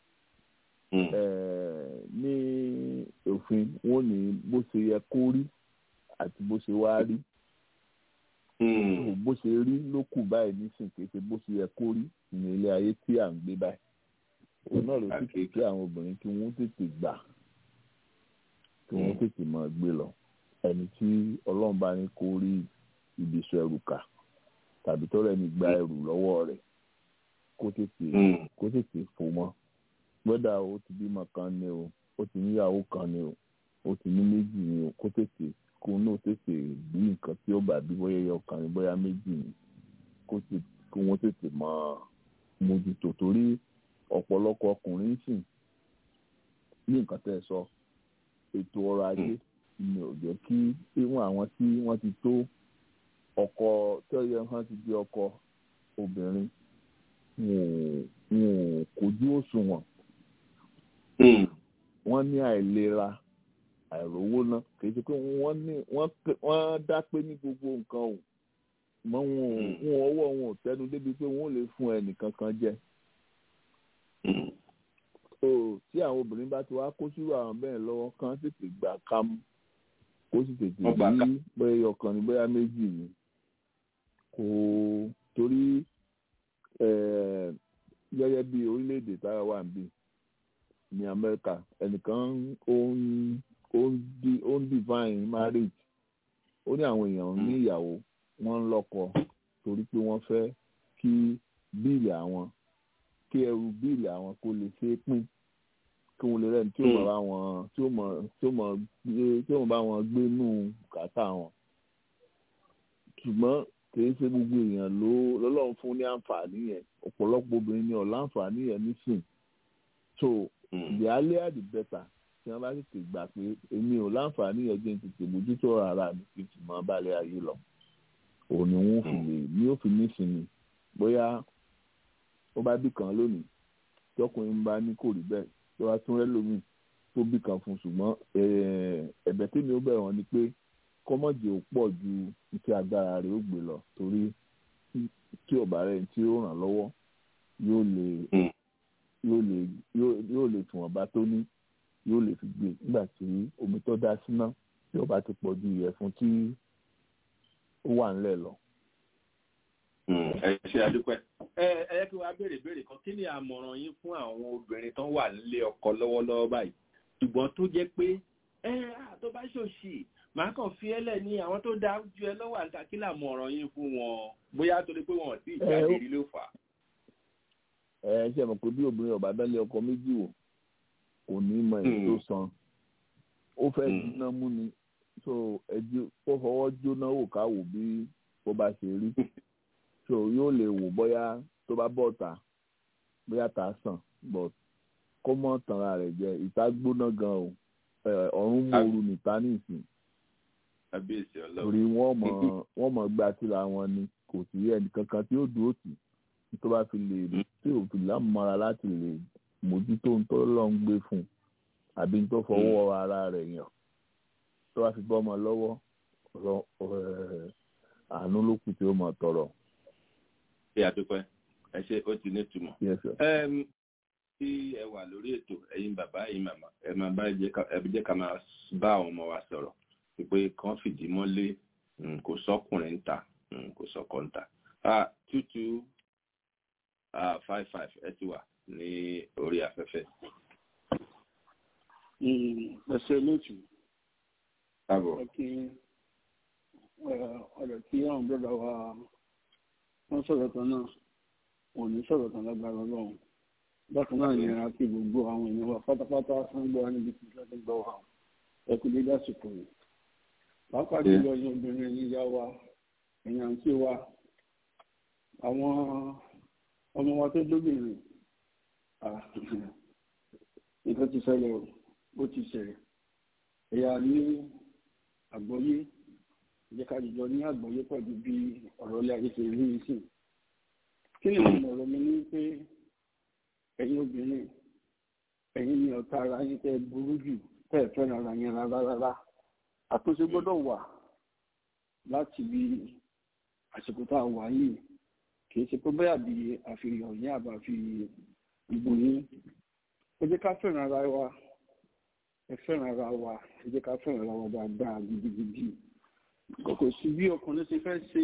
ní òfin wọ́n ní bó ṣe yẹ kó rí àti bó ṣe wá rí bó ṣe rí ló kù báyìí nísìnyí kì í ṣe bó ṣe yẹ kó rí ní ilé ayé tí à ń gbé báyìí òun náà ló sì kí kí àwọn obìnrin kí wọ́n tètè gbà kí wọ́n tètè máa gbé lọ ẹni tí ọlọ́run bá ní kó rí ìdíṣọ ẹrù kà tàbí tọ́rẹ́ ní gba ẹrù lọ́wọ́ rẹ̀ kó tètè kó tètè fò mọ́ gbọ́dọ̀ ó ti bímọ kan ni o ó ti níyàwó kan ni o ó ti ní méjì ni o kó tètè kó náà tètè bí nǹkan tí ó bá bí bóyá ẹyọ kan ni bóyá méjì ni kó wọ́n tètè máa mójútó torí ọ̀pọ̀lọpọ̀ ọkùnrin sì ní nǹkan tẹ́ ẹ sọ ètò ọrọ̀ ajé ni ò jẹ́ kí ìwọ̀n àwọn tí wọ́n ti tó ọkọ tí ó yẹ wọ́n ti di ọkọ obìnrin wọn ò kojú òṣùwọ̀n wọ́n ní àìlera àìrówó ná kì í ṣe pé wọ́n ní wọ́n dá pé ní gbogbo nǹkan o mọ wọn ò ọwọ́ wọn ò tẹnu débi pé wọ́n ò lè fún ẹnìkan kan jẹ so tí àwọn obìnrin bá ti wá kó sírò àwọn bẹ́ẹ̀ lọ́wọ́ kan tètè gbà kámú kó sì tètè bí bóyá ọkàn ní bóyá méjì ni kò torí gẹ́gẹ́ bí orílẹ̀-èdè táwa wà níbí ní Amẹ́ríkà ẹnìkan ó ń ó ń divine marriage ó ní àwọn èèyàn ní ìyàwó wọ́n ń lọ́kọ torí pé wọ́n fẹ́ kí bíìlì àwọn kí ẹrù bíìlì àwọn kó lè ṣe é pín kí wọ́n lè rẹ́ni tí ó mọ̀ bá wọn tí ó mọ̀ tí ó mọ̀ tí ó mọ̀ bá wọn gbé nù kàtà wọn. ṣùgbọ́n kìí ṣe gbogbo èèyàn ló lọ́lọ́run fún ní àǹfààní yẹn ọ̀pọ̀lọpọ̀ obìnrin ní ọ̀la àǹfààní yẹn nísìn so the earlier the better tí wọ́n bá tètè gbà pé èmi ò láǹfààní yẹn jẹ́ tètè bójútó ara mi kí n sì máa balẹ̀ ayé lọ òun ni wọ́n fi lè ní òfin nísìnyí bóyá ó bá bí kan lónìí tí ọkùnrin bá ní kò rí bẹ́ẹ̀ tí wọ́n tún rẹ́ lómi tó bí kan fún ṣùgbọ́n ẹ̀bẹ̀ tí mi ó bẹ̀ wọ́n ni pé kọ́mọ̀jì ò pọ̀ ju iṣẹ́ agbára rẹ̀ ó gbé lọ torí tí ọ̀bà rẹ̀ tí ó ràn lọ́wọ́ yóò lè yóò lè yóò lè tún ọba tó ní yóò lè fi gbé nígbà tí omi tó dá síná tí ọba ti pọ̀ ju ìyẹ̀fun tí ó wà ńlẹ̀ lọ. ẹ ṣe àdúpẹ́. ẹ ẹ kí wàá béèrè béèrè kan kí ni àmọ̀ràn yín fún àwọn obìnrin tó wà nílé ọkọ lọ́wọ́lọ́wọ́ báyìí ṣùgbọ́n tó jẹ́ pé ẹ tó bá ṣòṣì màá kàn fi ẹ́lẹ̀ ní àwọn tó dá ju ẹ lọ́wọ́ àǹtà kí làmọ̀ràn yín fún wọn bóyá torí pé wọn ò tí ì jáde rí ló fà á. ẹ ṣe mọ̀ pé bí obìnrin ọ̀bá dánlé ọkọ méjì wò kò ní mọ èyí tó san ó fẹ́ jóná mú ni so ẹjí ó fọwọ́ jóná wò ká wò bí ó bá ṣe rí so yóò lè wò bóyá tó bá bọ̀ tà bóyá tà sàn but kó mọ̀ tanra rẹ̀ jẹ ìta gbóná gan o ọ̀run mòru nìta ní ìsìn torí wọ́n mọ̀ wọ́n mọ̀ gba tìra wọn ni kò sí ẹnì kankan tí ó dúró tì tó bá fi lè tí ò fi lámọ́ra láti lè mójútó ń tó lọ ń gbé fún un àbí ń tó fọwọ́ ara rẹ̀ yàn tó bá fi bọ́ ọmọ lọ́wọ́ àánú ló kù tí ó mọ̀ tọrọ. ṣé àdúpẹ́ ẹ ṣe ó ti ní túmọ̀. tí ẹ wà lórí ètò ẹ̀yin bàbá ẹ̀yin màmá ẹ máa bá ẹ jẹ́ ká máa bá àwọn ọmọ wa sọ̀rọ̀ pé kàn fìdí mọ́lé kò sọ́kùnrin ń ta kò sọ́kọ̀ ń ta. two two five five ẹ ti wà ní orí afẹ́fẹ́. ẹsẹ̀ lótú. káàbọ̀. ọ̀rọ̀ tí àwọn bọ́dà wa wọ́n sọ̀rọ̀ kan náà wọ́n ní sọ̀rọ̀ kan lágbára ọlọ́run. bákan náà ni a ti gbogbo àwọn èèyàn wa pátápátá fún gbọ́ wa níbi tí wọ́n ti gbọ́ wa ẹ kú dédé àsìkò yìí. pàápàá jùlọ ẹ̀yin obìnrin ẹ̀yin ìyá wa ẹ̀yin àǹtí wa àwọn ọmọ wa tó dóbìnrin nǹkan ti ṣẹlẹ̀ o ó ti ṣẹlẹ̀ ẹ̀yà ní àgbọ́yé ìjẹ́ ká jùlọ ní àgbọ́yé pẹ̀lú bí ọ̀rọ̀ ilé ayé ṣe rí i sí. kí ni ìmọ̀ ọ̀rọ̀ mi ní pé ẹ̀yin obìnrin ẹ̀yin ni ọ̀tá ara yín tẹ́ burú jù tẹ́ fẹ́ràn ara yín rárá rárá àtúnṣe gbọ́dọ̀ wà láti bí àsìkò tá a wà yìí kì í ṣe pé bẹ́ẹ̀ bí àfihàn yín àbá fi ìbò yín ẹ jẹ́ ká fẹ́ràn ara wa ẹ fẹ́ràn ara wa ẹ jẹ́ ká fẹ́ràn ara wa dáadáa gidigidi kò sí bí ọkùnrin ṣe fẹ́ ṣe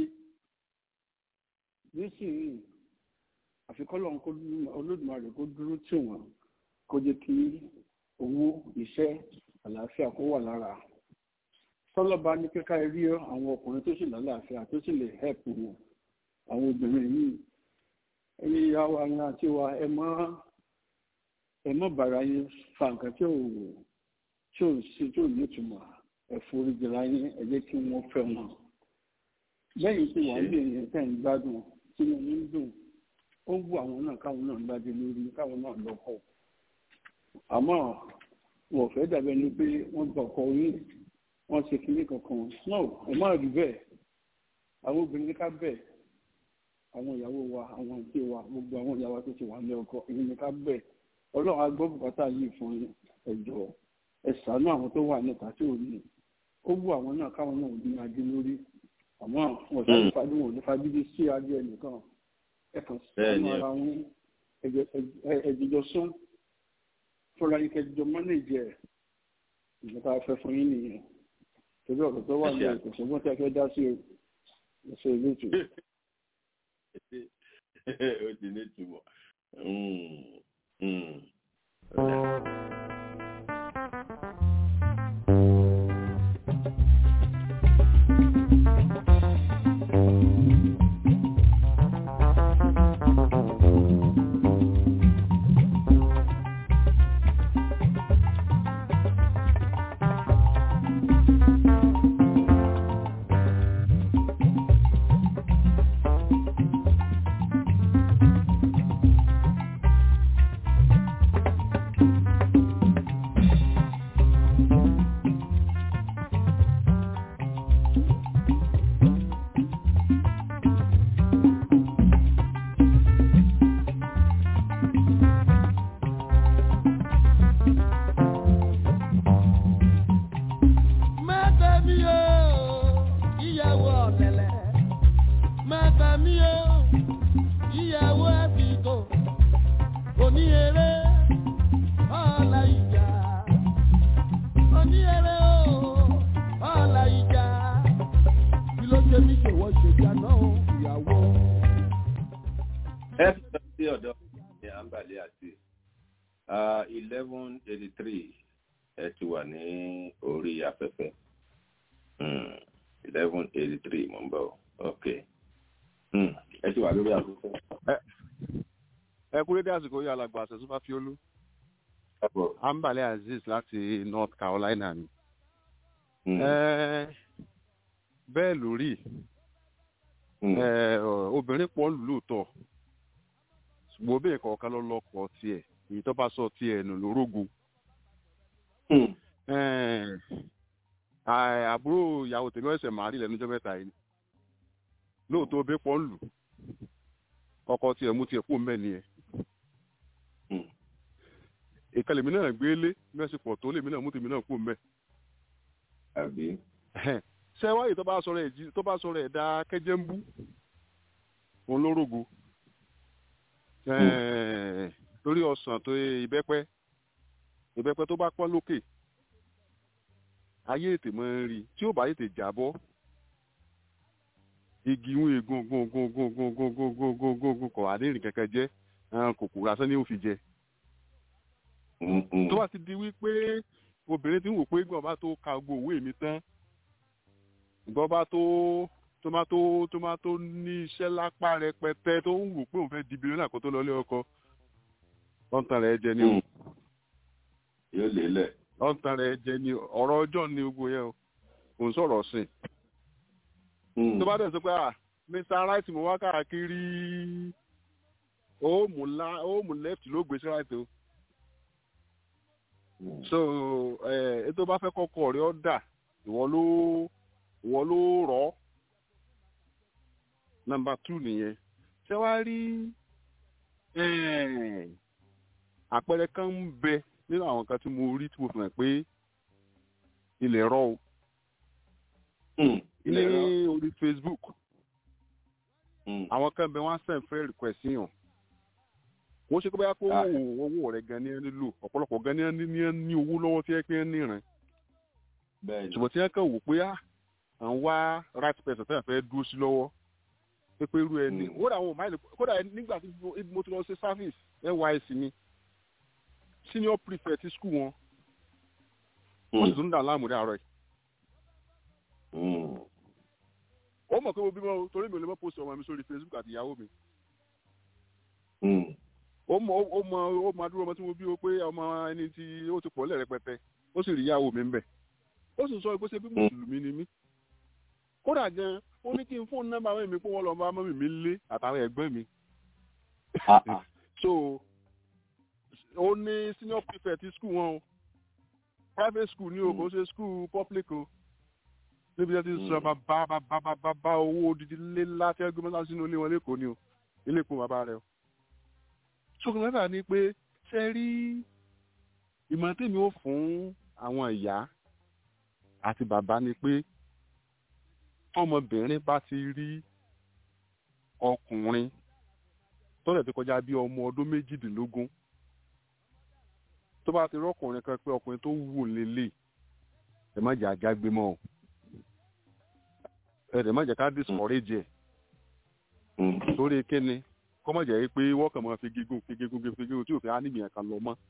nísìnyí àfikọ́lọ́ Olódùmarè kó dúró tì wọ́n kó jẹ́ kí owó iṣẹ́ àlàáfíà kó wà lára tọ́lọ́ba ní kíkà rí àwọn ọkùnrin tó sì lálàáfíà tó sì lè hẹ́pù wọn àwọn obìnrin yìí ẹni ìyá wa ní àti wa ẹ mọ́ ẹ mọ́ bàrà yín fa nǹkan tí ò tí ò sí tí ò ní ìtumọ̀ ẹ forí jìra yín ẹ jẹ́ kí wọ́n fẹ́ wọn lẹ́yìn tí wọ́n lè yẹn tẹ̀ ń gbádùn tí wọ́n ń dùn ó ń bú àwọn náà káwọn náà gbájú lórí káwọn náà lọ́kọ̀ àmọ́ wọ́n fẹ́ dàbẹ́ ni pé wọ́n gbọ́ ọkọ̀ orí wọ́n ṣe kinní kankan náà ẹ má rí bẹ́ẹ̀ àwọn obìnrin ká bẹ́ẹ̀ àwọn ìyàwó wa àwọn ìṣe wa gbogbo àwọn ìyàwó tó ti wà ní ọkọ èyí ni ká bẹ̀ ọlọ́run á gbọ́ bùkátà yìí fún ẹjọ́ ẹ ṣàánú àwọn tó wà níta tí ò ní ó wù àwọn náà káwọn náà ò ní adé lórí àmọ́ wọn sáré fàdí wọn ò ní fagídí sí adé ẹnìkan ẹ kàn sánú ara wọn ẹjẹjọ sún fúnra yín kẹjọ mọ́nèjì ẹ̀ ìjọba afẹ́ fún yín nìyẹn torí ọ̀rọ̀ tó wà ní ẹ̀kọ́ ṣùgbọ́n tí a fẹ́ dá sí ẹ̀ṣẹ̀ ìlú ètò. ó ti ní ìtumọ̀. o ìyàwó àbíkò òní eré ọ̀la ìjà òní eré o ọ̀la ìjà kí ló ṣe mí ṣèwọ́ ṣèjà náà ìyàwó. ẹ sọ sí ọ̀dọ́ ní àǹbàlẹ̀ àti eleven eighty three ẹ ti wà ní orí afẹ́fẹ́ eleven eighty three mo ń bọ̀ ok ẹ ti wà lórí afẹ́fẹ́. ẹ kú lédè àsìkò yìí alàgbà àṣẹ̀túnfà fiolú àǹbàlẹ̀ azeez láti North Carolina ni bẹ́ẹ̀ lórí obìnrin pọ̀ lóòótọ́ ṣùgbọ́n obìnrin kọ̀ọ̀kan ló lọ́kọ̀ tiẹ̀ èyí tó bá sọ tiẹ̀ nù lórógo. àbúrò ìyàwó tèmi ọ̀sẹ̀ màálì lẹ́nujọ́ mẹ́ta yìí lóòótọ́ obìnrin pọ̀ lù ọkọ tiẹ̀ mú tiẹ̀ kú mẹ́ni ẹ̀. ìkànnì mi náà gbélé mẹ́sì pọ̀ tó lèmi náà mú tèmi náà kú mẹ́. ṣé wáyé tó bá sọ̀rọ̀ ẹ̀ tó bá sọ̀rọ̀ ẹ̀ dá kẹ́jẹ́ ń bú òun lórógo. lórí ọsàn tó ìbẹ́pẹ́ ìbẹ́pẹ́ tó bá pọ́n lókè ayé ètè máa ń rí tí ó bá ètè jábọ́ igi ń egun gun gun gun gun gun gun gun gun gun gun kọ̀ àdéhìn kẹ̀kẹ́ jẹ́ kòkòrò asán ní òfin jẹ. tó bá ti di wípé obìnrin ti ń wò pé gbọ́n bá tó ka gbogbo òwe mi tán gbọ́n bá tó tomato tomato ní iṣẹ́ lápá rẹpẹtẹ tó ń wò pé òun fẹ́ di bílíọ̀nù kó tó lọ lé ọkọ ọ̀ǹtàn rẹ̀ jẹ ni o. yóò lélẹ̀. ọ̀ǹtàn rẹ̀ jẹ ni ọ̀rọ̀ ọjọ́ ni gbogbo yẹn o kò ń sọ̀rọ̀ sìn. tó bá dẹ̀ sọ pé ah Mister Right mo wá káàkiri ó mú left ló gbé sí right o. so ètò bá fẹ́ kọ́kọ́ rẹ̀ ọ́ dà ìwọ ló ìwọ ló rọ̀ ọ́. Number two nìyẹn ṣé wàá rí àpẹẹrẹ kan ń bẹ nínú àwọn kan tí mo rí tí mo fi hàn pé ilẹ̀ rọ o ní orí Facebook àwọn kan bẹ wọ́n send friend request yàn wọ́n ṣe kó bá yá kó owó rẹ̀ gan ní ẹni lò ọ̀pọ̀lọpọ̀ gan ní ní owó lọ́wọ́ tí ẹ pé ń níran ṣùgbọ́n tí wọ́n kàn wò pé à ń wá right person tí wọ́n fẹ́ dúró sí lọ́wọ́ pépé irú ẹni kódà àwọn ọmọ kódà nígbà tí mo ti lọ ṣe service N Y S ni senior prefect ti school wọn wọ́n sì tún dà láàmú dáàrọ̀ yìí. ó mọ̀ pé mo bímọ torí mi ò lè mọ́ post ọmọ mi sórí Facebook àti ìyàwó mi. ó mọ ó mọ ó mọ adúrò ọmọ tí mo bí o pé ọmọ ẹni tí ó ti pọ̀ lẹ́rẹ̀pẹ̀tẹ̀ ó sì rí ìyàwó mi ń bẹ̀. ó sì sọ pé ṣé bí mùsùlùmí ni mí. kódà gan ó ní kí n fóònù nọ́mbà àwọn èmi pé wọ́n lọ bá mọ́mì mi lé àtàwọn ẹ̀gbọ́n mi. so ó ní senior prefect ti school wọn o private school ní o kò ṣe school public o níbi tí wọ́n ti sọ bàbá bàbá bàbá owó odidi lé láti ẹgbẹ́ mọ́tà sínú ilé wọn lẹ́kọ̀ọ́ ni o ilé ìpò bàbá rẹ o. ṣókùn mẹ́fà ni pé ṣe rí ìmọ̀ tèmi ó fún àwọn ìyá àti bàbá ni pé ọmọbìnrin bá ti rí ọkùnrin tó lè ti kọjá bí ọmọ ọdún méjìdínlógún tó bá ti rí ọkùnrin kan pé ọkùnrin tó wù lélẹ̀ ẹ má jẹ́ àjágbé mọ́ ọ ẹ má jẹ́ ká discourage ẹ̀ torí kíni kọ́ mọ̀ jẹ́ pé wọ́n kàn máa fi gígùn fi gígùn fi gígùn tí òfin á níbi yẹn kan lọ mọ́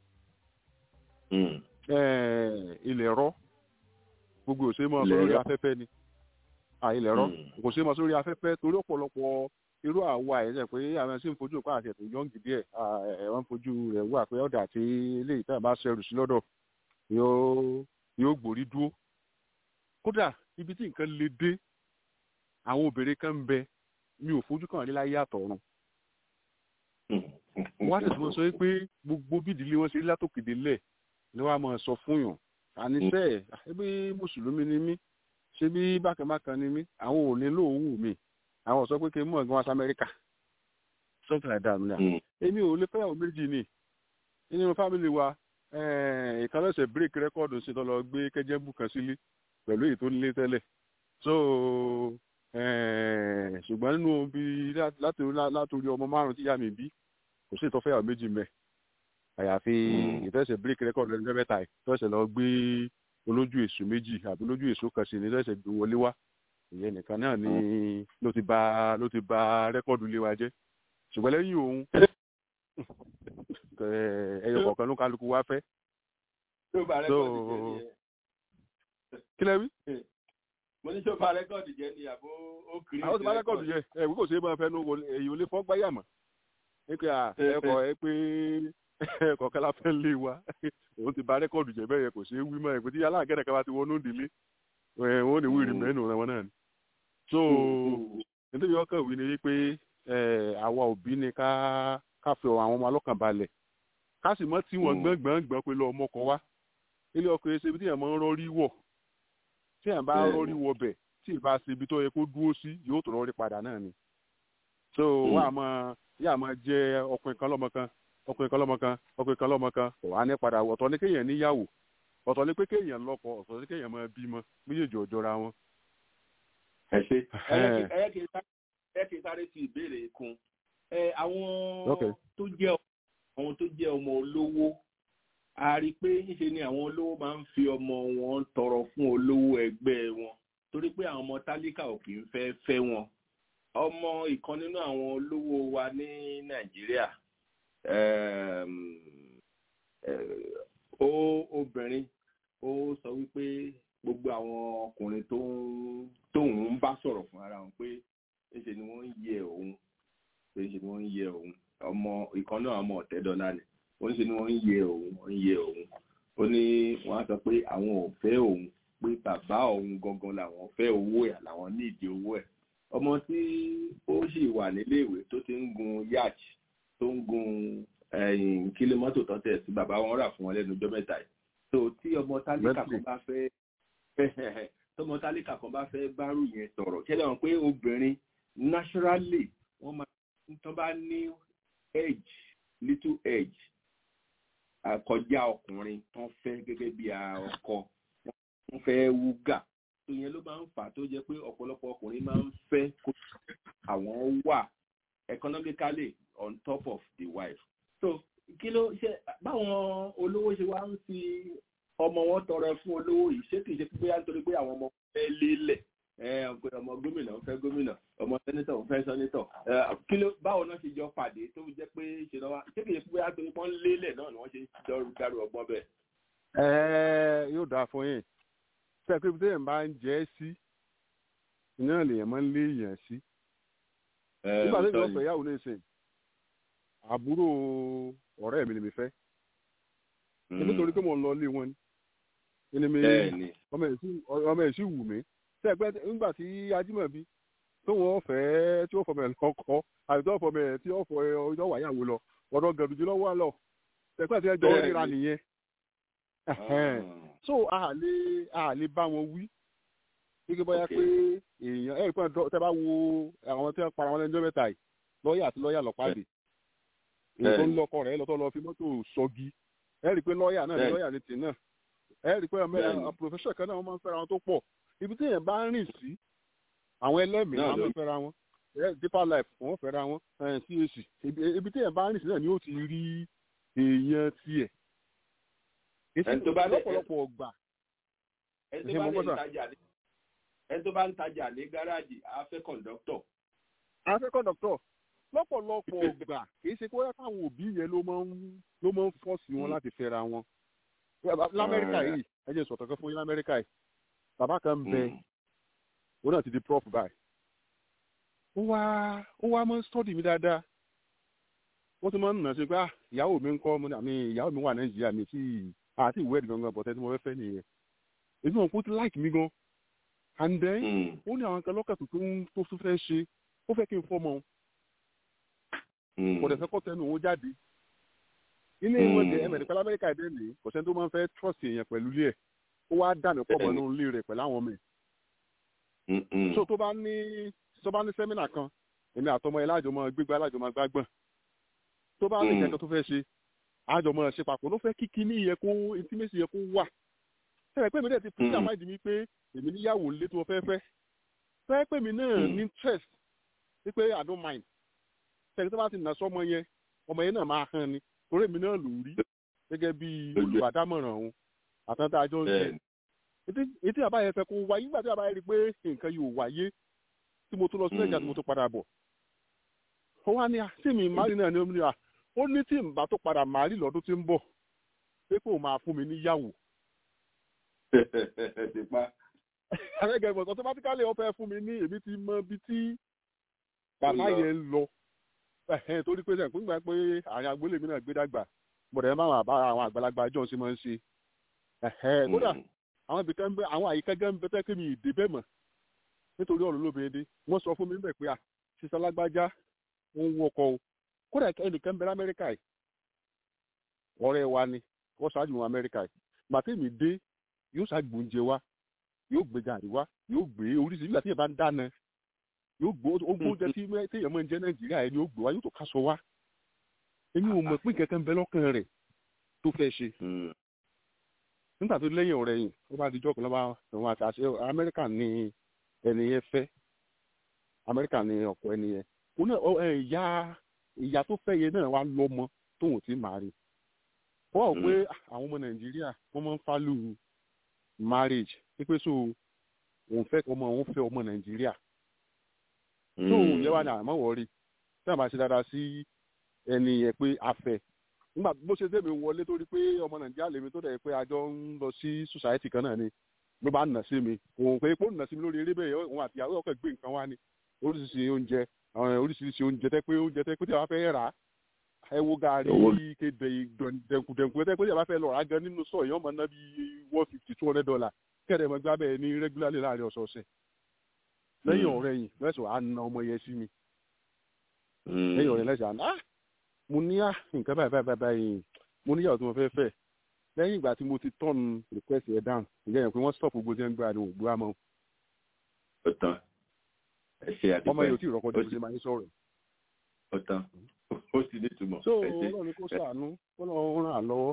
ilẹ̀ rọ gbogbo òṣèré máa sọ lórí afẹ́fẹ́ ni ilẹ̀ rọ kò ṣe máa sórí afẹ́fẹ́ torí ọ̀pọ̀lọpọ̀ irú àwa ẹ̀ jẹ́ pé àwọn sì ń fojú òpá àti ẹ̀tọ́ yọ̀ǹgì díẹ̀ wọ́n ń fojú rẹ̀ wà pé ọ̀dà tí ilé ìtàn bá ṣẹrù sí lọ́dọ̀ yóò gbòrí dúró kódà ibi tí nǹkan le dé àwọn obìnrin kan ń bẹ mi ò fojú kàn rí láyé àtọ̀run wọ́n á tẹ̀sí wọn sọ pé gbogbo bí ìdílé wọn ṣe rí látòkèdè lẹ̀ ni wọ́n á máa sọ fún yàn àníṣe ẹ̀ ẹbí mùsùlùmí ni mí ṣé bí bákanbákan ni mí àwọn ò ní lóòwù mi àwọn sọ pé kí n mú ẹ̀gbọ́n wá sí Amẹ́ríkà something like that nìyà èmi ò lè fẹ́yàwó méjì ni nínú fámìlì wa ìkànnìṣe break record ṣe tó lọ gbé kẹjẹbù kan sílé pẹ̀lú èyí tó nílé tẹ́lẹ̀ so ṣùgbọ́n nínú bí látòrí ọmọ márùn-ún tí ìyá mi bí kò sí ìtọ́fẹ́yàwó méjì mẹ́ àyàfi ìtọ́sẹ̀ break record lẹ́nu mẹ́ta ìtọ́sẹ̀ lọ gbé olójú èso méjì àbí olójú èso kan sí ní ìtọ́sẹ̀ gbé wọlé wá ìyẹn nìkan náà ni ló ti bà ló ti bà rẹ́kọ̀dù lé wa jẹ́ ṣùgbọ́n lẹ́yìn òun ẹyọ kọ̀ọ̀kan ló kálukú wá fẹ́. kí lẹ́ wí. mo ní sọ bà rẹ́kọ̀dù jẹ́ ni àbó ó kiri. àwọn ti bà rẹ́kọ̀dù jẹ́ ẹ̀ wí kò ṣeé máa fẹ́ nu èyí ò lè fọ́ gbáyà mọ́ ẹ pé ẹ̀kọ́ ẹ pé ẹ̀kọ́ kálá fẹ́ lé wa òun ti bà rẹ́kọ̀dù jẹ́ bẹ́ẹ̀ yẹ kò ṣeé wí mọ́ ẹ̀ pé tí aláàgẹ́rẹ́ kan bá ti wọnú ìdílé wọ́n ní wíìrì mẹ́nu rẹ̀ wọn náà ni. so nítorí ọkàn wí ni wípé àwa òbí ni ká ká fi àwọn ọmọ alọ́kàn balẹ̀ ká sì mọ́ tí wọ́n gbọ́ngbọ́ngbọ́n pé lọ ọmọ kan wá ilé ọkọ̀ yẹn ṣe ibi tí yẹn máa ń rọrí wọ̀ tí yẹn bá rọrí wọ̀ bẹ̀ tí ì bá ṣe ibi tó yẹ kó dúró sí yóò tó rọrí padà náà ni. so wọ́n á máa yà máa jẹ ọkùnrin kan lọ́mọ kan ọkùnrin kan lọ́mọ kan ọkùnrin kan lọ́mọ kan kò wá ní padà ọ̀tọ̀ ní kéèyàn níyàwó ọ̀tọ̀ ní pé kéèyàn lọ́kọ ọ̀tọ̀ ní kéèyàn máa bímọ méjèèjì ò jọra wọn. ẹ ṣe ẹ kì í sáré sí ìbéèrè kun àwọn tó jẹ́ àwọn tó jẹ́ ọmọ olówó a rí i pé níṣe ni àwọn olówó máa ń fi ọmọ wọn tọrọ fún olówó ẹgbẹ́ wọn torí pé àwọn ọmọ tálíkà ò kì í fẹ́ fẹ́ wọn ọmọ ìkan nínú àwọn olówó wa ní Nàìjíríà ó obìnrin ó sọ wípé gbogbo àwọn ọkùnrin tó ń tóun ń bá sọ̀rọ̀ fún ara wọn pé níṣe ni wọ́n ń yẹ òun pé níṣe ni wọ́n ń yẹ òun ọmọ ìkan náà ọmọ ọ̀tẹ́dọ́lá ni ó níṣe ni wọ́n ń yẹ òun wọ́n ń yẹ òun ó ní wọ́n á sọ pé àwọn ò fẹ́ òun pé bàbá òun gangan làwọn fẹ́ owó ẹ̀ làwọn ní ìdí owó ẹ̀ ọmọ tí ó sì wà nílé ìwé tó ti ń gun yacht tó ń gun kílé mọ́tò tó tẹ̀ sí bàbá wọn rà fún wọn lẹ́nu ọjọ́ mẹ́ta yìí tó tí ọmọ tálíkà kan bá fẹ́ tọmọ tálíkà kan bá fẹ́ bárù yẹn sọ̀rọ̀ kẹ́lẹ́ wọn pé obìnrin naturally wọ́n máa tó bá ní edge little edge àkọjá ọkùnrin tó ń fẹ́ gẹ́gẹ́ bí ọkọ wọ́n fẹ́ wúgà tó yẹn ló máa ń fà tó jẹ́ pé ọ̀pọ̀lọpọ̀ ọkùnrin máa ń fẹ́ kó àwọn wà economically on top of the wife so kí ló ṣe báwọn olówó ṣe wá ń fi ọmọ wọn tọrọ fún olówó yìí ṣé kìí ṣe pé bóyá nítorí pé àwọn ọmọ fẹ́ lélẹ̀ ọmọ gómìnà ń fẹ́ gómìnà ọmọ sẹ́nítọ̀ ń fẹ́ sẹ́nítọ̀ kí ló báwo náà ṣe jọ pàdé tó jẹ́ pé ṣe lọ́wọ́ ṣé kìí ṣe pé bóyá nítorí wọ́n lélẹ̀ náà ni wọ́n ṣe dárò ọgbọ́n bẹ́ẹ̀. ẹ yóò dáa fún yín ṣe pé bí èèyàn bá ń jẹ́ ẹ́ sí iná lèèyàn máa ń lé èèyàn sí. nígbà tí ìjọba ìyàwó ní ìsìn àbúrò ọ̀rẹ́ mi ni mi fẹ́ nítorí pé mo ń lọ ilé wọn ni mi ọmọ ẹ̀ sì wù mí sẹ́gbẹ́ nígbà tí Ajímọ̀bí tó wọ́n fẹ́ tí ó fọmọ ẹ̀ lọ́kọ́ àti tó fọmọ ẹ̀ tí ó fọ ọjọ́ wàyàwó lọ ọ̀dọ̀ gẹ̀dùjú lọ́wọ́ lọ sẹ́gbẹ́ tí ẹjọ́ ríra nìyẹn so a lè a lè bá wọn wí gẹ́gẹ́ bóyá pé èèyàn ẹ̀rí pé tẹ́ bá wo àwọn tí wọ́n para wọn lẹ́jọ́ mẹ́ta yìí lọ́ọ̀yà àti lọ́ọ̀yà lọ́pàdé èyí tó ń lọkọ rẹ̀ lọ́tọ́ lọ fi mọ́tò sọ́gi ẹ̀rí pé lọ́ọ̀yà náà ní lọ́ọ̀yà ní tì náà ẹ̀rí pé ọmọ professor kan náà wọ́n máa ń fẹ́ra wọn tó pọ̀ ibi tí èèyàn bá ń rìn sí àwọn ẹlẹ́mìí náà máa ń fẹ́ra wọn deeper life wọ́n fẹ́ra wọn cac ibi tí èèyàn bá ń rìn sí náà ni ó ti rí èèyàn tiẹ̀ èsì lọ́pọ̀lọpọ̀ ọgbà ẹni tó bá ń tajà ní gáràjì á fẹ́ kọ̀ǹdọ́tọ̀. á fẹ́ kọ̀ǹdọ́tọ̀ lọ́pọ̀lọpọ̀ ọgbà kìí ṣe pé káwọn òbí yẹn ló máa ń ló máa ń fọ́ọ̀sì wọn láti fẹ́ra wọn. lamẹ́ríkà yìí ẹ jẹ́ sọ̀tọ̀ kan fún yín lamẹ́ríkà yìí bàbá kan bẹ ó náà ti di prof báyìí. ó wá ó wá máa ń stọ́dì mi dáadáa wọ́n ti máa ń nà sí pé ìyàwó mi ń kọ́ àmì ìyàwó mi wà Nàìjíríà mi tí àti ìwé gangan bọ̀tẹ́ tí mo fẹ́ fẹ́ nìyẹn èmi wọn kò ti like mi gan and then ó ní àwọn kan lọ́kàn tó tó tó fẹ́ ṣe ó fẹ́ kí n fọ́ mọ́ kò dẹ̀ fẹ́ kọ́ tẹnu òun jáde ilé ìwé de ẹ̀mẹ̀rẹ̀ pẹ̀lú Amẹ́ríkà ẹ̀dẹ́ nìyí kò sẹ́ni tó máa ń fẹ́ trust èèyàn pẹ̀lú ilé ẹ̀ ó wá dà mí pọ̀ mọ́ nínú ilé rẹ̀ pẹ̀lú àwọn ọmọ ẹ̀ so tó bá ní tó bá ní sẹ́mínà kan èmi àtọmọ ẹ̀ láàjọ máa gbégbá láàjọ máa gbágbọ̀n tó bá ní kẹ́kẹ́ tó fẹ́ ṣe àjọ máa ṣe papọ̀ ló fẹ́ kíkí ní ìyẹn kó intimacy yẹ kó wà. Ṣé pé mi dẹ̀ ti fún ìyàwó ìdí mi pé èmi níyàwó lé tó fẹ́ fẹ́ fẹ́ pè mí náà ní interest wípé I don't mind ṣẹ́ni tó bá ti nà sọ́mọ yẹn ọmọ yẹn náà máa hàn ni torí èmi náà lò rí gẹ́gẹ́ bí olùbádámọ̀ràn òun àtàntà àjọ ń ṣe ètí àbá yẹn fẹ́ kó wáyé nígbà tí àbá yẹn rí pé nǹkan yóò wáyé tí mo tún lọ sí nàìjíríà tí mo tún padà bọ̀ ó wá ní àti mi mari náà ní omi à ó ní tí n bá tó padà mari lọ́dún tí ń bọ̀ pé kó máa fún mi níyàwó. àrẹ́gẹ̀ ìbọn automatically ó fẹ́ fún mi ní èmi ti mọ ibi tí bàbá yẹn ń lọ torí pé sẹ́yìn fún ìgbà pé àárín agboolé mi náà gbé dàgbà bọ̀dẹ̀ máa wà bá àwọn àgbàlagbà jọ̀ sí máa ń ṣe kódà àwọn ibìkan bẹ àwọn àyíká gán bẹ tẹ́kẹ́ mi ìdè bẹ́ẹ̀ mọ̀ nítorí ọ̀rọ̀ lóbìnrin dé wọ́n sọ fún mi bẹ́ẹ̀ pé à sísá lágbájá ń wọkọ̀ o kódà ẹnìkan bẹ lamẹ́ríkà yìí ọ̀rẹ́ wa ni wọ́n ṣáájú wọn amẹ́ríkà yìí màtẹ́mi dé yóò ṣàgbó oúnjẹ wa yóò gbé gàrí wa yóò gbé oríṣiríṣi nígbà tí yẹn bá ń dáná yóò gbó oúnjẹ tí téèyàn máa ń jẹ nàìjíríà yẹn ni yóò gbé wa yóò tó káṣọ wa èmi ò mọ̀ pé kankan bẹ lọ́kàn rẹ̀ tó fẹ́ ṣe nígbà tó lẹ́yìn ọ̀rẹ́ yìí ó bá di jọ́ kan lọ́wọ́ àwọn àtàṣe amẹ́ríkà ní ẹni yẹn fẹ́ amẹ́ríkà ní ọkọ ẹni yẹn kò náà ìyá ìyá tó fẹ́ yẹn náà wá lọ́mọ tóun ti máa rí wọ́n ò pé àwọn ọmọ nàìjíríà wọ́n máa ń fálù marriage pípé so òun fẹ́ ọmọ òun fẹ́ ọmọ nàìjíríà tó òun yẹ wá ní àmọ́ wọ̀ọ́rí tí wọ́n bá ṣe dáadáa sí ẹni yẹn pé afẹ́ nígbà bó ṣe tẹ̀mí wọlé torí pé ọmọ nàìjíríà lèmi tó dẹ̀ pé àjọ ń lọ sí society kan náà ni ló bá nà sí mi òun pé kó nà sí mi lórí eré bẹ́ẹ̀ òun àti ìyàwó ọkọ̀ gbé nǹkan wá ni oríṣiríṣi oúnjẹ oríṣiríṣi oúnjẹ tẹ́ pé oúnjẹ tẹ́ pé tí a bá fẹ́ rà á ẹ wo gàrí kéde dẹ̀nkùdẹ̀nkù tẹ́ pé tí a bá fẹ́ lọ rà á gan nínú sọ èèyàn mọ̀ ná bí one fifty two hundred dollar kẹ́rẹ̀ mọ́ gbá bẹ́ẹ̀ ní regularly láàrin ọ̀sọ̀ọ̀sẹ̀ lẹ́yìn ọ̀rẹ́ yìí lẹ́sọ̀ á na ọmọ yẹn sí mi lẹ́yìn ọ̀rẹ́ lẹ́sọ̀ á ná mo ní à nǹkan báyìí báyìí báyìí mo níyàwó tí mo fẹ́ fẹ́ lẹ́yìn ìgbà tí mo ti turn request yẹn down ìyẹn yẹn pé wọ́n stop gbogbo tí wọ́n ń gbé àdéhùn ògbó àmọ́. ọ̀tàn ẹ ṣe àdúgbò ọmọ yóò tí ì rọ́pò tó ṣe máa ń sọ̀rọ̀. ọ̀tàn ó sì ní ìtumọ̀. so ọlọ́run kó ṣàánú ọlọ́run ràn án lọ́wọ́.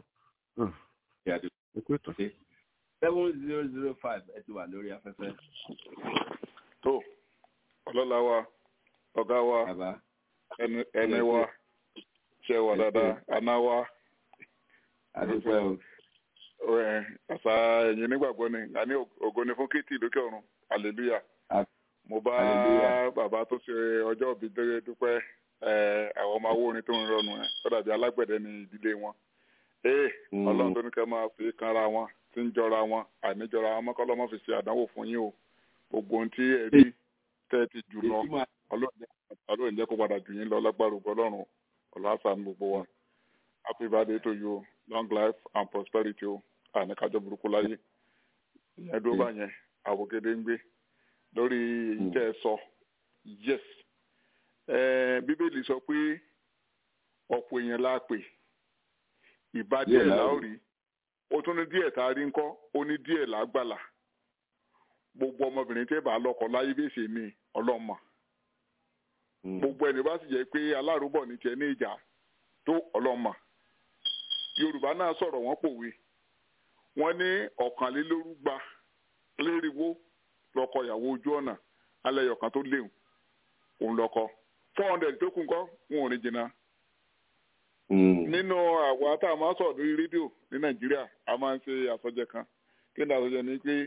seven zero zero five ẹ ti wà lórí afẹ́fẹ́. tó ọlọ́lá wa ọ̀gá wa ẹni wa ṣe wà dáadáa àná wa. àdúpẹ́ o. àṣà ẹ̀yìn nígbàgbọ́ ni àní ògo ni fún kéètì lókè ọ̀run hallelujah. mo bá bàbá tó ṣe ọjọ́ òbí dúpẹ́ àwọn ọmọ awó orin tó ń rọrùn ẹ̀ ó dàbí alágbẹ̀dẹ ní ìdílé wọn. ee ọlọ́run tó ní kẹ́ máa fi kanra wọn tí ń jọra wọn àìníjọra wọn mọ́kànlọ́mọ́ fi ṣe àdánwò fún yín o gbogbo ohun tí ẹ rí tẹ́ ẹ ti jù lọ ọlọ́run jẹ́ kó padà jù yín lọ lágbára ògo ọlọ́run ọlọ́sàn gbogbo wa happy birthday to you long life and prosperity o àníkájọ burúkú láyé ìyẹn dúró bá yẹn àwògede ń gbé lórí èyí tẹ́ ẹ sọ yes bíbélì sọ pé ọ̀pọ̀ èèyàn la pè ìbá díẹ̀ la ó rí ó tún ní díẹ̀ tá a rí ńkọ́ ó ní díẹ̀ là á gbàlà gbogbo ọmọbìnrin tẹ́ bá lọ́kọ láyé bí èsè mi ọlọ́mọ gbogbo ẹni bá sì jẹ́ pé alárùbọ̀ ní tiẹ̀ ní ìjà tó ọlọ́mọ yorùbá náà sọ̀rọ̀ wọ́n pòwe wọ́n ní ọ̀kànlélórúgba lérìwó lọ́kọ ìyàwó ojú ọ̀nà alẹ́ yọ̀kan tó léwu òun lọ́kọ four hundred tó kù ńkọ́ wọn ò ní jìnnà. nínú àwa tá a máa sọ̀rọ̀ lórí rédíò ní nàìjíríà a máa ń ṣe àsọjẹ kan kí ni àsọjẹ ni pé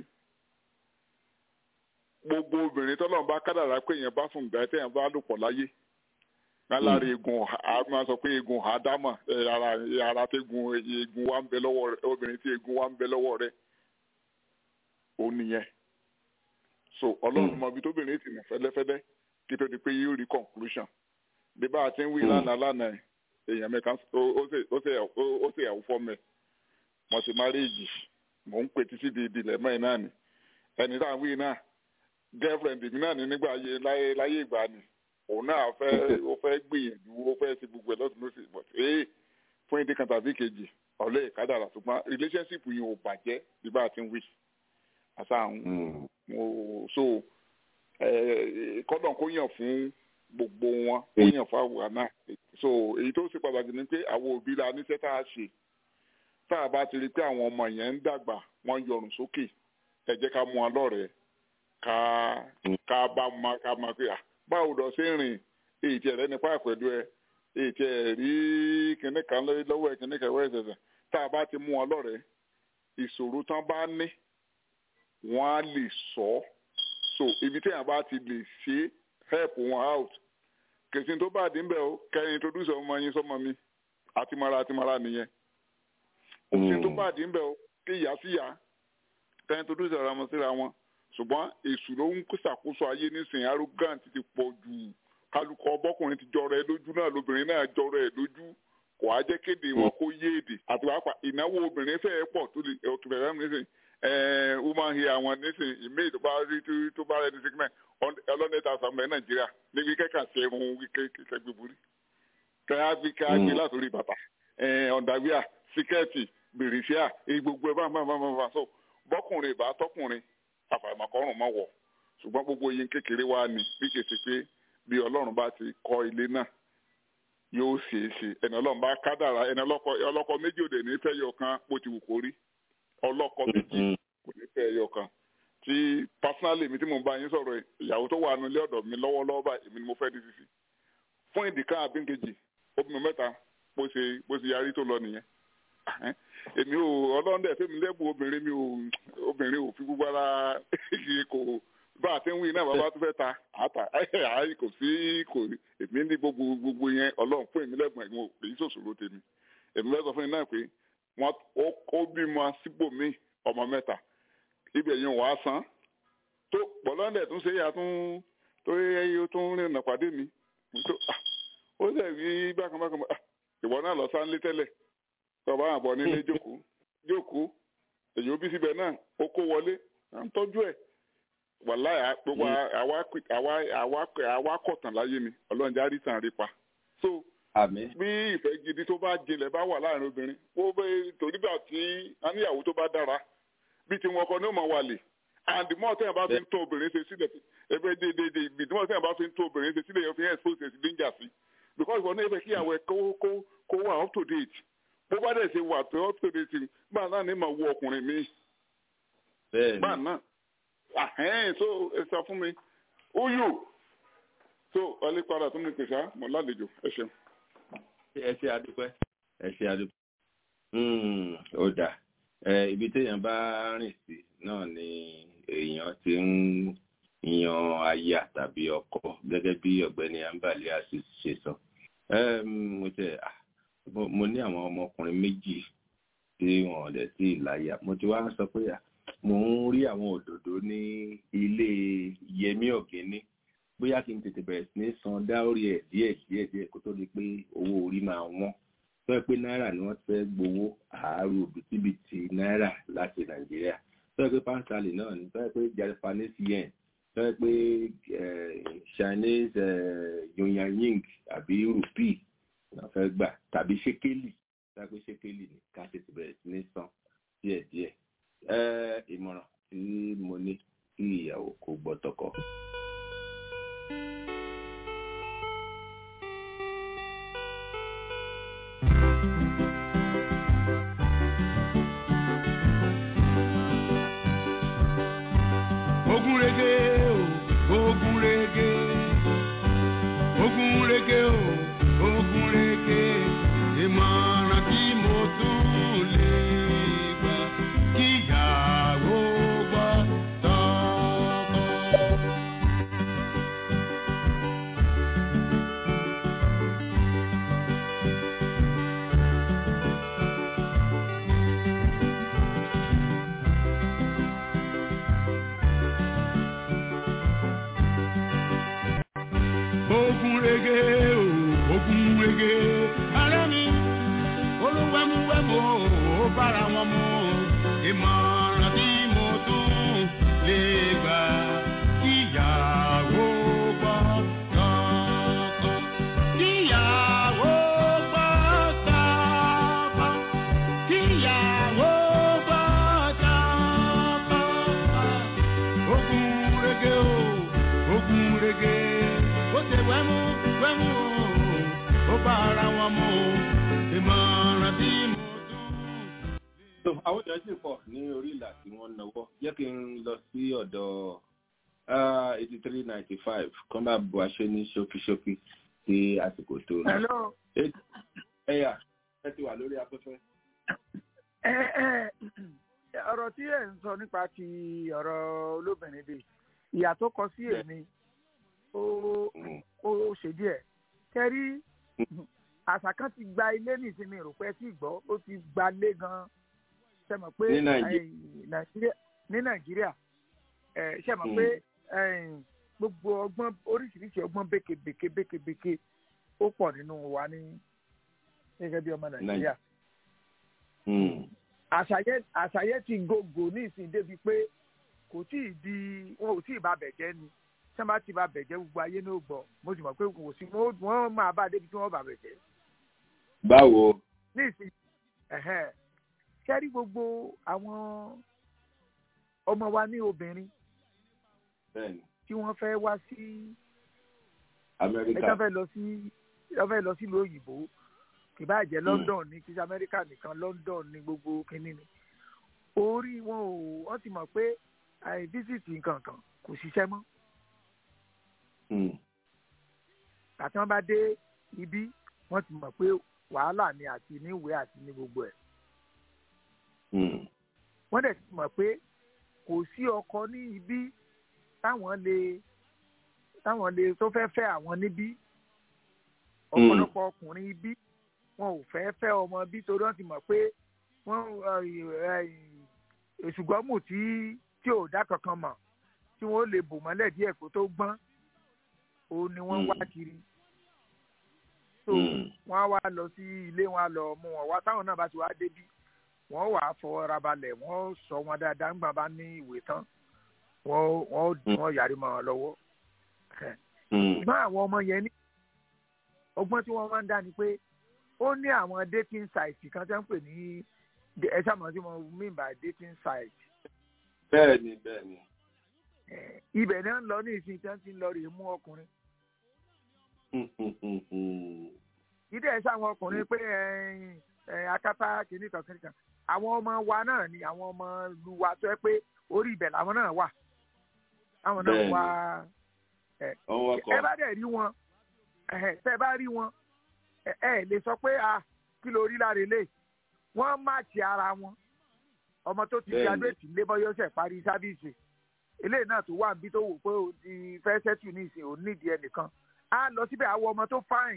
gbogbo obìnrin tọ́lọ́run bá kádàrá pé èèyàn bá sùn gbà téèyàn bá lò pọ̀ láyé lálárí egun a máa sọ pé egun àdámà ara ara tẹ́gun egun wa ń bẹ lọ́wọ́ rẹ obìnrin tí egun wa ń bẹ lọ́wọ́ rẹ ó nìyẹn so ọlọ́run mọ ibi tóbìnrin ti nà fẹ́lẹ́fẹ́lẹ́ kí tó di pé yóò rí conclusion bí bá a ti ń wí lánàá lánàá èèyàn mẹ́ta ó ṣe ìyàwó fọ́ mẹ́ mo ti marriage mò ń pè títí di ìdílé mẹ́rin náà ni ẹni tá à ń wí náà girlfriend mi náà ní nígbà láyé láyé ìgbà ni òun náà fẹ́ ó fẹ́ gbìyànjú ó fẹ́ ṣe gbogbo ẹ̀ lọ́sùn lọ́sùn but ee fún ìdí kan tàbí kejì ọ̀lẹ́ ìkádàrà ṣùgbọ́n relationship yìí ò bàjẹ́ bí bá a ti ń wí àṣà àwọn so kọ́dọ̀ kó yàn fún gbogbo wọn kó yàn fún àwòrán náà so èyí tó ṣe pàtàkì ni pé àwọn òbí la níṣẹ́ tá a ṣe tá a bá ti rí pé àwọn ọmọ yẹn ń dàgbà wọ́n yọrùn sókè ẹ jẹ́ ká mú wọn lọ́rẹ̀ẹ́ ká ká bá ma ká ma pé à báwo lọ sí rìn èyí tí ẹ̀rẹ́ nípa àpẹ̀dù ẹ èyí tí ẹ̀ rí kíní kan lọ́wọ́ ẹ̀ kíní kan wẹ́ ẹ̀sẹ̀ tá a bá ti mú wọn lọ́rẹ̀ẹ́ ìṣòro tán bá ní wọ́n á lè sọ so ibi tí èèyàn bá ti lè ṣe help wọn out kèsì tó bá dín bẹ́ẹ̀ o kẹ́yìn introduce ọmọ yín sọmọ mi àtìmọ́ra àtìmọ́ra nìyẹn òsì tó bá dín bẹ́ẹ̀ o kí ìyá sí ìyá kẹ́yìn introduce ọ̀rọ̀ ọmọ síra wọn ṣùgbọ́n èṣù ló ń ṣàkóso ayé nísìnyí arrogant ti pọ̀ jù kálukọ ọbọkùnrin ti jọrọ ẹ lójú náà lóbìnrin náà jọrọ ẹ lójú kò á jẹ́ kéde wọn kó yé èdè àti pàápàá ìnáwó obìnrin fẹ́ẹ́ pọ̀ tó lè ọ̀tún bẹ̀rẹ̀ nísìnyí ẹ̀ẹ́n woman here àwọn nísìnyí ìmíì tó bá rí tó bá rẹ ní sickness ọlọ́dẹ ta sàmúlẹ̀ nàìjíríà níbi kẹ́kà sí ẹ̀rùn kẹ́kẹ́ gbẹ̀bùrí kẹ́yà bí kẹ́yà gbé látòrí bàtà ọ̀dàwíà síkẹ́ẹ̀tì bèrèsíà gbogbo ẹ̀ bá bá bá bá so bọ́kùnrin ìbá tọkùnrin àfàìmọ̀kọ́rùn mọ́ wọ̀ ṣùgbọ́n gbogbo yín kékeré wá ní bí kèsì pé bí ọlọ́run bá ti kọ́ ilé náà yóò ṣe é ṣe ẹni ọlọ́run bá kádàrá ẹni ọlọ́kọ méjì òde ní fẹ́ yọ kan bó ti wù kó rí ọlọ́kọ méjì kò ní fẹ́ yọ kan tí personally mi tí mo bá yín sọ̀rọ̀ ìyàwó tó wà nílé ọ̀dọ̀ mi lọ́wọ́lọ́wọ́ báyìí èmi ni mo fẹ́ di sisi fún ìdí kan àbí kejì obìnrin mẹ́ta bó ṣe bó ṣe yarí tó lọ nìyẹn èmi ò ọlọ́run dẹ̀ fẹ́mi lẹ́bùn obìnrin mi ò obìnrin ò fi gbogbo ara kò bá a ti ń wí náà bàbá tó fẹ́ ta àtà àyè kò sí kò èmi ní gbogbo gbogbo yẹn ọlọ́run fún èmi lẹ́bùn ẹ̀gbọ́n èyí ṣòṣòro tèmi èmi fẹ́ sọ fún yín náà pé wọ́n ó bímọ síbòmí ọmọ mẹ́ta ibẹ̀ yẹn wàá san tó pọ̀lọ́ndẹ̀ tún ṣe yà tún tó yẹ tó ń rìnà pàdé mi ó sì rí bákan bákan ìwọ náà lọ sáńlé tẹ́lẹ̀ tọba àbọ̀ nílé jókòó jókòó èyí ó bí síbẹ̀ náà ó kó wọlé à ń tọ́jú ẹ̀ wàláyà gbogbo àwa kọ̀tàn láyé ni ọlọ́run járí tàn rí pa so bí ìfẹ́ gidi tó bá jinlẹ̀ bá wà láàrin obìnrin ó bẹ torí gbà tí a níyàwó tó bá dára bí tí wọn kọ ní ọmọ wa lè and the more tẹ́yìn bá fi ń tó obìnrin ṣe sílẹ̀ ẹgbẹ́ déédéé ibi tí wọ́n tẹ́yìn bá fi ń tó obìnrin ṣe sílẹ̀ yẹn fi ń expose sí danger sí because wọn náà fẹ́ kí àwọn ẹ̀kọ́ kó kó wà up to date bó bá dẹ̀ ṣe wà tó up to date gbà náà ní mà wo ọkùnrin mi gbà náà àhẹ́n so ẹ sọ fún mi ó yù so ọlẹ́ padà tó ní pèsè mọ́ lálejò ẹ ṣeun. ẹ ṣe àdúpẹ́ ẹ ṣe àdúpẹ́ ó dà ibi téèyàn bá rìn sí náà ni èèyàn ti ń yan aya tàbí ọkọ gẹ́gẹ́ bí ọ̀gbẹ́ni Ambali Azeez ṣe sọ mo tẹ mo ní àwọn ọmọkùnrin méjì tí wọn ò dẹ̀ sí ìláyà mo ti wá sọ pé mo ń rí àwọn òdòdó ní ilé Yẹmí Ọ̀gẹ́ni bóyá kí n tètè bẹ̀rẹ̀ sí ní san dáórí ẹ̀ díẹ̀ díẹ̀ díẹ̀ kó tó di pé owó orí máa wọ́n tó yẹ pé náírà ni wọ́n fẹ́ gbowó àárò bìtìbìtì náírà láti Nàìjíríà tó yẹ pé pàǹsálì náà ni tó yẹ pé Japanese yen tó yẹ pé Chinese yuanying àbí rupee náà fẹ́ gbà tàbí ṣékélì tó yẹ pé ṣékélì ni ká tètè bẹ̀rẹ̀ sí ní san díẹ̀ díẹ̀ ìmọ̀ràn tí mo ní kí ìyàwó kó gbọ́ tọkọ. Ogun rege o, ogun rege, ogun rege o, ogun rege, ìmọ̀ràn tí mo tún lè gbà kíyàwó gbọ́ tọkọ. Ogun rege o, ogun rege, ara mi, olúwẹ̀múwẹ̀mú ó bára wọn mú, ìmọ̀ràn tí mo tún lè gbà kíyàwó gbọ́ tọkọ. Kíyàwó gbọ́ tọkọ, kíyàwó gbọ́ tọkọ. Ogun rege o, ogun rege. Ó ṣe wẹ́mú wẹ́mú ó bá ara wọn mú ìmọ̀ràn tí mo tún. àwọn èèyàn sì pọ̀ ní orí ìlà tí wọ́n náwó jẹ́ kí n lọ sí ọ̀dọ̀ eighty three ninety five kán bá bu aṣọ ní ṣókíṣókí sí àsìkò tó lọ. hello. ẹ̀yà ẹ ti wà lórí afẹ́fẹ́. ọ̀rọ̀ tí ẹ̀ ń sọ nípa ti ọ̀rọ̀ olóbìnrin bíi ìyà tó kọ sí èmi ó ṣe díẹ̀ kẹ́rí àṣà kan ti gba ilé ní ìsinmi ìròpẹ́ tí ìgbọ́ ó ti gba lé gan-an ṣe mọ̀ pé ní nàìjíríà ṣe mọ̀ pé gbogbo ọgbọ́n oríṣiríṣi ọgbọ́n békebèke békebèke ó pọ̀ nínú wa ní gẹ́gẹ́ bí ọmọ nàìjíríà. àṣàyẹ ti gògò ní ìsìn débi pé kò tí ì di wọn ò tí ì bá bẹ̀jẹ́ ni tí wọ́n bá ti bá bẹ̀jẹ́ gbogbo ayé ní ògbọ́ mo sì mọ̀ pé kò sí wọ́n máa bá débi tí wọ́n bá bẹ̀jẹ́. báwo. ní ìsìn kẹ́rí gbogbo àwọn ọmọ wa ní obìnrin tí wọ́n fẹ́ wá sí amẹ́ríkà ẹjọ́ fẹ́ lọ sí ẹjọ́ fẹ́ lọ sí ìlú òyìnbó kì bá jẹ́ London ní kí amẹ́ríkà nìkan London ní gbogbo kínní ni orí wọn ò wọ́n ti mọ̀ pé àìbísìtì nǹkan kan kò ṣiṣẹ́ mọ́. àti wọ́n bá dé ibi wọ́n ti mọ̀ pé wàhálà ni àti níwèé àti ní gbogbo ẹ̀. wọ́n dẹ̀ ti mọ̀ pé kò sí ọkọ ní ibi táwọn lè táwọn lè tó fẹ́ fẹ́ àwọn níbí ọ̀pọ̀lọpọ̀ ọkùnrin ibi wọn ò fẹ́ fẹ́ ọmọ bí torí wọ́n ti mọ̀ pé wọ́n èṣùgbọ́mù tí tí ò dá kankan mọ̀ tí wọ́n lè bò mọ́lẹ̀ díẹ̀ kó tó gbọ́n òun ni wọ́n wá kiri so wọ́n á wá lọ sí ilé wọn á lọ mú wọn wá táwọn náà bá ti wá débí wọ́n wà á fọwọ́ ra balẹ̀ wọ́n sọ wọn dáadáa ńgbà bá ní ìwé tán wọ́n wọ́n wọ́n yàrí mọ́ wọn lọ́wọ́ ṣùgbọ́n àwọn ọmọ yẹn ní ọgbọ́n tí wọ́n máa ń dá ni pé ó ní àwọn dating site kan tẹ́ ń pè ní ẹ sábà tí mo mean by dating site. bẹ́ẹ̀ni bẹ́ẹ̀ni. ibẹ̀ náà ń lọ ní ìsìn tí wọ́n ti ń lọ rèé mú ọkùnrin. ìdí ẹ̀ sáwọn ọkùnrin pé akátá kìíní kan kìíní kan àwọn ọmọ wa náà ni àwọn ọmọ lu wa tó ẹ pé orí ibẹ̀ làwọn náà wà àwọn náà wà ẹ bá dẹ̀ rí wọn tẹ́ bá rí wọn ẹ lè sọ pé a kí ló rí láre lè wọ́n máàkì ara wọn ọmọ tó ti graduate lébọ́yọ́sẹ̀ parí sáfíìsì eléyìí náà tó wà níbi tó wò pé o ti fẹ́ sẹ́tù ní ìsìn ò nídìí ẹnìkan á lọ síbẹ̀ àwọn ọmọ tó fáìn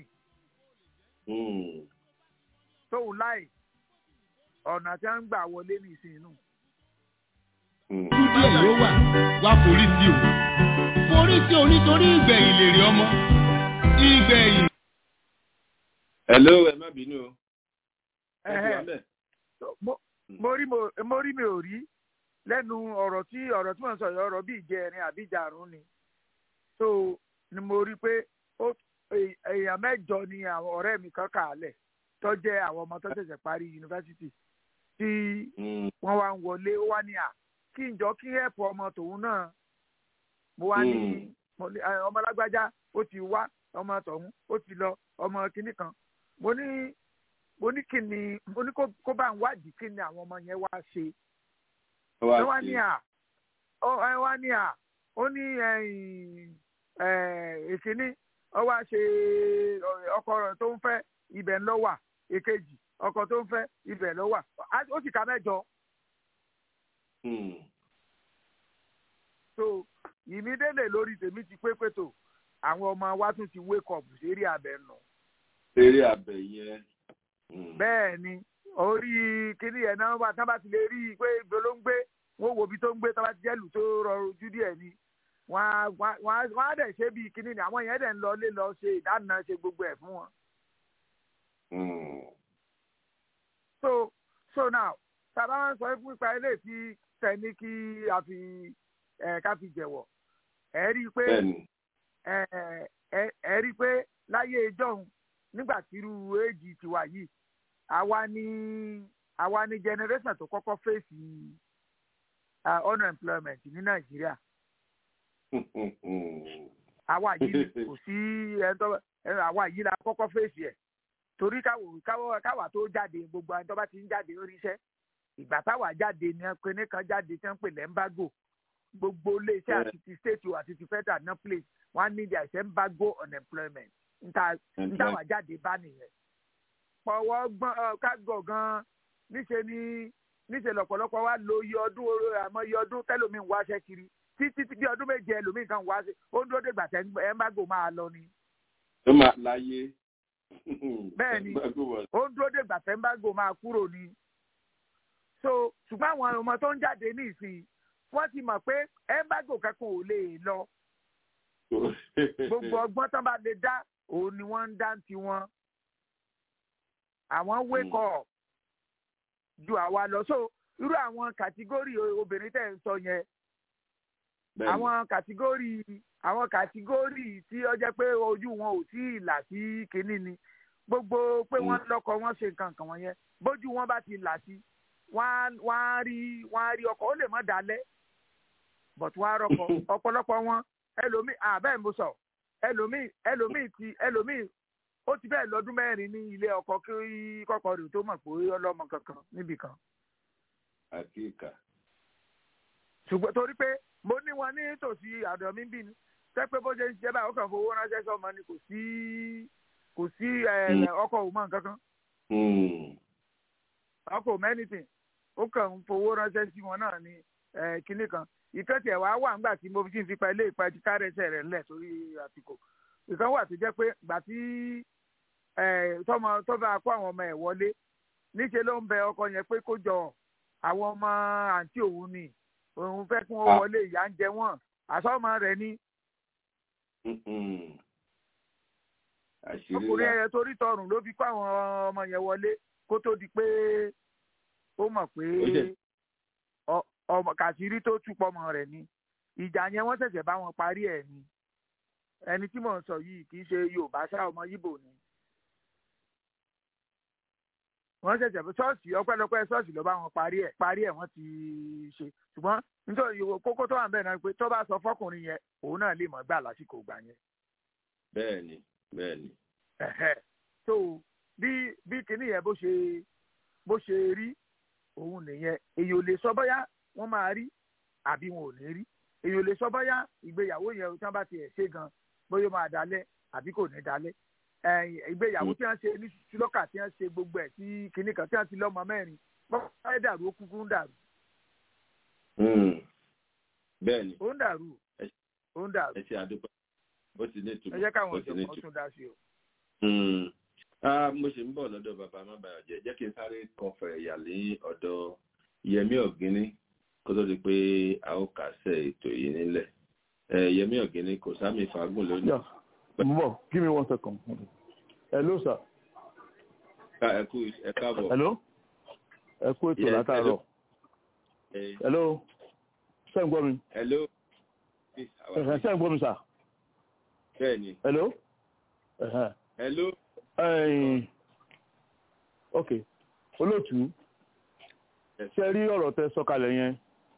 tóun láì ọ̀nà tí wọ́n ń gbà wọlé ní ìsìn inú. Túdí ẹ̀ ló wà wá forí sí o. Forí sí o nítorí ìgbẹ̀yìn lèrè ọmọ. Ìgbẹ̀yìn. Hello, ẹ má bínú o. Mo rí mo rí mi ò rí lẹ́nu ọ̀rọ̀ tí ọ̀rọ̀ tí mo ń sọ yìí ọ̀rọ̀ bíi ìjẹrin àbí ìjàrún ni. So ni mo rí pé èèyàn mẹ́jọ ni àwọn ọ̀rẹ́ mi kan kà á lẹ̀ tó jẹ́ àwọn ọmọ tó ṣẹ̀ṣẹ̀ parí yunifásitì tí wọ́n wá ń wọlé ó wá ní à kí n jọ kí ẹ̀pù ọmọ tòun náà mo wá ní ọmọ lágbájá ó ti wá ọmọ tọ̀hún ó ti lọ ọmọ kinní kan mo ní mo ní kí ni mo ní kó bá ń wádìí kí ni àwọn ọmọ yẹn wá ṣe ẹ wá ní à ẹ wá ní à ó ní ìkíní ó wá ṣe ọkọ rẹ̀ tó ń fẹ́ ibẹ̀ ló wà èkejì ọkọ tó ń fẹ́ ibẹ̀ ló wà ó sì ka mẹ́jọ. so ìmídélé lórí tèmi ti pé pé tó àwọn ọmọ wa tún ti wake up sérí abẹ nù. sérí abẹ yẹn. bẹ́ẹ̀ ni orí kíní yẹn náà wà tábà ti lè rí i pé ibi ló ń gbé wọ́n wo ibi tó ń gbé tábà ti jẹ́lù tó rọrùn ojú díẹ̀ ni wọ́n á dẹ̀ ṣe bí kíní ni àwọn yẹn dẹ̀ ń lọ lé lọ ṣe ìdáná ṣe gbogbo ẹ̀ fún wọn. so so now tàbá wọn sọ fún ipa ilé tí tẹ ní kí a fi ẹ ká fi jẹ̀wọ̀ ẹ rí i pé ẹ ẹ rí i pé láyé ìjọ́un nígbà tí irú éèjì tiwa yìí àwa ní àwa ní generation tó kọ́kọ́ fèsì unemployment ní Nàìjíríà àwa yìí kò sí àwa yìí la kọ́kọ́ fèsì ẹ̀ torí káwa tó jáde gbogbo àwọn tó bá ti ń jáde oríṣẹ́ ìgbà táwa jáde ní ẹnì kan jáde tí wọ́n ń pè lẹ́ńbágò gbogbo iléeṣẹ́ àti ti state o àti ti federal náà place wọ́n á ní there is embargo on employment níta wà jáde bá nìyẹn. pọ̀wọ́ gbọ́n kágọ̀ gan-an níṣẹ́ ni níṣẹ́ lọ́pọ̀lọpọ̀ wa lo iye ọdún àmọ́ iye ọdún tẹ́lómi ń wáṣẹ́ kiri títí bí ọdún méje ẹlòmíì kan wá sí ó ń dúró dègbà tẹ́ embargo máa lọ ni. ó máa láyé. bẹ́ẹ̀ ni ó ń dúró dègbà tẹ́ embargo máa kúrò ni. so ṣùgbọ́n àwọn ọmọ tó ń jáde ní ìsìn wọ́n ti mọ̀ pé embargo kankan ò lè lọ. gbogbo ọgbọ́n tán bá lè dá òun ni wọ́n ń dá tiwọn. àwọn wake up ju àwa lọ so irú àwọn kàtígórì obìnrin tẹ̀ ń sọ yẹn àwọn kàtígórì àwọn kàtígórì tí ó jẹ́ pé ojú wọn ò tí ì là sí kínní ni gbogbo pé wọ́n lọ́kọ wọ́n ṣe nǹkan kan wọ̀nyẹn bójú wọn bá ti là sí wọ́n á rí wọ́n á rí ọkọ ó lè má dalẹ̀ but wọ́n á rọkọ ọ̀pọ̀lọpọ̀ wọn ẹlòmíì àbẹ́ẹ̀ mo sọ ẹlòmíì ẹlòmíì ti ẹlòmíì ó ti bẹ́ẹ̀ lọ́dún mẹ́rin ní ilé ọkọ kí kọ́kọ́ rẹ̀ tó mọ̀ pé ọlọ́mọ kankan níbì kan. àkíkà. ṣùgbọ́n torí pé mo ní wọn ní tòsí àdọ̀ mi bí ni tẹ́ pé bó ṣe ń ṣe báyìí ó kàn fowó ránṣẹ́ sọ́mọ ni kò sí kò sí ọkọ ò mọ̀ kankan. ọkọ ò mẹ́nìtì ó kàn ń fowó ránṣẹ́ sí wọn náà ní kinní kan ìkẹ́tì ẹ̀ wá wà ńgbà tí mo fi ń fipa ilé ìpa ti kárẹ́sẹ̀ rẹ̀ ńlẹ̀ sórí àtìkò ìkan wà tó jẹ́ pé gbà tí tọmọ tó bá kó àwọn ọmọ ẹ̀ wọlé níṣẹ́ ló ń bẹ ọkọ yẹn pé kó jọ àwọn ọmọ àǹtí òun ni òun fẹ́ kí wọ́n wọlé ìyá ń jẹ wọ́n àsọmọ rẹ̀ ni. ọkùnrin ẹ̀yẹ torí tọrùn ló fi kó àwọn ọmọ yẹn wọlé kó tó di pé ó mọ̀ pé ọmọ kàṣírí tó túpọ̀ ọmọ rẹ̀ ni ìjà yẹn wọ́n ṣẹ̀ṣẹ̀ bá wọn parí ẹ̀ ni ẹni tí mò ń sọ yìí kì í ṣe Yorùbá ṣá ọmọ Yíbò ni wọ́n ṣẹ̀ṣẹ̀ ṣọ́ọ̀ṣì ọpẹ́lọpẹ́ ṣọ́ọ̀ṣì ló bá wọn parí ẹ̀ parí ẹ̀ wọ́n ti ṣe ṣùgbọ́n nítorí kókó tó wà ń bẹ̀ náà pé tó bá sọ fọkùnrin yẹn òun náà lè mọ̀ gbà lásìkò gbà yẹn. bẹ́ẹ̀ni bẹ́ẹ̀ni. so bí bí kinní yẹn bó ṣe bó ṣe rí òun nìyẹn èyí ò lè sọ bóyá wọ́n máa rí àbí wọn ò ní rí èyí ò lè sọ bóyá ìgbéyàwó yẹn tí wọ́n bá tiẹ̀ ṣe gan bóyá máa dalẹ̀ àbí kò ní dalẹ̀ ìgbéyàwó tí wọ́n ṣe ní ṣùlọ́kà tí wọ́n ṣe gbogbo ẹ̀ tí kinní kan tí wọ́n ti lọ́mọ mẹ́rin bọ́ọ̀ ẹ̀ dàrú ó kúkú ń dàrú. bẹ́ẹ̀ni ó ń dàrú ó ń dàrú. ẹ ṣe àdúgbò bó ti ní ìtumọ̀ ẹ jẹ́ káwọn ọ̀jọ̀gbọ́n tún dá sí o. mo ṣe ń bọ̀ lọ́dọ̀ bàbá má bàa jẹ́ jẹ́ kí n sáré kan fẹ̀rẹ̀ yà ní ọ̀dọ̀ Yẹmí Ọ̀gíní kó tó di pé a ó kásẹ̀ ètò yìí nílẹ̀ Yẹmí Ọ̀gíní kò sámi fagún lónìí. Mo give me one second. Hello, sir. Ẹ kú ẹ káàbọ̀. Hello. Ẹ kú ètò látàárọ̀. Hello. Ṣé ń gbọ́ mi? Hello. Ṣé ń gbọ́ mi, sir? Bẹ́ẹ̀ni. Hello. Hello. Ok. Olóòtú. Ṣé rí ọ̀rọ̀ tẹ́ sọ kalẹ̀ yẹn?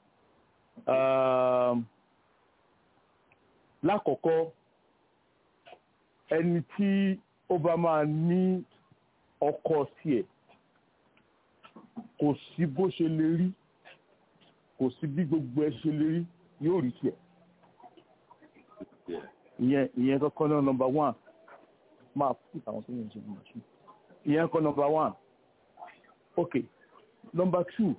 Lákọ̀ọ́kọ́ ẹni tí ó bá máa ní ọkọ tiẹ̀ kò sí bó ṣe lè rí kò sí bí gbogbo ẹ ṣe lè rí yóò rí tiẹ̀ ìyẹn ìyẹn kọ́kọ́ náà nọ́mbà one máa fún àwọn tó yẹn ṣe nọ́mbà two ìyẹn kọ́ nọ́mbà one ok nọ́mbà two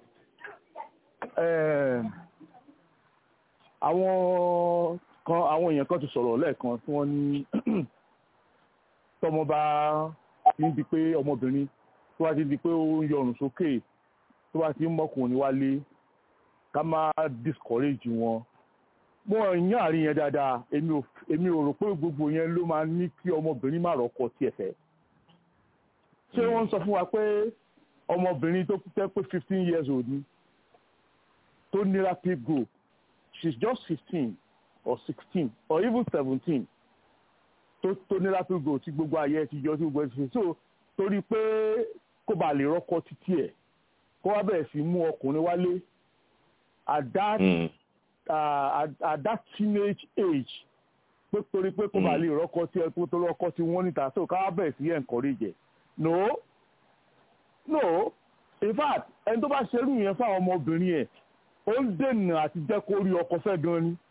àwọn kan àwọn èèyàn kan ti sọ̀rọ̀ lẹ́ẹ̀kan tí wọ́n ní tọmọ bá ti ń di pé ọmọbìnrin tó bá ti di pé ó ń yọrùn sókè tó bá ti ń mọ́kùnrin wálé ká má discourage wọn mo yàn àárín yẹn dáadáa èmi ò rò pé gbogbo yẹn ló máa ní kí ọmọbìnrin má rọ́kọ tiẹ̀ fẹ́ ṣé wọ́n ń sọ fún wa pé ọmọbìnrin tó tẹ́ pé fifteen years old ni tó ní rapid growth she's just fifteen or sixteen or even seventeen tó tó ní rapid growth tí gbogbo ayé ti yọ sí gbogbo ẹsẹ so torí pé kó bá lè rọ́kọ títí ẹ̀ kó wá bẹ̀rẹ̀ sí mú ọkùnrin wálé at that mm. uh, at, at that teenage age pé torí pé kó bá lè rọ́kọ tí ẹ kó tó rọ́kọ tí wọ́n níta so ká wá bẹ̀rẹ̀ sí encourage ẹ̀ no no in fact ẹni tó bá ṣerú yẹn fáwọn ọmọbìnrin ẹ̀ ó ń dènà àti jẹ́ kó rí ọkọ fẹ́ gan ni.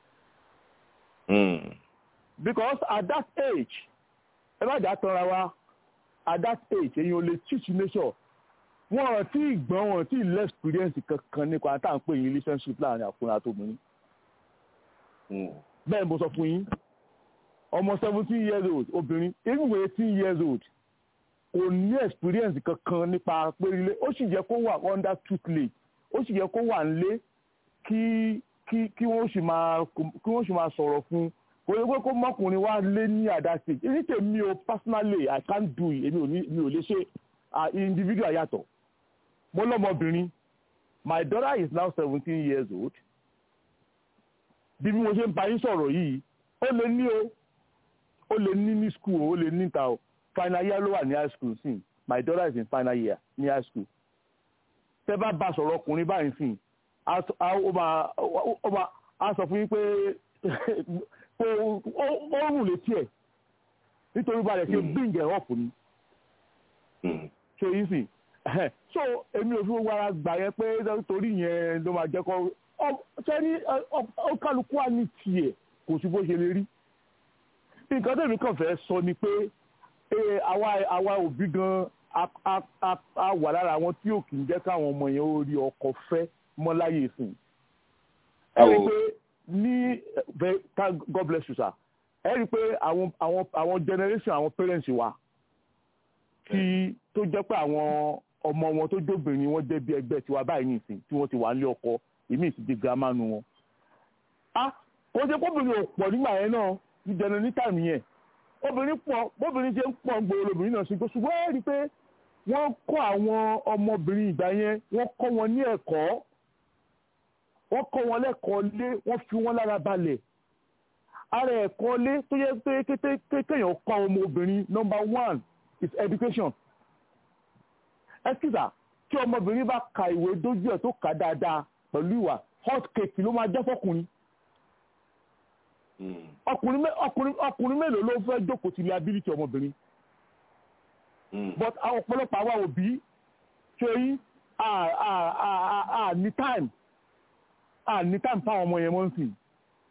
Because at that age ẹ má jà tanra wa at that age èyàn ò lè teach nature wọn ò tí ì gbọ́n wọn ò tí ì less experience kankan nípa tá à ń pè ní relationship láàrin àkùnrin àtòmìnrin. Bẹ́ẹ̀ mo sọ fún yín ọmọ seventeen years old obìnrin even eighteen years old kò ní experience kankan nípa pé ilé ó sì jẹ́ kó wà under tutelage ó sì jẹ́ kó wà nílé kí kí kí wọ́n sì máa kí wọ́n sì máa sọ̀rọ̀ fún kò yẹ pé kó mọ́kùnrin wá lé ní àdáṣe èyí tèmi o personally I can't do it èmi ò ní mi ò lè ṣe individual yàtọ̀ mo lọ́mọbìnrin my daughter is now seventeen years old bí mo ṣe ń bá yín sọ̀rọ̀ yìí ó lè ní o ó lè ní ní school ó lè ní ta o final year ló wà ní high school sí my daughter is in final year ní high school tẹ́ bá bá sọ̀rọ̀ ọkùnrin báyìí sí ó máa ó máa á sọ fún yín pé ó rùn létí ẹ̀ nítorí bá rẹ̀ ṣe bring ẹ̀ up ni ṣe yín sí so èmi ò fi gbogbo ara gbà yẹn pé torí yẹn ló máa jẹ́ kó sẹ́ni ọkàlùkù wà ní tiẹ̀ kò sí bó ṣe lè rí nǹkan tẹ̀mí kàn fẹ́ sọ ni pé àwa òbí gan a wà lára àwọn tí ò kì í jẹ́ káwọn ọmọ yẹn ó rí ọkọ fẹ́ mọ́ láyé ìsìn ẹ rí i pé ní God bless you sir ẹ rí i pé àwọn àwọn àwọn generation àwọn parents wa tí tó jẹ́ pé àwọn ọmọ wọn tó jóbìnrin wọn jẹ́ bí ẹgbẹ́ tiwa báyìí nìsín tí wọ́n ti wà nílé ọkọ èmi ti di girama nu wọn. a kò jẹ́ kóbìnrin ò pọ̀ nígbà yẹn náà ní jẹun ní tàmí yẹn obìnrin pọ̀ bóbìnrin ṣe ń pọ̀ gbòòrò lóbìnrin náà ṣùgbọ́n ṣùgbọ́n ẹ rí i pé wọ́n kọ́ àwọn ọmọbìnrin ìgbà yẹn wọ́n kọ́ wọn ní ẹ̀kọ́ wọ́n kọ́ wọn lẹ́kọ̀ọ́ lé wọ́n fi wọ́n lára balẹ̀ ara ẹ̀kọ́ lé tó yẹ pé kéèyàn kọ́ ọmọbìnrin number one is education. ẹ̀sìtà tí ọmọbìnrin bá ka ìwé dójú ẹ̀ tó kà dáadáa pẹ̀lú ìwà hot cake ló máa jẹ́ fọkùnrin. ọkùnrin mélòó ló fẹ́ jókòó ti liability ọmọbìnrin. but àwọn ọ̀pọ̀lọpọ̀ àwa òbí ṣe yí à ní time à ní time fáwọn ọmọ yẹn mọ́ ń sìn.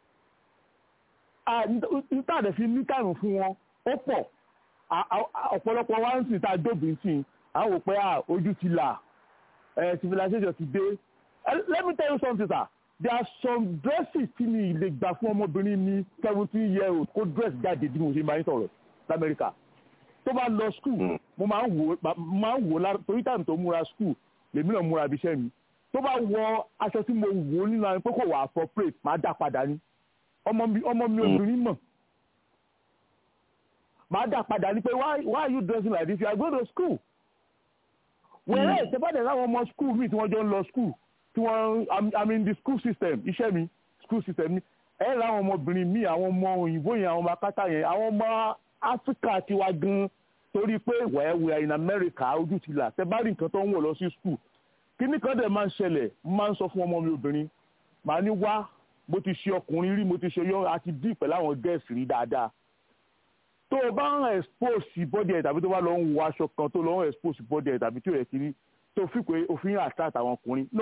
níta àdẹ̀ fi ní time fún wọn ó pọ̀ ọ̀pọ̀lọpọ̀ wa ń sìn tá a jóbìn sìn àwọn òpẹ́ à ojú ti là civilization ti dé. Let me tell you something sir there are some dresses tí mi lè gbà fún ọmọbìnrin mi seventeen year old kó dress jáde bí mo ṣe máa ń sọ̀rọ̀ lamẹ́ríkà tó bá lọ school mo máa ń wò máa ń wò lára torí táìmù tó múra school lèmi náà múra ibiṣẹ́ mi tó bá wọ aṣọ tí mo wò nínú àwọn pé kò wà appropriate máa dá padà ní ọmọ mi obìnrin mọ̀ máa dá padà ní pé why why are you dressing like this you are going to school wẹ́rẹ́ ìṣẹ́bàdàn láwọn ọmọ school mi tí wọ́n jọ ń lọ school tí wọ́n I mean the school system iṣẹ́ mi school system mi ẹ̀ láwọn ọmọbìnrin mi àwọn ọmọ òyìnbó yẹn àwọn ọmọ akátá yẹn àwọn ọmọ Áfíríkà ti wá gan torí pé wẹ́ẹ̀wẹ́ in America ojú ti là tẹ́ bá rí nǹkan tó ń wọ̀ lọ sí school kíní kan dẹ̀ máa ń ṣẹlẹ̀ máa ń sọ fún ọmọ mi obìnrin màá ní wá mo ti ṣe ọkùnrin rí mo ti ṣe yọ àti dí pẹ̀lú àwọn gẹ̀ẹ́sì rí dáadáa tó o bá ń expose body ẹ̀ tàbí tó bá lọ ń wọ aṣọ kan tó lọ ń expose body ẹ̀ tàbí tí o yẹ kiri tó fi pé òfin àtàtà àwọn ọkùnrin no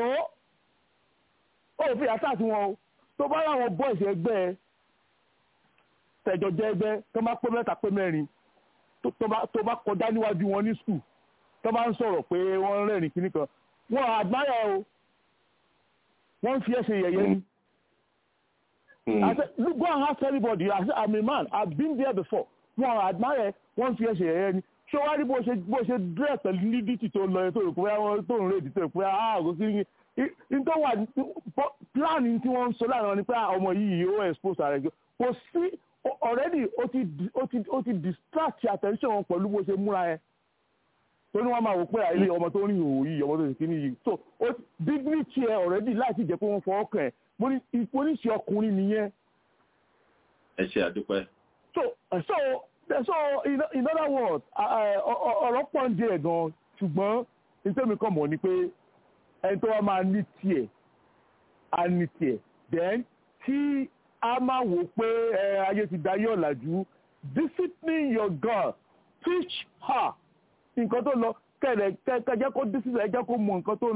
òfin àtàtà wọn o tó bá láwọn boys ẹgbẹ́ ẹ tẹ̀jọ jẹ́ ẹgbẹ́ tó bá pé mẹ́ta pé mẹ́rin tó bá kọjá níwájú wọn ní school tó bá ń sọ̀rọ̀ pé wọ́n rẹ́rìn kíní kan wọ́n àgbáyà o wọ́n fi ẹsẹ̀ yẹ̀yẹ́ ni. I said look go and ask everybody I said I'm a man I've been there before wọ́n àgbáyà wọ́n fi ẹsẹ̀ yẹ̀yẹ́ ni ṣé wàá rí bó ṣe bó ṣe dress pẹ̀lú nídìtì tó lọ yẹn tó rò pé wọ́n tó ń rèdí tó rò pé ah kò sí ní ní tó wà plan tí wọ́n ń sọ láàrin wọn ni pé ọmọ yìí ó expose ara rẹ̀ kò sí already ó ti ó ti ó ti distract attention wọn pẹ̀lú bó ṣe múra yẹn torí wọn máa wò pé àìlè ọmọ tó rìn òwò yìí ọmọ tó sì kíní yìí so dignity ẹ already láti jẹ́ pé wọ́n fọwọ́ kàn ẹ́ mo ní ìpolíṣẹ́ ọkùnrin nìyẹn. ẹ ṣe àdúpẹ́. so so so in, in other words ọ̀rọ̀ pọ̀ ń jẹ́ ẹ̀ gan ṣùgbọ́n nítorí kan mọ̀ ni pé ẹni tó wá máa ní tiẹ̀ á ní tiẹ̀ then tí a máa wò pé ẹ ayé ti dayé ọ̀làjú discipline your girl teach her nǹkan tó lọ kẹ̀lẹ̀ kẹjẹ́ kó discipline ẹjẹ́ kó mọ nǹkan tó lọ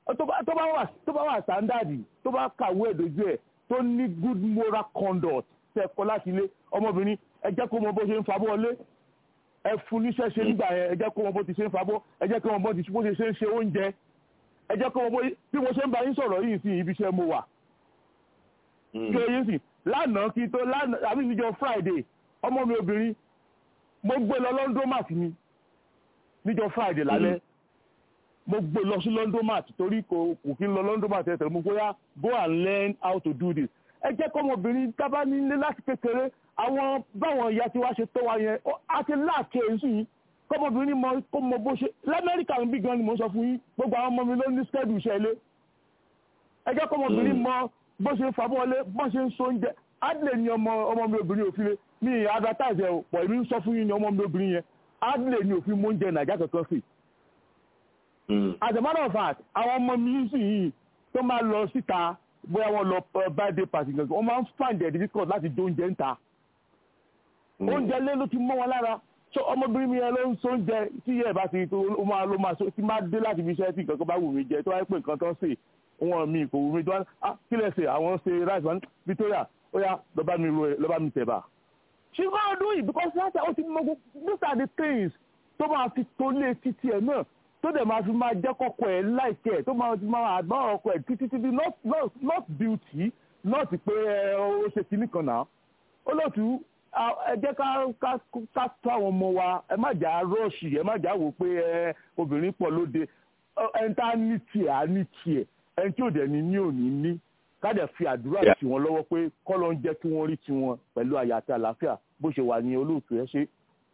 tó bá tó bá wà tó bá wà standard tó bá kàwé ẹ̀dójú ẹ̀ tó ní good moral conduct tẹ̀kọ́ láti ilé ọmọbìnrin ẹ jẹ́ kó mọ bó ṣe ń fabọ́ lé ẹ fún níṣẹ́ ṣe nígbà yẹn ẹ jẹ́ kó mọ bó ti ṣe ń fabọ́ ẹ jẹ́ kó mọ bó ti ṣe ń ṣe oúnjẹ ẹ jẹ́ kó mọ bó bí mo ṣe ń bá yín sọ̀rọ̀ yìí sí ibi iṣẹ́ mo wà. ṣé yín sì lánàá kí tó lánàá àbí níjọ́ Friday ọmọ mi obìnrin mo gbé lọ Laundromat mi níjọ́ Friday lálẹ́ mo gbé lọ sí Laundromat torí kò kò kí n lọ Laundromat ẹ̀ tẹ̀lé mo gbóyà go and learn how to do this ẹ jẹ́ kọ́ ọmọbìnrin dábàá nílé láti kékeré àwọn báwọn ìyá tí wàá ṣe tó wa yẹn àti láàkè èsì yìí kọ́mọbìnrin mọ kó mọ bó ṣe lamẹ́ríkà ń bí gan ni mo sọ fún yín gbogbo àwọn ọmọ mi ló ní skẹ́dù iṣẹ́ ilé ẹ jẹ́ kọ́mọbìnrin mọ bó ṣe ń fa bọ́ọ̀lé bó ṣe ń so oúnjẹ adley ni ọmọ ọmọ mi obìnrin òfin ní advertise ẹ̀ pọ̀ èmi ń sọ fún yín ni ọmọ mi obìnrin yẹn adley ni òfin mọ oúnjẹ nàìjà kankan sí. as a matter of fact àwọn ọmọ mi sì yìí tó máa lọ síta bóyá wọn lọ birthday party gangan wọn máa ń find it difficult láti dé oúnjẹ ń ta oúnjẹ lé ló ti mọ́ wọn lára so ọmọbìnrin mi yẹn ló ń so oúnjẹ tí yẹ bá ti tó ó máa ló máa so tí máa dé láti fi iṣẹ́ tí nǹkan kan bá wù mí jẹ tó wáyé pé nǹkan tó ń sè wọn mi kò wù mí tó wá ah kí lẹ ṣe àwọn ṣe rice one Victoria ó yá lọ́ba mi ro lọ́ba mi tẹ̀bà she gonna do it because láti àwọn ti mọ these are the things tó máa fi tó lé títí ẹ̀ náà tó dẹ̀ máa fi máa jẹ́ kọ́kọ́ ẹ̀ láìkẹ́ tó máa fi máa àgbá ọkọ̀ ẹ̀ títí títí not not not beauty not pé ó ṣe kinní kan náà olóòtú ẹ jẹ́ ká ká ká tó àwọn ọmọ wa ẹ má jà rọ́ọ̀ṣì ẹ má jà wò pé ẹ obìnrin pọ̀ lóde ẹni tá ní tiẹ̀ á ní tiẹ̀ ẹni tí ò dẹ̀ ní ní òní ní ká dẹ̀ fi àdúrà tì wọ́n lọ́wọ́ pé kọ́lọ́ ń jẹ́ kí wọ́n rí tiwọn pẹ̀lú ayọ̀ àti àlàáfíà bó ṣe wà ní olóòtú ẹ ṣe.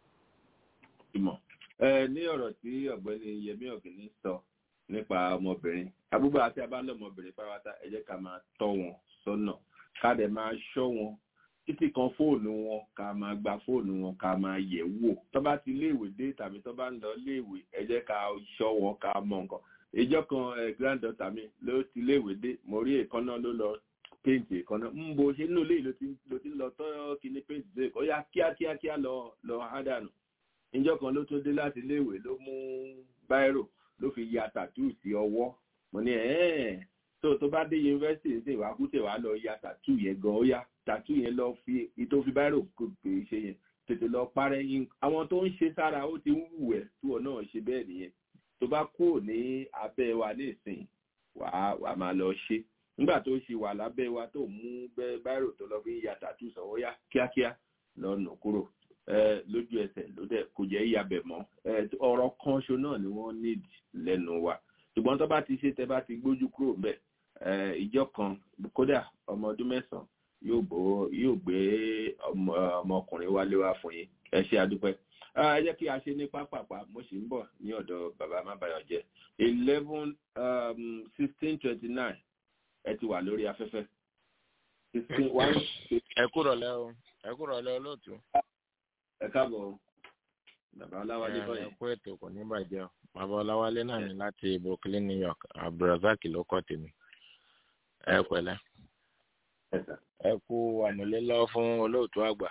ẹ ní ọ̀rọ̀ tí ọ̀gbẹ́ni Yẹmí Ọ̀gìnní sọ nípa ọmọbìnrin àbúgbò àti abálọ̀mọbìnrin pátá ẹ jẹ́ ká máa tọ́ wọn sọ́nà ká dẹ̀ máa ṣọ́ wọn títí kan fóònù wọn ká máa gba fóònù wọn ká máa yẹ̀ wò tó bá ti léèwé dé tàbí tó bá ń lọ léèwé ẹ jẹ́ ká ṣọ́ wọn ká mọ nǹkan ìjọ kan ẹ granddaughter mi ló ti léèwé dé mo rí èkánná ló lọ paint èkánná ń bo ṣe nínú ilé ló ti ló ti lọ tọ́ kíní paint dé ó yá kíákíákíá lọ lọ hádànù ìjọ kan ló tún dé láti léèwé ló mú báírò ló fi ya tattoo sí ọwọ́ mo ní ẹ̀ẹ́n tó tó bá dé yunifásitì ṣe ìwà kúṣe wàá lọ ya tattoo yẹn gan ó yá tattoo yẹn lọ fi ìtò fi báírò pè ṣe yẹn tètè lọ parẹ́ yín àwọn tó ń ṣe sára ó ti ń wù ẹ́ tí wọn náà ṣe bẹ́ẹ̀ nìyẹn tó bá kúrò ní abẹ́ wa nísìn wàá wàá máa lọ ṣe nígbà tó ṣe wà lábẹ́ wa tó mú báírò tó lọ fi ya tattoo sọ̀wọ́ yá kíákíá lọ nù kúrò lójú ẹsẹ̀ ló dẹ̀ kò jẹ́ ìyàbẹ̀ mọ́ ọ̀rọ̀ kan ṣo náà ni wọ́n need lẹ́nu wa ṣùgbọ́n tó bá ti ṣe tẹ́ bá ti gbójú kúrò bẹ́ẹ̀ ìjọ kan kódà ọmọ ọdún mẹ́sàn-án yóò gbó yóò gbé ọmọkùnrin wálé wá fún yín ẹ ṣe àdúpẹ́ ẹ jẹ́ kí a ṣe ní pápápá mo sì ń bọ̀ ní ọ̀dọ̀ bàbá mábàyọ̀jẹ́ eleven sixteen twenty nine ẹ ti wà lórí afẹ́fẹ́. ẹ kúrò lẹ́ o ẹ kúrò lẹ́ olóòtú. ẹ káàbọ̀ bàbá ọláwálé bọ́yìí. ẹ kú ètò kò ní bàjẹ́ o bàbá ọláwálé náà ní láti Brooklyn New York Abdulrasaq ló kọ́ tèmi ẹ pẹ̀lẹ́ ẹ kú àmúlélọ́ fún olóòtú àgbà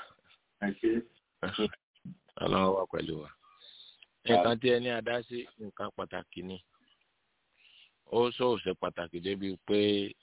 ọlọ́wọ́ wà pẹ̀lú wa nǹkan tí ẹni àdá sí nǹkan pàtàkì ni ó sòòṣe pàtàkì débi pé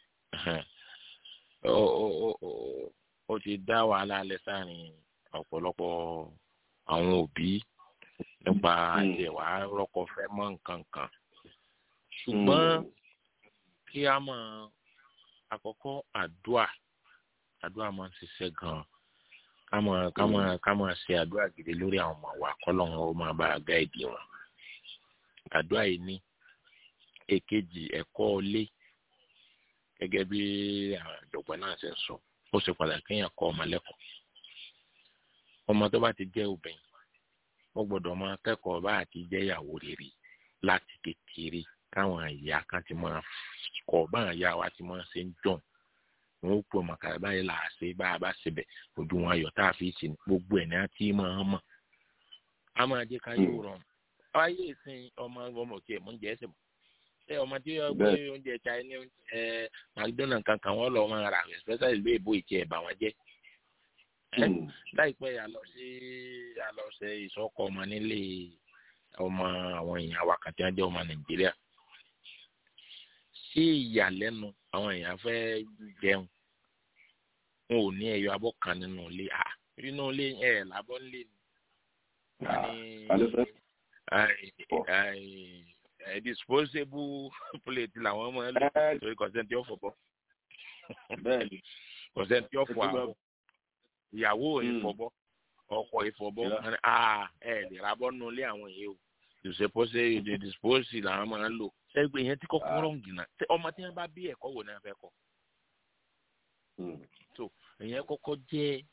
ó ti dá wàhálà alẹ́ sáàrin ọ̀pọ̀lọpọ̀ àwọn òbí nípa àjẹwà rọ́kọ fẹ́ mọ́ nǹkan kan ṣùgbọ́n kí a mọ̀ àkọ́kọ́ àdúà àdúà máa ń ṣiṣẹ́ gan-an ká máa ká máa ká máa ṣe àdúà gidi lórí àwọn ọmọ wa kọ́lọ́run ó máa bá a gáìdì wọn àdúà yìí ní èkejì ẹ̀kọ́ ilé gẹ́gẹ́ bí àjọpọ̀ náà ṣe ń sọ ó ṣe pàtàkì kéèyàn kọ́ ọmọ lẹ́kọ̀ọ́ ọmọ tó bá ti jẹ́ obìnrin ó gbọ́dọ̀ máa kẹ́kọ̀ọ́ bá àti jẹ́ ìyàwó rere láti kékeré káwọn ìyá kan ti máa kọ́ báwọn ìyá wa ti máa ṣe ń jọ̀ wọn ó pè ọmọ kàrà báyìí là á ṣe bá a bá ṣe bẹ̀ ojú wọn ayọ̀ tá a fi ṣe gbogbo ẹ̀ náà tí máa ń mọ̀ á máa jẹ́ ká yóò rọrùn ayé ìsìn ọmọ ọmọ òkè mú jẹ́ ẹsẹ̀ mọ́ ṣé ọmọ tí yóò gbé oúnjẹ Chinese ẹ McDonald kankan wọn lọ máa rà especially ìlú èbó ìtì ẹ̀ bá wọn jẹ́ láìpẹ́ yà lọ sí àlọ́sẹ̀ ìsọ́kọ̀ ọmọ nílé ọmọ àwọn èèyàn wákàtí ajẹ́ ọmọ Nàìjíríà sí ìyàlẹ́nu àwọn èèyàn fẹ́ jẹun wọn ò ní ẹyọ abọ́ kan nínú ilé à nínú ilé ẹ̀ lábọ́ ńlé ni disposable plate làwọn ọmọ ẹ lò torí kọ̀sẹ́ntì ọ̀fọ̀ bọ́ kọ̀sẹ́ntì ọ̀fọ̀ àbọ̀ ìyàwó ìfọ̀bọ́ ọkọ ìfọ̀bọ́ ẹ lè rabọ́ nínú ilé àwọn yìí o disposable disposable làwọn ọmọ ẹ lò ẹgbẹ́ yẹn ti kọ́kọ́ rọ̀ǹgì náà ọmọ tí wọ́n bá bí ẹ̀kọ́ wò náà fẹ́ kọ́ so ìyẹn kọ́kọ́ jẹ́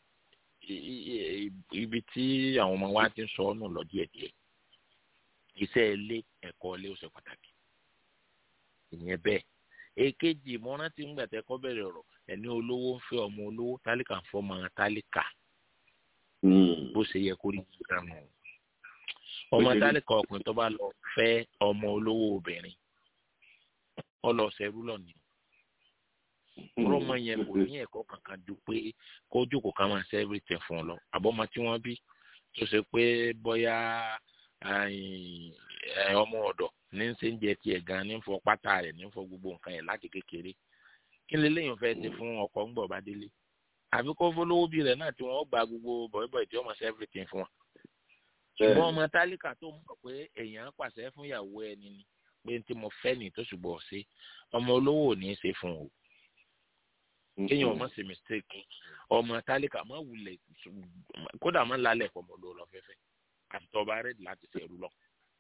ibi tí àwọn ọmọ wa ti ń sọ ọ́nù lọ díẹ̀díẹ̀ iṣẹ́ ilé ẹ̀kọ́ ilé ó ṣe pàtàkì ìyẹn bẹ́ẹ̀ èkejì mo rántí ń gbàtẹ́ kọ́ bẹ̀rẹ̀ ọ̀rọ̀ ẹni olówó ń fẹ́ ọmọ olówó tálíkà ń fọ́ ọmọ tálíkà bó ṣe yẹ kó rí ìgbàanù ọmọ tálíkà ọkùnrin tó bá lọ fẹ́ ọmọ olówó obìnrin ọlọ́ọ̀ṣẹ́rú lọ́nìí rọmọ yẹn kò ní ẹ̀kọ́ kankan ju pé kó jókòó ká máa ṣe everything fún ọ lọ àbọ̀mọ tí wọ́n bí tó ṣe pé bóyá ọmọ ọ̀dọ̀ ní ń ṣe ń jẹ tiẹ̀ gan ní ń fọ pátá rẹ̀ ní ń fọ gbogbo nǹkan yẹn láti kékeré kí ni lẹ́yìn fẹ́ ṣe fún ọkọ ń bọ̀ bá délé àbí kó fọlọ́wọ́ bí rẹ̀ náà tí wọ́n gba gbogbo bọ̀ìbọ̀ì tí wọ́n máa ṣe everything fún wọn. ṣùgbọ́n ọmọ tálíkà tó mọ̀ pé èèyàn pàṣẹ fún ìyàwó ẹni ni pé tí mo fẹ́ ní tó ṣùgbọ́n ṣe ọmọ olówó ò ní í ṣe fún o kéèyàn ọmọ ṣe mistake ọmọ tálíkà má wulẹ̀ kódà má lálẹ́ ẹ̀kọ́ ọmọ olówó lọ fẹ́fẹ́ àti tọ́ba rẹ̀ láti ṣẹ̀rú lọ.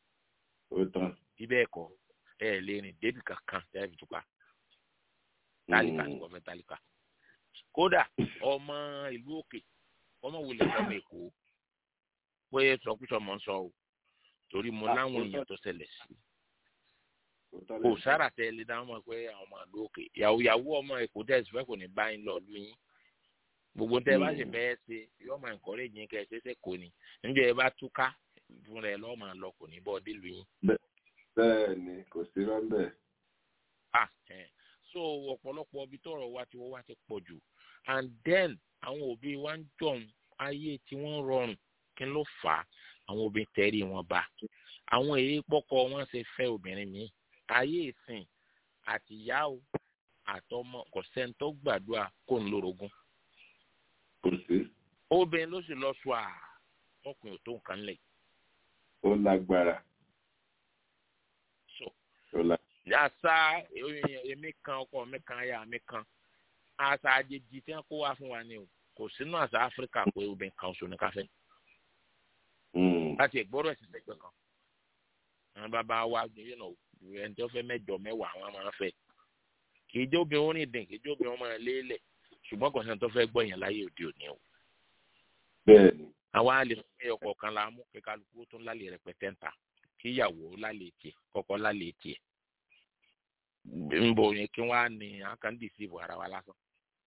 ibẹ̀ ẹ̀kọ́ ẹ̀ lè rìn débi kankan tẹ́lẹ̀ fìtúpa tálíkà ní kọfẹ́ tálíkà kódà ọmọ ìlú òkè ọmọ wulẹ̀ ọmọ èkó pé sọkúsọ mọ̀ ń sọ o torí mo láwọn èèyàn tó ṣẹlẹ̀ sí kò sára tẹ́lẹ̀ dáhùn mọ́ pé àwọn ọmọ ìlú òkè yàwó yàwó ọmọ èkó tẹ̀sí fẹ́ kò ní bá yín lọ lóyún gbogbo tẹ́ bá sì bẹ́ẹ̀ ṣe yóò máa ń kọ́rẹ́ yín kẹ́ ẹ ṣẹ̀ṣẹ̀ kò ní níjọ́ ẹ bá túká fún rẹ lọ́ọ́ máa lọ kò ní bọ́ dé lóyún. bẹ́ẹ̀ ni kò sí rọ́ńbẹ́. ah so ọ̀pọ̀lọpọ̀ ibi tọ́rọ̀ wa ti wọ́n wá ti pọ̀ jù and then àwọn òbí wa ń jọ̀hún ayé tí wọ́n rọrùn kí ló fà á àwọn òbí tẹ̀rí wọn bá àwọn èyí pọ́kọ wọn ṣe fẹ́ obìnrin mi ayé ìsìn àtìyá o àtọmọ kò sẹ́ni tó gbàdúrà kó ń lórogún. kò sí. obìnrin ló sì lọ sọ à ọkùnrin ò tó nǹkan lẹ̀. ó lágbára. so ó lágbára. àṣà èmi kan ọkọ mi kan aya mi kan àṣà àjèjì tí wọn kó wá fún wa ni o kò sínú àṣà áfíríkà pé obìnrin kan oṣù ní káfẹ́ láti ẹ̀gbọ́rọ̀ ẹ̀sìn lẹ́gbẹ̀ẹ́ kan àwọn bàbá wa yẹn náà ẹni tí wọ́n fẹ́ mẹ́jọ mẹ́wàá àwọn máa fẹ́ kì í jẹ́ obìnrin wọn ní ìdìn kì í jẹ́ obìnrin wọn máa lélẹ̀ ṣùgbọ́n kò sẹ́ni tó fẹ́ gbọ́ yẹn láyé òde òní o. bẹ́ẹ̀ni. àwa lè fún ẹyọ kọ̀ọ̀kan la mú kí kálukú tó ń lálẹ́ rẹpẹtẹ ń ta kí ìyàwó lálẹ́ tiẹ̀ kọ́kọ́ lálẹ́ tiẹ̀ ń bọ̀ yẹn kí wọ́n á ní àkàndì sí ìbò ara wa lásán.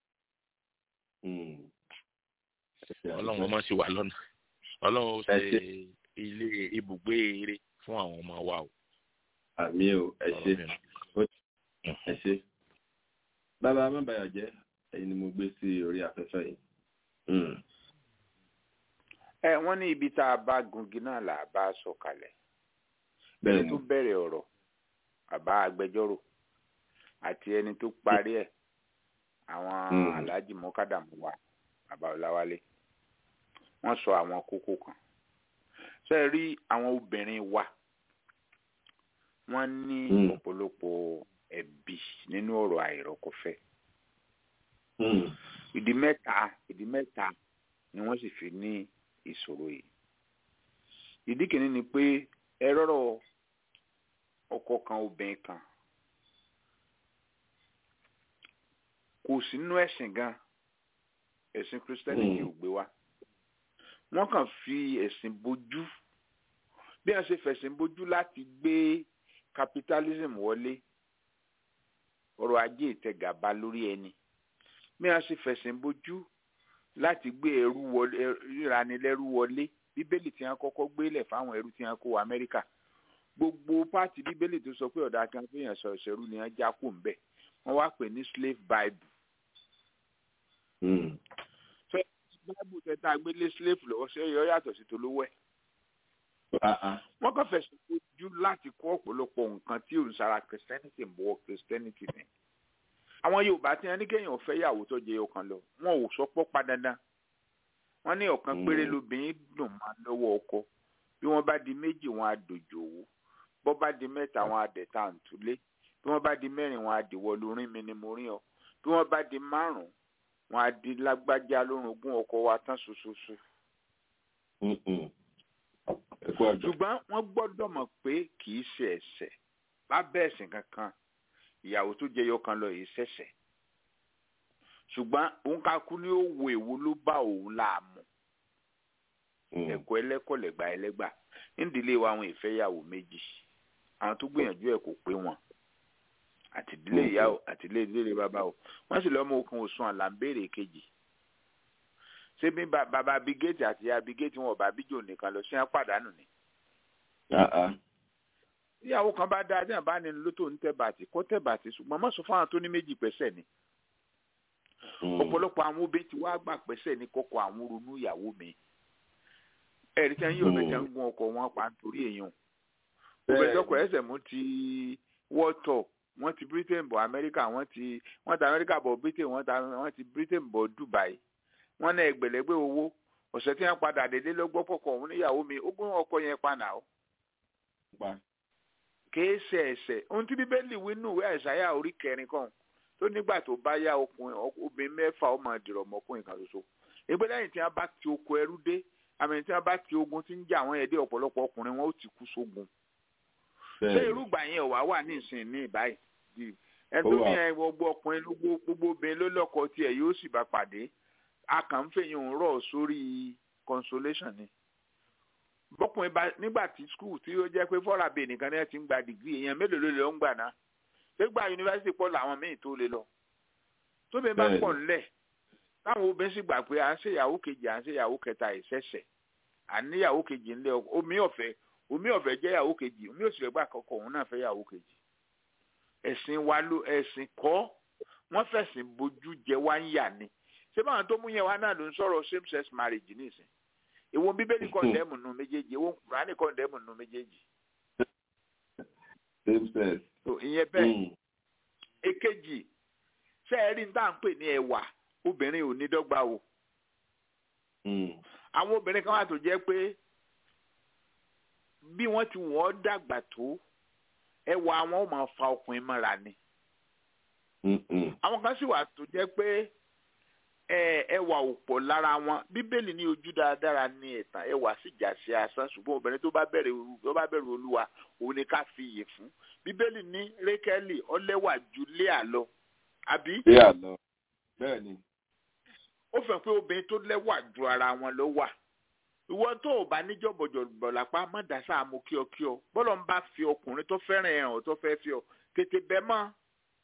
ọlọ́run ọmọ sì wà lọ́nà ọlọ́run ó ṣe ilé ibùgbé eré fún àwọn ọmọ wa o. àmì o ẹ ṣe ẹ ṣe bàbá amábàyà jẹ ẹ̀yin ni mo gbé sí orí afẹ́fẹ́ yìí. ẹ wọ́n ní ibi tá a bá gungi náà là á bá sọ kalẹ̀ ẹni tó bẹ̀rẹ̀ ọ̀rọ̀ àbá agbẹjọ́rò àti ẹni tó parí ẹ̀ àwọn aláàjì mọ́kàdàmú wa bàbá ọláwálé wọ́n sọ àwọn kókó kan ṣe rí àwọn obìnrin wa wọ́n ní ọ̀pọ̀lọpọ̀ ẹ̀bi nínú ọ̀rọ̀ àìrọ́kọfẹ́ ìdí mẹ́ta ìdí mẹ́ta ni wọ́n sì fi ní ìṣòro yìí ìdí kìíní ni pé ẹ rọ́rọ̀ ọkọ kan obìnrin kan kò sí nínú ẹ̀sìn gan ẹ̀sìn Christianity ò gbé wá wọ́n kàn fi ẹ̀sìn bojú bí wọ́n ṣe fẹ̀sìn bojú láti gbé capitalism wọlé ọrọ̀ ajé ìtẹ̀gàba lórí ẹni bí wọ́n ṣe fẹ̀sìn bojú láti gbé ẹrú wọlé ìranilẹ́rú wọlé bíbélì tí wọ́n kọ́kọ́ gbélẹ̀ fáwọn ẹrú tí wọ́n kó wọ Amẹ́ríkà gbogbo pàtì bíbélì tó sọ pé ọ̀dà kan fẹ́yàn sọ ìṣẹ̀rú ni wọ́n já kó ń bẹ̀ wọ́n wá pè ní slave bible. fẹ́ bible tẹ́tà gbélé slave lọ́wọ́ ṣe yọ yàtọ̀ sí tolówó ẹ̀. wọ́n kàn fẹ̀sùn gbìyànjú láti kọ́ ọ̀pọ̀lọpọ̀ nǹkan tí ò ń sara Christianity ń bọ̀ Christianity ni. àwọn Yorùbá tí wọ́n ní kéèyàn fẹ́ yàwó tó jẹ ọ̀kan lọ wọn ò sọ pọ́ pa dandan. wọ́n ní ọ̀kan péré lóbìnrin dùn máa lọ́wọ́ ọkọ bí wọ́n bá di méjì wọn á dòjò owó bọ́ bá di mẹ́ta wọn á dẹ̀ta ǹtúlé bí wọ́n bá di mẹ́rin wọn á dìwọ́ lórí mi ni mo rí ọ bí wọ́n bá di márùn-ún wọn á di lágbájá lórogún ọkọ wa tán ṣoṣoṣo. ṣùgbọ́n wọ́n gbọ́dọ̀ mọ̀ pé kì í ṣe ẹ̀ṣẹ̀ lábẹ́ ẹ̀sìn kankan ìyàwó tó jẹyọ kan lọ yìí ṣẹ̀ṣẹ̀ ṣùgbọ́n òun kakú ní ó wo èwo ló bá òun láàmú ẹ̀kọ́ ẹlẹ́kọ̀ lẹ́gbà ẹlẹ́gbà nídìílé wa àwọn ìfẹ́yàwó méjì àwọn tó gbìyànjú ẹ̀ kò pé wọn àtìdílé ìyá o àtìdílé ìdílé bàbá o wọ́n sì lọ́mọ okun òsùn àlàmbèrè kejì ṣé bí bàbá abigéètì àti ìyá abigéètì wọn ọba abíjò nìkan lọ sí wọn pàdánù ni. ìyàwó kan bá dáa díẹ̀ bá ní lótò ń tẹ́ bàtì kó tẹ́ bàtì ṣùgbọ́n má sọ fún àwọn tó ní méjì pẹ́sẹ̀ ni. ọ̀pọ̀lọpọ̀ àwọn obìnrin tí wàá gbà pẹ́sẹ̀ ní kọ́kọ́ àwọn ronú ìyàwó mi. ẹ̀rí tí wọ́n yóò bẹ̀ tí wọ́n gún ọkọ̀ wọn pa nítorí èèyàn. òbẹ̀dọ́kọ̀ ẹsẹ̀ mú ti wọ́tọ̀ wọ́n ti Britain bọ̀ Amẹ́ríkà wọ́n ti wọ́n ti Amẹ́ríkà bọ̀ Britain wọ́n ti wọ́n ti Britain bọ̀ Dubai wọ́n náà ẹgbẹ̀lẹ́gbẹ̀ owó ọ̀sẹ̀ tí wọ́n padà délé lọ́gbọ́ pọ̀kọ̀ òun níyàwó mi ó gún ọkọ yẹn pa náà ó. kìí ṣe ẹ̀ṣẹ̀ ohun tí Bíbélì wí nù wẹ́ Àìsáyà orí kẹrin kan tó nígbà tó bá yá ọkùnrin obìnrin mẹ́fà ó máa dìrọ̀ mọ́kùnrin kan ṣoṣo ẹgbẹ́ lẹ́yìn tí wọ́n bá ti oko ẹrú dé àmì tí wọ́n bá ti ogun tí ń jà àwọn ẹ̀dẹ́ ọ̀pọ̀lọpọ̀ ọkùnrin wọn ó ti kú sógun ṣé irúgbà yẹn wà wà ní ìsìn ní ìbáyìí ẹni tó ní ẹ gbogbo ọkùnrin gbogbo obìnrin ló lọ́kọ tiẹ̀ yóò sì bá pàdé a kàn ń fẹ̀yìn òun rọ̀ sórí consolation ni bọ́kùnrin bá nígbà tí skul tí ó jẹ́ pé fọ́rabẹ̀ nìkan ní ẹ ti ń gba dìgírì èèyàn mélòó ló lè ń gbà náà gbégbá yunifásitì pọ̀ làwọn míì tó lè lọ tóbi bá pọ̀ ńlẹ̀ táwọn obìnrin sì gbà pé à ń ṣèyàwó kejì à ń ṣèyàwó kẹta ìṣẹ̀ṣẹ̀ à ń níyàwó kejì ńlẹ̀ omi ọ̀fẹ́ omi ọ̀fẹ́ jẹ́ yàwó kejì omi òsì gbà kọ́kọ́ òun náà fẹ́ yàwó kejì ẹ̀sìn wa ló ẹ̀sìn kọ́ wọ́n fẹ̀sìn bójú jẹ wá ń yà ni ṣé báwọn tó mú yẹn wá náà ló ń sọ̀rọ̀ same sex marriage nísìn èwo Bíbélì kọ̀ndẹ́mù nù méjèèjì èwo Kùránì kọ̀ndẹ́mù nù méjèèjì. same sex. ìyẹn bẹ́ẹ̀ èkejì ṣé ẹ rí ní tá à ń pè ní ẹwà obìnrin ò ní dọ́gba o. àwọn obìnrin kan wà tó jẹ́ pé bí wọ́n ti wọ́n dàgbà tó ẹwà àwọn ò máa fa ọkùnrin mọ́ra ni. àwọn kan sì wà tó jẹ́ pé ẹwà ò pọ̀ lára wọn Bíbélì ní ojú dáradára ní ẹ̀tàn ẹwà sì jà sí asán ṣùgbọ́n obìnrin tó bá bẹ̀rù tó bá bẹ̀rù Olúwa òun ni ká fi iyè fún Bíbélì ní Rékẹ́lì ọlẹ́wà ju Léà lọ àbí. Léà lọ bẹ́ẹ̀ ni. ó fẹ́ pé obìnrin tó lẹ́wà ju ara wọn ló wà ìwọ tó o bá níjọ̀bọ̀jọ̀bọ̀ lápá má dá sáà mú kíọkíọ bọ́lọ̀ ń bá fi ọkùnrin tó fẹ́ràn ẹ̀hàn tó fẹ́ fi ọ tètè bẹ́ mọ́.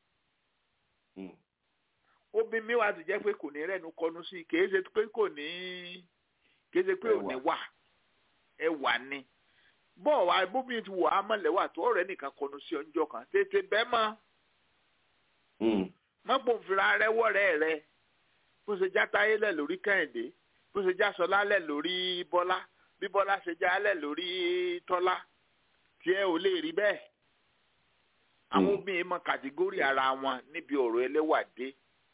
obìnrin mi wà tó jẹ́ pé kò ní rẹ́nu kọnu sí kì í ṣe pé kò ní kì í ṣe pé ò ní wà ẹwà ni bọ́ọ̀ wá bóbìnrin ti wà á mọ̀lẹ́wà tó ọ̀rẹ́ nìkan kọnu sí ọjọ́ kan tètè bẹ́ mọ́. mọ́pò fìlà rẹ́wọ́ rẹ́ rẹ́ bó ṣe já Táyé lẹ̀ lórí Kẹ́hìndé bó ṣe já Ṣọlá lẹ̀ lórí Bọ́lá bí Bọ́lá ṣe já lẹ̀ lórí Tọ́lá tí ẹ ò lè rí bẹ́ẹ̀. àwọn obìnrin mọ kàtígórì ara wọn níbi ọ̀rọ̀ ẹlẹ́wà dé.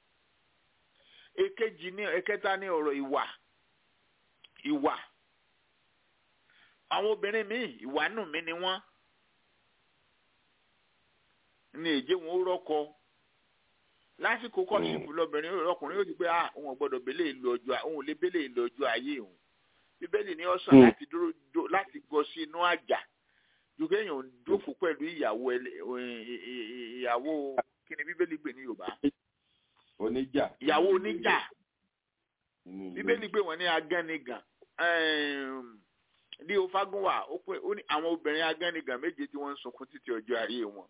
èkejì ní ẹ̀kẹta ní ọ̀rọ̀ ìwà ìwà àwọn obìnrin míì ìwà nù mí ni wọ́n ní èjé wọn ó rọ́kọ lásìkò kọ́ṣípù lọ́bìnrin ọkùnrin yóò ti pé ah òun ò gbọ́dọ̀ bẹ́lẹ̀ ìlú ọjọ́ òun ò lè bẹ́lẹ̀ ìlú ọjọ́ ayé òun Bíbélì ní ọ̀sán láti dúró láti gọ sí inú àjà ju kéèyàn dófò pẹ̀lú ìyàwó ìyàwó kí ni Bíbélì gbé ní Yorùbá oníjà ìyàwó oníjà Bíbélì gbé wọn ní agánigàn ní Ofágúnwà ó pé àwọn obìnrin agánigàn méje tí wọ́n ń sunkún títí ọjọ́ ayé wọn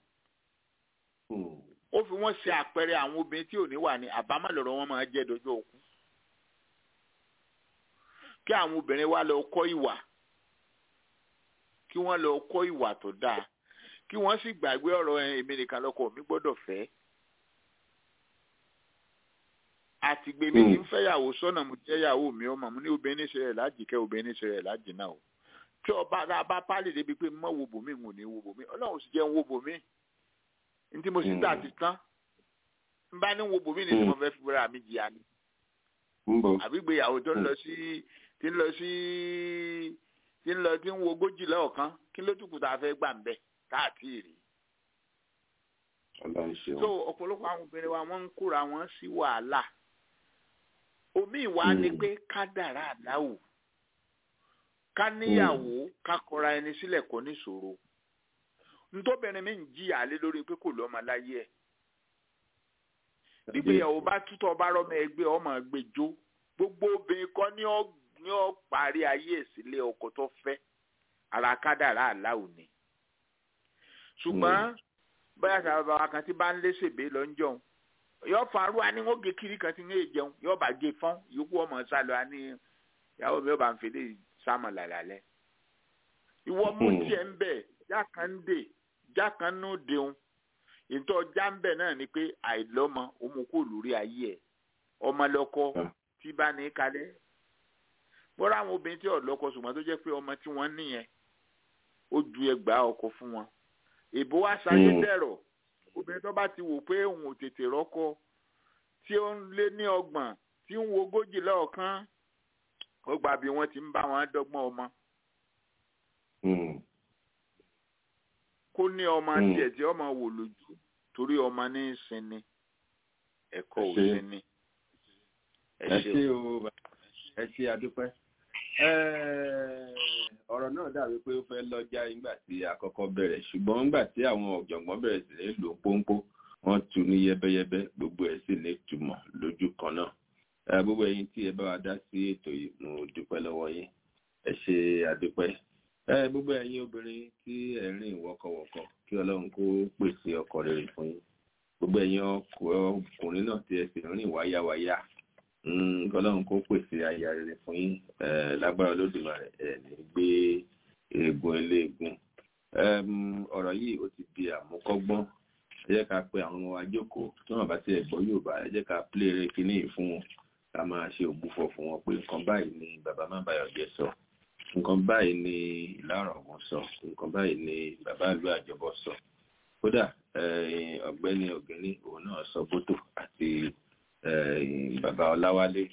ó fi wọ́n ṣe àpẹẹrẹ àwọn obìnrin tí ò ní wà ní àbámọ̀ lọ́rọ̀ wọn máa jẹ́ dọjọ́ òkú kí àwọn obìnrin wa lọ kọ́ ìwà kí wọ́n lọ kọ́ ìwà tó dáa kí wọ́n sì gbàgbé ọ̀rọ̀ èmi nìkan lọ́kọ mi gbọ́dọ̀ fẹ́ àtìgbè mi kì í fẹ́yàwó sọ́nà mo jẹ́yàwó mi ọmọ mo ní obìnrin ṣe rẹ̀ lájìkẹ́ obìnrin ṣe rẹ̀ lájìnà o tí ọba bá pálí débi pé mọ́ wo bòmí ń ò ní wo bòmí ọlọ́run sì jẹ́ ń wo bòmí ní tí mo sì gbà ti tán n bá ní wo bòmí ní tí mo fẹ́ fi wúra mi jìyà ni àbí gbéyàwó tó ń lọ sí tí ń lọ sí tí ń lọ tí ń wo ogójì lọ́ọ̀kan kí ló tún kù tá a fẹ́ gbà ń bẹ̀ káàkiri rí. so ọ̀pọ̀lọpọ̀ àwọn obìnrin wa wọ́n ń kóra wọn sí wàhálà omi ìwà ni pé ká dára àdáwò ká níyàwó ká kọra ẹni sílẹ̀ kọ́ níṣòro ntọ́bìnrin mi ń jìyà lé lórí pé kò lọ́mọ láyé ẹ̀ gbígbéyàwó bá tútọ̀ bá rọ́mọ ẹgbẹ́ ọmọ ẹgbẹ́jọ́ gbogbo obìnrin kọ́ ní ọ́ ní ọ́ parí ayé ìsílẹ̀ ọkọ tó fẹ́ ara kádàrá àláwò ni ṣùgbọ́n bóyá sábà wa kan tí bá ń lé ṣègbè lọ́njọ́ yóò farú wa ní wọ́n gé kiri kan tí ń yé jẹun yóò bá gé fọ́n yòókù ọmọ sálọ wa ní ìyàwó mi yóò bá ń fèdè sámọ̀ làlálẹ́ ìwọ mú tiẹ̀ ń bẹ̀ jákàndé jákànnú dèun ìtọ́ jáǹbẹ̀ náà ni pé àìlọ́mọ òmùkú lórí ayé ẹ̀ ọmọ lọ́kọ tí bá ní kalẹ̀ bọ́lá àwọn obìnrin tí ọ̀lọ́kọ ṣùgbọ́n tó jẹ́ pé ọmọ tí wọ́n níyẹn ó ju ẹgbàá ọkọ fún wọn èbó wá sáyé dẹ̀rọ̀ obìnrin tó bá ti wò pé òun ò tètè rọ́kọ tí ó ń lé ní ọgbọ̀n tí ń wo ogójì lọ́ọ̀kan ó gbà bí wọ́n ti ń bá wọn dọ́gbọ́n ọmọ kó ní ọmọ tiẹ̀ tí ọmọ wò lójú torí ọmọ ní ìsinmi ẹ̀kọ́ ò sinmi. ẹ ṣé o ẹ ṣé adúpẹ́ ọ̀rọ̀ náà dàbí pé ó fẹ́ lọ́jà nígbà tí a kọ́kọ́ bẹ̀rẹ̀ ṣùgbọ́n nígbà tí àwọn ọ̀jọ̀gbọ́n bẹ̀rẹ̀ sí ní lò pọ́npọ́ wọ́n tú ní yẹ́bẹ́yẹ́bẹ́ gbogbo ẹ̀ sì ní ìtumọ̀ lójú kan náà gbogbo ẹ̀yin tí ẹ bá wa dá sí ètò yìí mo dúpẹ́ lọ́wọ́ yín ẹ ṣé adúpẹ́ ẹ gbogbo ẹ̀yin obìnrin tí ẹ rìn wọ́kọ̀wọ́kọ̀ kí Ọlọ́run kó pèsè ọkọ rere fún yín gbogbo ẹ̀yin ọkùnrin náà tí ẹ sì rìn wáyáwáyá kí Ọlọ́run kó pèsè aya rere fún yín lágbára Olódùmarè ẹ ní gbé eegun eléegun ọ̀rọ̀ yìí ó ti di àmúkọ́gbọ́n ẹ jẹ́ ká pe àwọn ọmọ wa jókòó tí wọ́n bá tiẹ̀ gbọ́ Yorùbá ẹ jẹ́ ká pléèrè kínní yìí fún wọn ká máa ṣe ògbúfọ̀ fún wọn pé nǹkan báyìí ni bàbá má bàyọ̀ jẹ́ sọ nǹkan báyìí ni ìlàrọ̀ ọ̀gùn sọ nǹkan báyìí ni bàbá ìlú àjọbọ sọ kódà ọ̀gbẹ́ni ògìní òun náà sọ bótò àti bàbá ọláwálé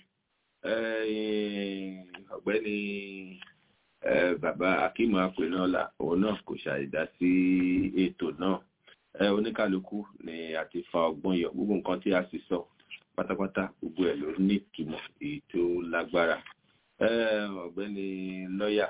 ọ̀gbẹ́ni bàbá akíma apẹ̀nọ́lá òun náà kò ṣàìdá sí ètò náà oníkálukú ni a ti fa ọgbọ́n yọ gbogbo nǹkan tí a sì sọ pátápátá gbogbo ẹ̀ ló ní ìtumọ̀ èyí tó lágbára ọ̀gbẹ́ni lọ́yà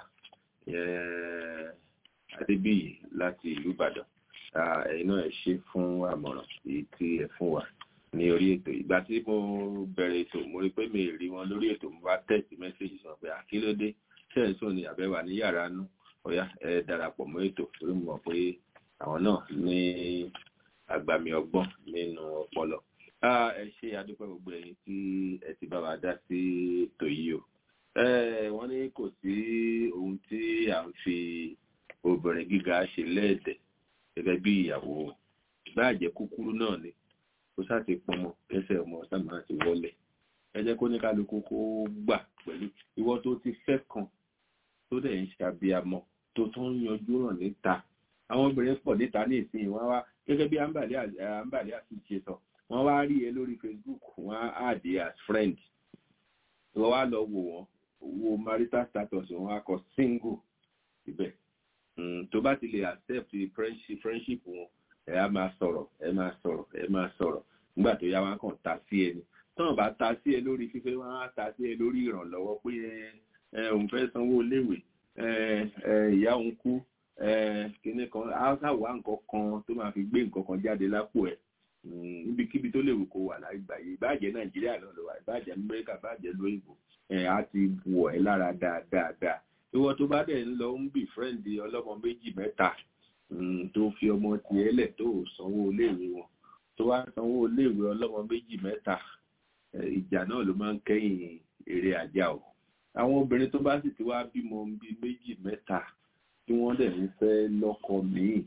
adébíyì láti ìlú ìbàdàn ẹ̀yin náà ẹ ṣe fún àmọ̀ràn èyí tí ẹ fún wa ní orí ètò ìgbà tí mo bẹ̀rẹ̀ ètò mo rí pé mi rí wọn lórí ètò mo bá tẹ̀sí mẹ́sẹ̀jì sọ pé àkílódé tẹ̀sán ni àbẹ̀wà ní yàrá nú ọ̀yá ẹ darapọ̀ mọ́ ètò torí mo mọ̀ pé àwọn náà ní àgbàmì ọgbọ́n nínú ọpọlọ ẹ ṣe adúpẹ́ gbogbo ẹ̀yin tí ẹ ti bá wa dá sí ètò yìí o wọ́n ní kò sí ohun tí à ń fi obìnrin gíga ṣe lẹ́ẹ̀dẹ̀ gẹ́gẹ́ bí ìyàwó ìbáàjẹ́ kúkúrú náà ni kó sáti pọnmọ kẹsẹ̀ ọmọ sábà ti wọlé ẹ jẹ́ kó ní kálukú kó gbà pẹ̀lú ìwọ tó ti fẹ́ kan tó dẹ̀ ń ṣàbíamọ tó tó ń yanjú ràn níta àwọn obìnrin pọ̀ níta ní ìsìn wọn wá gẹ́gẹ́ bí àǹbàlẹ́ àti ṣe sọ wọ́n wá rí ẹ lórí Facebook wọ́n á àdé as friend wọ́n wá lọ wò wọ́n wo marital status wọ́n á kọ single ibẹ̀ tó bá ti lè accept friendship friendship wọn ẹ á máa sọ̀rọ̀ ẹ máa sọ̀rọ̀ ẹ máa sọ̀rọ̀ nígbà tó yá wọn kàn ta sí ẹni tọ́nà bá ta sí ẹ lórí fífẹ́ wọn á ta sí ẹ lórí ìrànlọ́wọ́ pé ẹ òun fẹ́ sanwó léèwé ìyá òun kú kíní kan á sáwà nǹkan kan tó máa fi gbé nǹkan kan jáde lápò ẹ̀ níbikíbi tó léwu kó wà láìgbà yìí ìbáàjẹ́ nàìjíríà náà lọ wà ìbáàjẹ́ amẹ́ríkà ìbáàjẹ́ lóyìnbó á ti wọ̀ ẹ́ lára dáadáa ìwọ tó bá dẹ̀ ń lọ ń bì fírẹ́ǹdì ọlọ́mọ méjì mẹ́ta tó fi ọmọ tiẹ̀ lẹ̀ tó sanwó iléèwé wọn tó wá sanwó iléèwé ọlọ́mọ méjì mẹ́ta ìjà náà ló máa ń kẹ́yìn eré ajá o àwọn obìnrin tó bá sì ti wá bímọ bíi méjì mẹ́ta tí wọ́n dẹ̀ ń fẹ́ lọ́kọ míì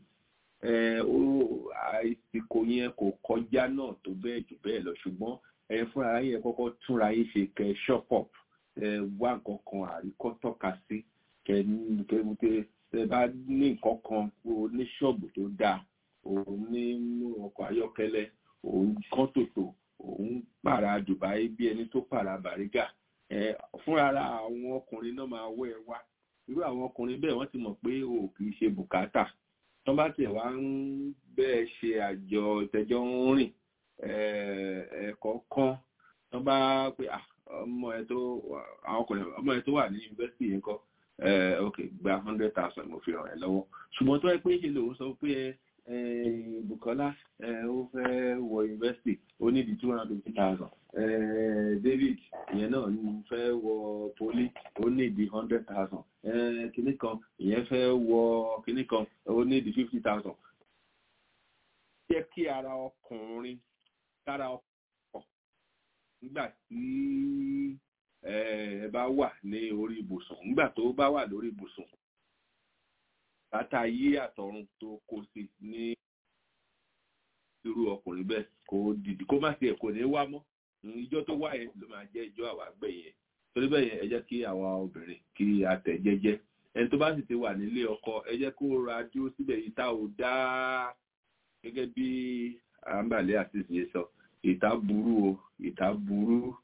àìsíkò yẹn kò kọjá náà tó bẹ́ẹ̀ jù bẹ́ẹ̀ lọ ṣùgbọ́n ẹ fúnra yẹn kọ́kọ́ túnra yín ṣe kẹ́ shop up wá nǹkan kan àríkọ́ tọ́ka sí kẹ́mùtẹ́ tẹ bá ní nǹkan kan o ní ṣọ́ọ̀bù tó dáa òun ní ọkọ̀ ayọ́kẹ́lẹ́ òun kán tòtò òun pààrà Dubai bí ẹni tó pààrà Bàrígà fúnra àwọn ọkùnrin náà máa wọ́ ẹ wá irú àwọn ọkùnrin bẹ́ẹ̀ wọ́n ti mọ̀ pé o kì í ṣe bùkátà tán bá tẹ̀ wá ń bẹ́ẹ̀ ṣe àjọ ìtẹ́jọ́ ń rìn ẹ̀ẹ̀kọ̀ọ̀kan tán bá pé ọmọ ẹ tó àwọn ọkùnrin ọmọ ẹ tó wà ní yunifásitì yẹn kọ́ ok gba hundred thousand mo fi ràn ẹ́ lọ́wọ́ ṣùgbọ́n tó ẹ pé ṣe lòun sọ pé Bukola ó fẹ́ wọ yunifásitì ó ní di two hundred and fifty thousand David ìyẹn náà fẹ́ wọ poli ó ní di hundred thousand kìnnì kan ìyẹn fẹ́ wọ kìnnì kan ó ní di fifty thousand. jẹ́ kí ara ọkùnrin kára ọkọ̀ nígbà tí ẹ bá wà ní orí ibùsùn nígbà tó bá wà lórí ibùsùn bàtà ayé àtọ̀run tó kó sí ní irú ọkùnrin bẹ́ẹ̀ kó dìdì kó má tiẹ̀ kò ní wá mọ́ ìjọ tó wá yẹn ló máa jẹ́ ìjọ àwa gbẹ̀yìn torí bẹ́ẹ̀ yẹn ẹ jẹ́ kí àwa obìnrin kí a tẹ̀ jẹ́jẹ́ ẹni tó bá sì ti wà nílé ọkọ ẹ jẹ́ kó ra dúró síbẹ̀ ìta ò dáa gẹ́gẹ́ bí àǹbàlẹ́ àṣìṣe sọ ìta burú o ìta burú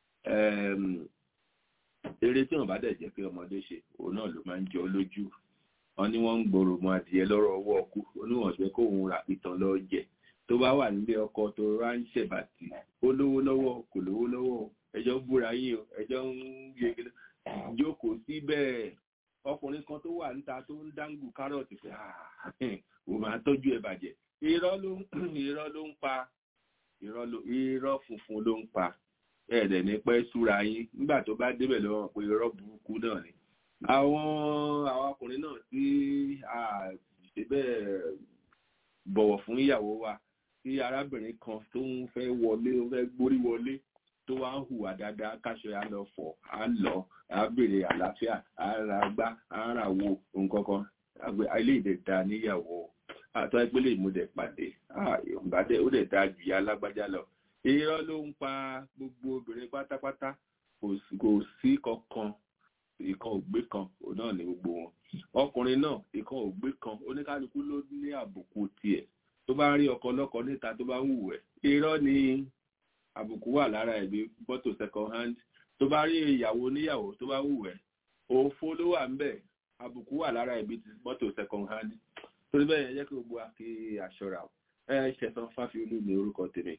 eré tí wọn bá dẹ̀ jẹ́ pé ọmọdé ṣe òun náà ló máa ń jọ lójú wọn ni wọ́n ń gbòòrò mọ́ adìẹ lọ́rọ̀ ọwọ́ ọkú oníwọ̀n ṣe kó òun ra ìtàn lọ jẹ tó bá wà nílé ọkọ tó ránṣẹ́ bàtì ó lówó lọ́wọ́ kò lówó lọ́wọ́ ẹjọ́ ń búra yín o ẹjọ́ ń yege jókòó síbẹ̀ ọkùnrin kan tó wà níta tó ń dáńgù kárọ̀tì pé òun máa tọ́jú ẹ̀ bàjẹ́ irọ́ ló irọ́ ló ń pa irọ́ funfun ló ń pa ẹ̀ẹ́dẹ̀ ní pẹ́ súra yín nígbà tó bá débẹ̀ lọ́wọ́ pé irọ́ burúkú náà ni àwọn àwọn ọkùnrin náà tí a ṣe bẹ́ẹ̀ bọ̀wọ̀ fún ìyàwó wa tí arábìnrin kan tó ń fẹ́ wọlé ó fẹ́ gbórí wọlé tó wá ń hùwà dáadáa káṣọ ya lọ fọ̀ á lọ á béèrè àlàáfíà á ra gbá á ra wo nǹkan kan ilé ìdè da níyàwó àtọ́ ẹgbẹ́lẹ̀ ìmúdẹ̀ pàdé ìbàdẹ̀ ó dẹ̀ da jù ya lágbájá lọ irọ́ ló ń pa gbogbo obìnrin pátápátá kò sí kankan ìkan ògbé kan òun náà ní gbogbo wọn ọkùnrin náà ìkan ògbé kan oníkálukú ló ní àbùkù tiẹ̀ tó bá rí ọkọ lọ́kọ níta tó bá wù ẹ́ irọ́ ni àbùkù wà lára ẹ̀bí bọ́tò second hand tó bá rí ìyàwó níyàwó tó bá wù ẹ́ òfo ló wà ńbẹ̀ àbùkù wà lára ẹ̀bí bọ́tò second hand torí bẹ́ẹ̀ yẹn jẹ́ kí gbogbo àkè àṣọra ẹ Ṣẹ̀san Fáfiolú ní orúkọ tèmi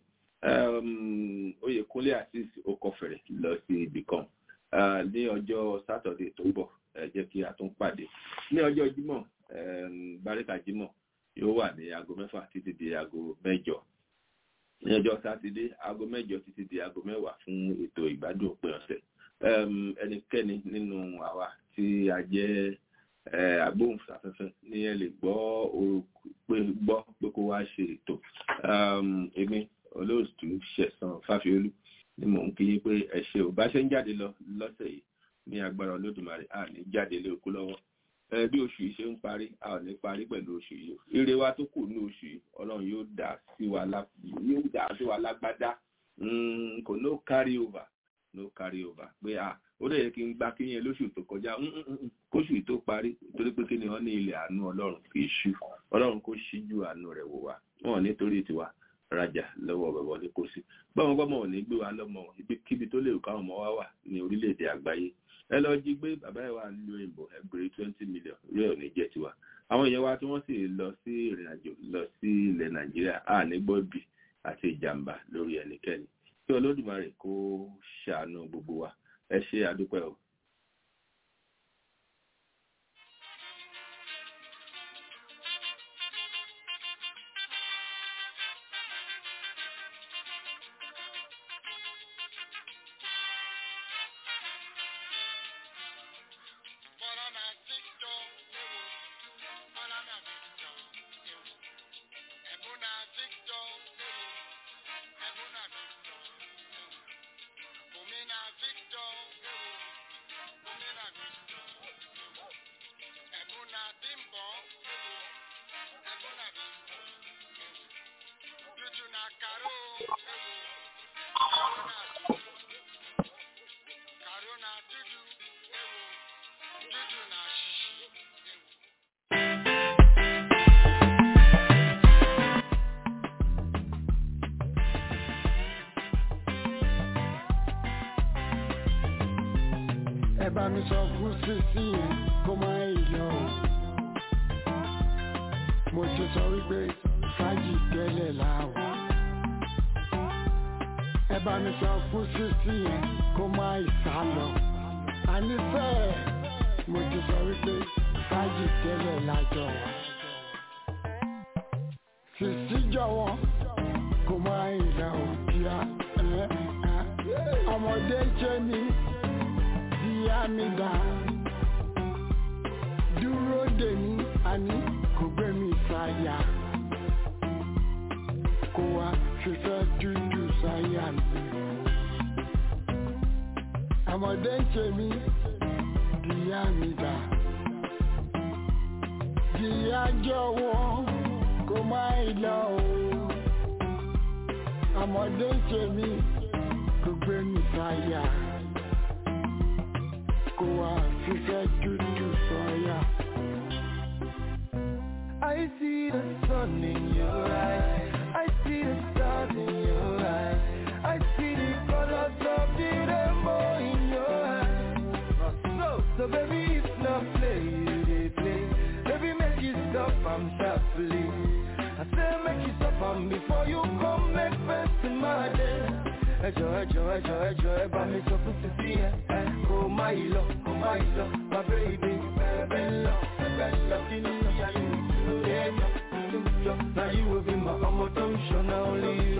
Oyèkúnlé Azeez Okọ̀fẹ̀rẹ̀ lọ sí ibì kan ní ọjọ́ sátọ̀dẹ̀ tó ń bọ̀ ẹ jẹ́ kí a tún pàdé ní ọjọ́ jímọ̀ báríkà jímọ̀ yóò wà ní aago mẹ́fà títí di aago mẹ́jọ ní ọjọ́ sátidé aago mẹ́jọ títí di aago mẹ́wàá fún ètò ìgbádùn òpin ọ̀sẹ̀ ẹnikẹ́ni nínú àwa tí a jẹ́ agbóhùnsáfẹ́fẹ́ ní ẹ lè gbọ́ gbọ́ pé kó wá ṣe ètò èmi olóòtú Ṣẹ̀san Fáfiolú ni mò ń kí yín pé ẹ ṣé ò bá ṣe ń jáde lọ lọ́sẹ̀ yìí ní agbára Olódùmarè a ní jáde lé okú lọ́wọ́ ẹ bí oṣù yìí ṣe ń parí a ò ní parí pẹ̀lú oṣù yìí ire wa tó kù ní oṣù yìí Ọlọ́run yóò dà sí wa lá yóò dà sí wa lágbádá kò no carry over no carry over pé a ó lè yẹ kí n gba kíyẹn lóṣù tó kọjá kóṣù tó parí torí pé kí ni wọ́n ní ilẹ̀ àánú Ọlọ́run kì í ṣú Ọlọ́run kó ṣíjú àánú rẹ̀ wò wá wọn nítorí tiwa rajà lọ́wọ́ bàbá ní kò sí báwọn gbọ́mọ̀ ò ní gbé wa lọ́mọ ibikíbi tó lè káwọn ọmọ wa wà ní orílẹ̀-èdè àgbáyé ẹ lọ jí gbé bàbá ẹ̀ wà lu ìbò ẹgbẹ̀rún twenty million yóò ní jẹ́ tiwa àwọn èèyàn wa tí wọ́n sì lọ sí ìrìn àjò lọ sí ilẹ̀ Nàìjíríà à ní gbọ́bì àti ìjàmbá lórí ẹnikẹ́ni tí Olódùmarè kó ṣàánú gbogbo wa ẹ ṣé àdúpẹ́ o. Carona, Dudu, Ewo, Dudu na ẹ bá mi sọ fún sísí yẹn kó má lọ. Mo ti sọ wípé fàájì tẹ́lẹ̀ láwọ̀. Ẹ bá mi sọ fún sísí yẹn kó má sá lọ. Àníṣe mo ti sọ wípé fàájì tẹ́lẹ̀ lájọ wa. Sísí jọ̀wọ́ kó má ìlà òkìá. Ọmọdé jẹ́ mi ìyá mi dá. Dúró dè mí àní kò gbé mi sáyà. Kó wá fífẹ́ dúdú sáyà mi. Ọmọdé jẹ́ mi ìyá mi dá. Ìyá jọ̀wọ́ kó má ìlà o. Ọmọdé jẹ́ mi kò gbé mi sáyà. Kó wá fífẹ́ dúdú sáyà. I see the sun in your eyes. I see the stars in your eyes. I see the colors of the rainbow in your eyes. So, so baby, it's not play, they play. Baby, make you stop, I'm sharply. I say make you stop on before you come make first in my day. Ẹjọ́ ẹjọ́ ẹjọ́ ẹjọ́ ẹ bá mi sọ fún títí ẹ ẹ kò má yìí lọ kò má yìí lọ my baby ẹbẹ lọ ẹbẹ lọ kí ni ìyá yìí lórí ẹjọ́ ìjọ náà yìí wo bí mà ọmọ tó ń ṣọnà only you.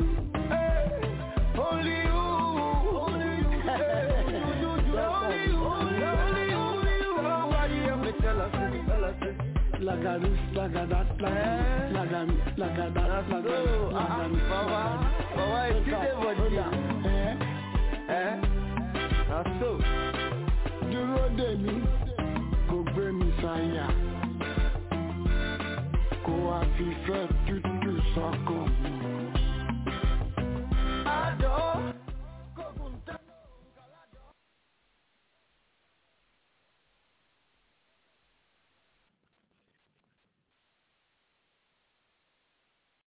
Only you, only you, only you, only you, only you. Why do you have to tell us, tell us? Like a this, like a that, like a like a like a that, like a like a Baba, Baba, it's the body. Eh, eh. So, dúró dè mí, kò gbé mi sáyà, kó wá fífẹ́ tútù sọ́kàn.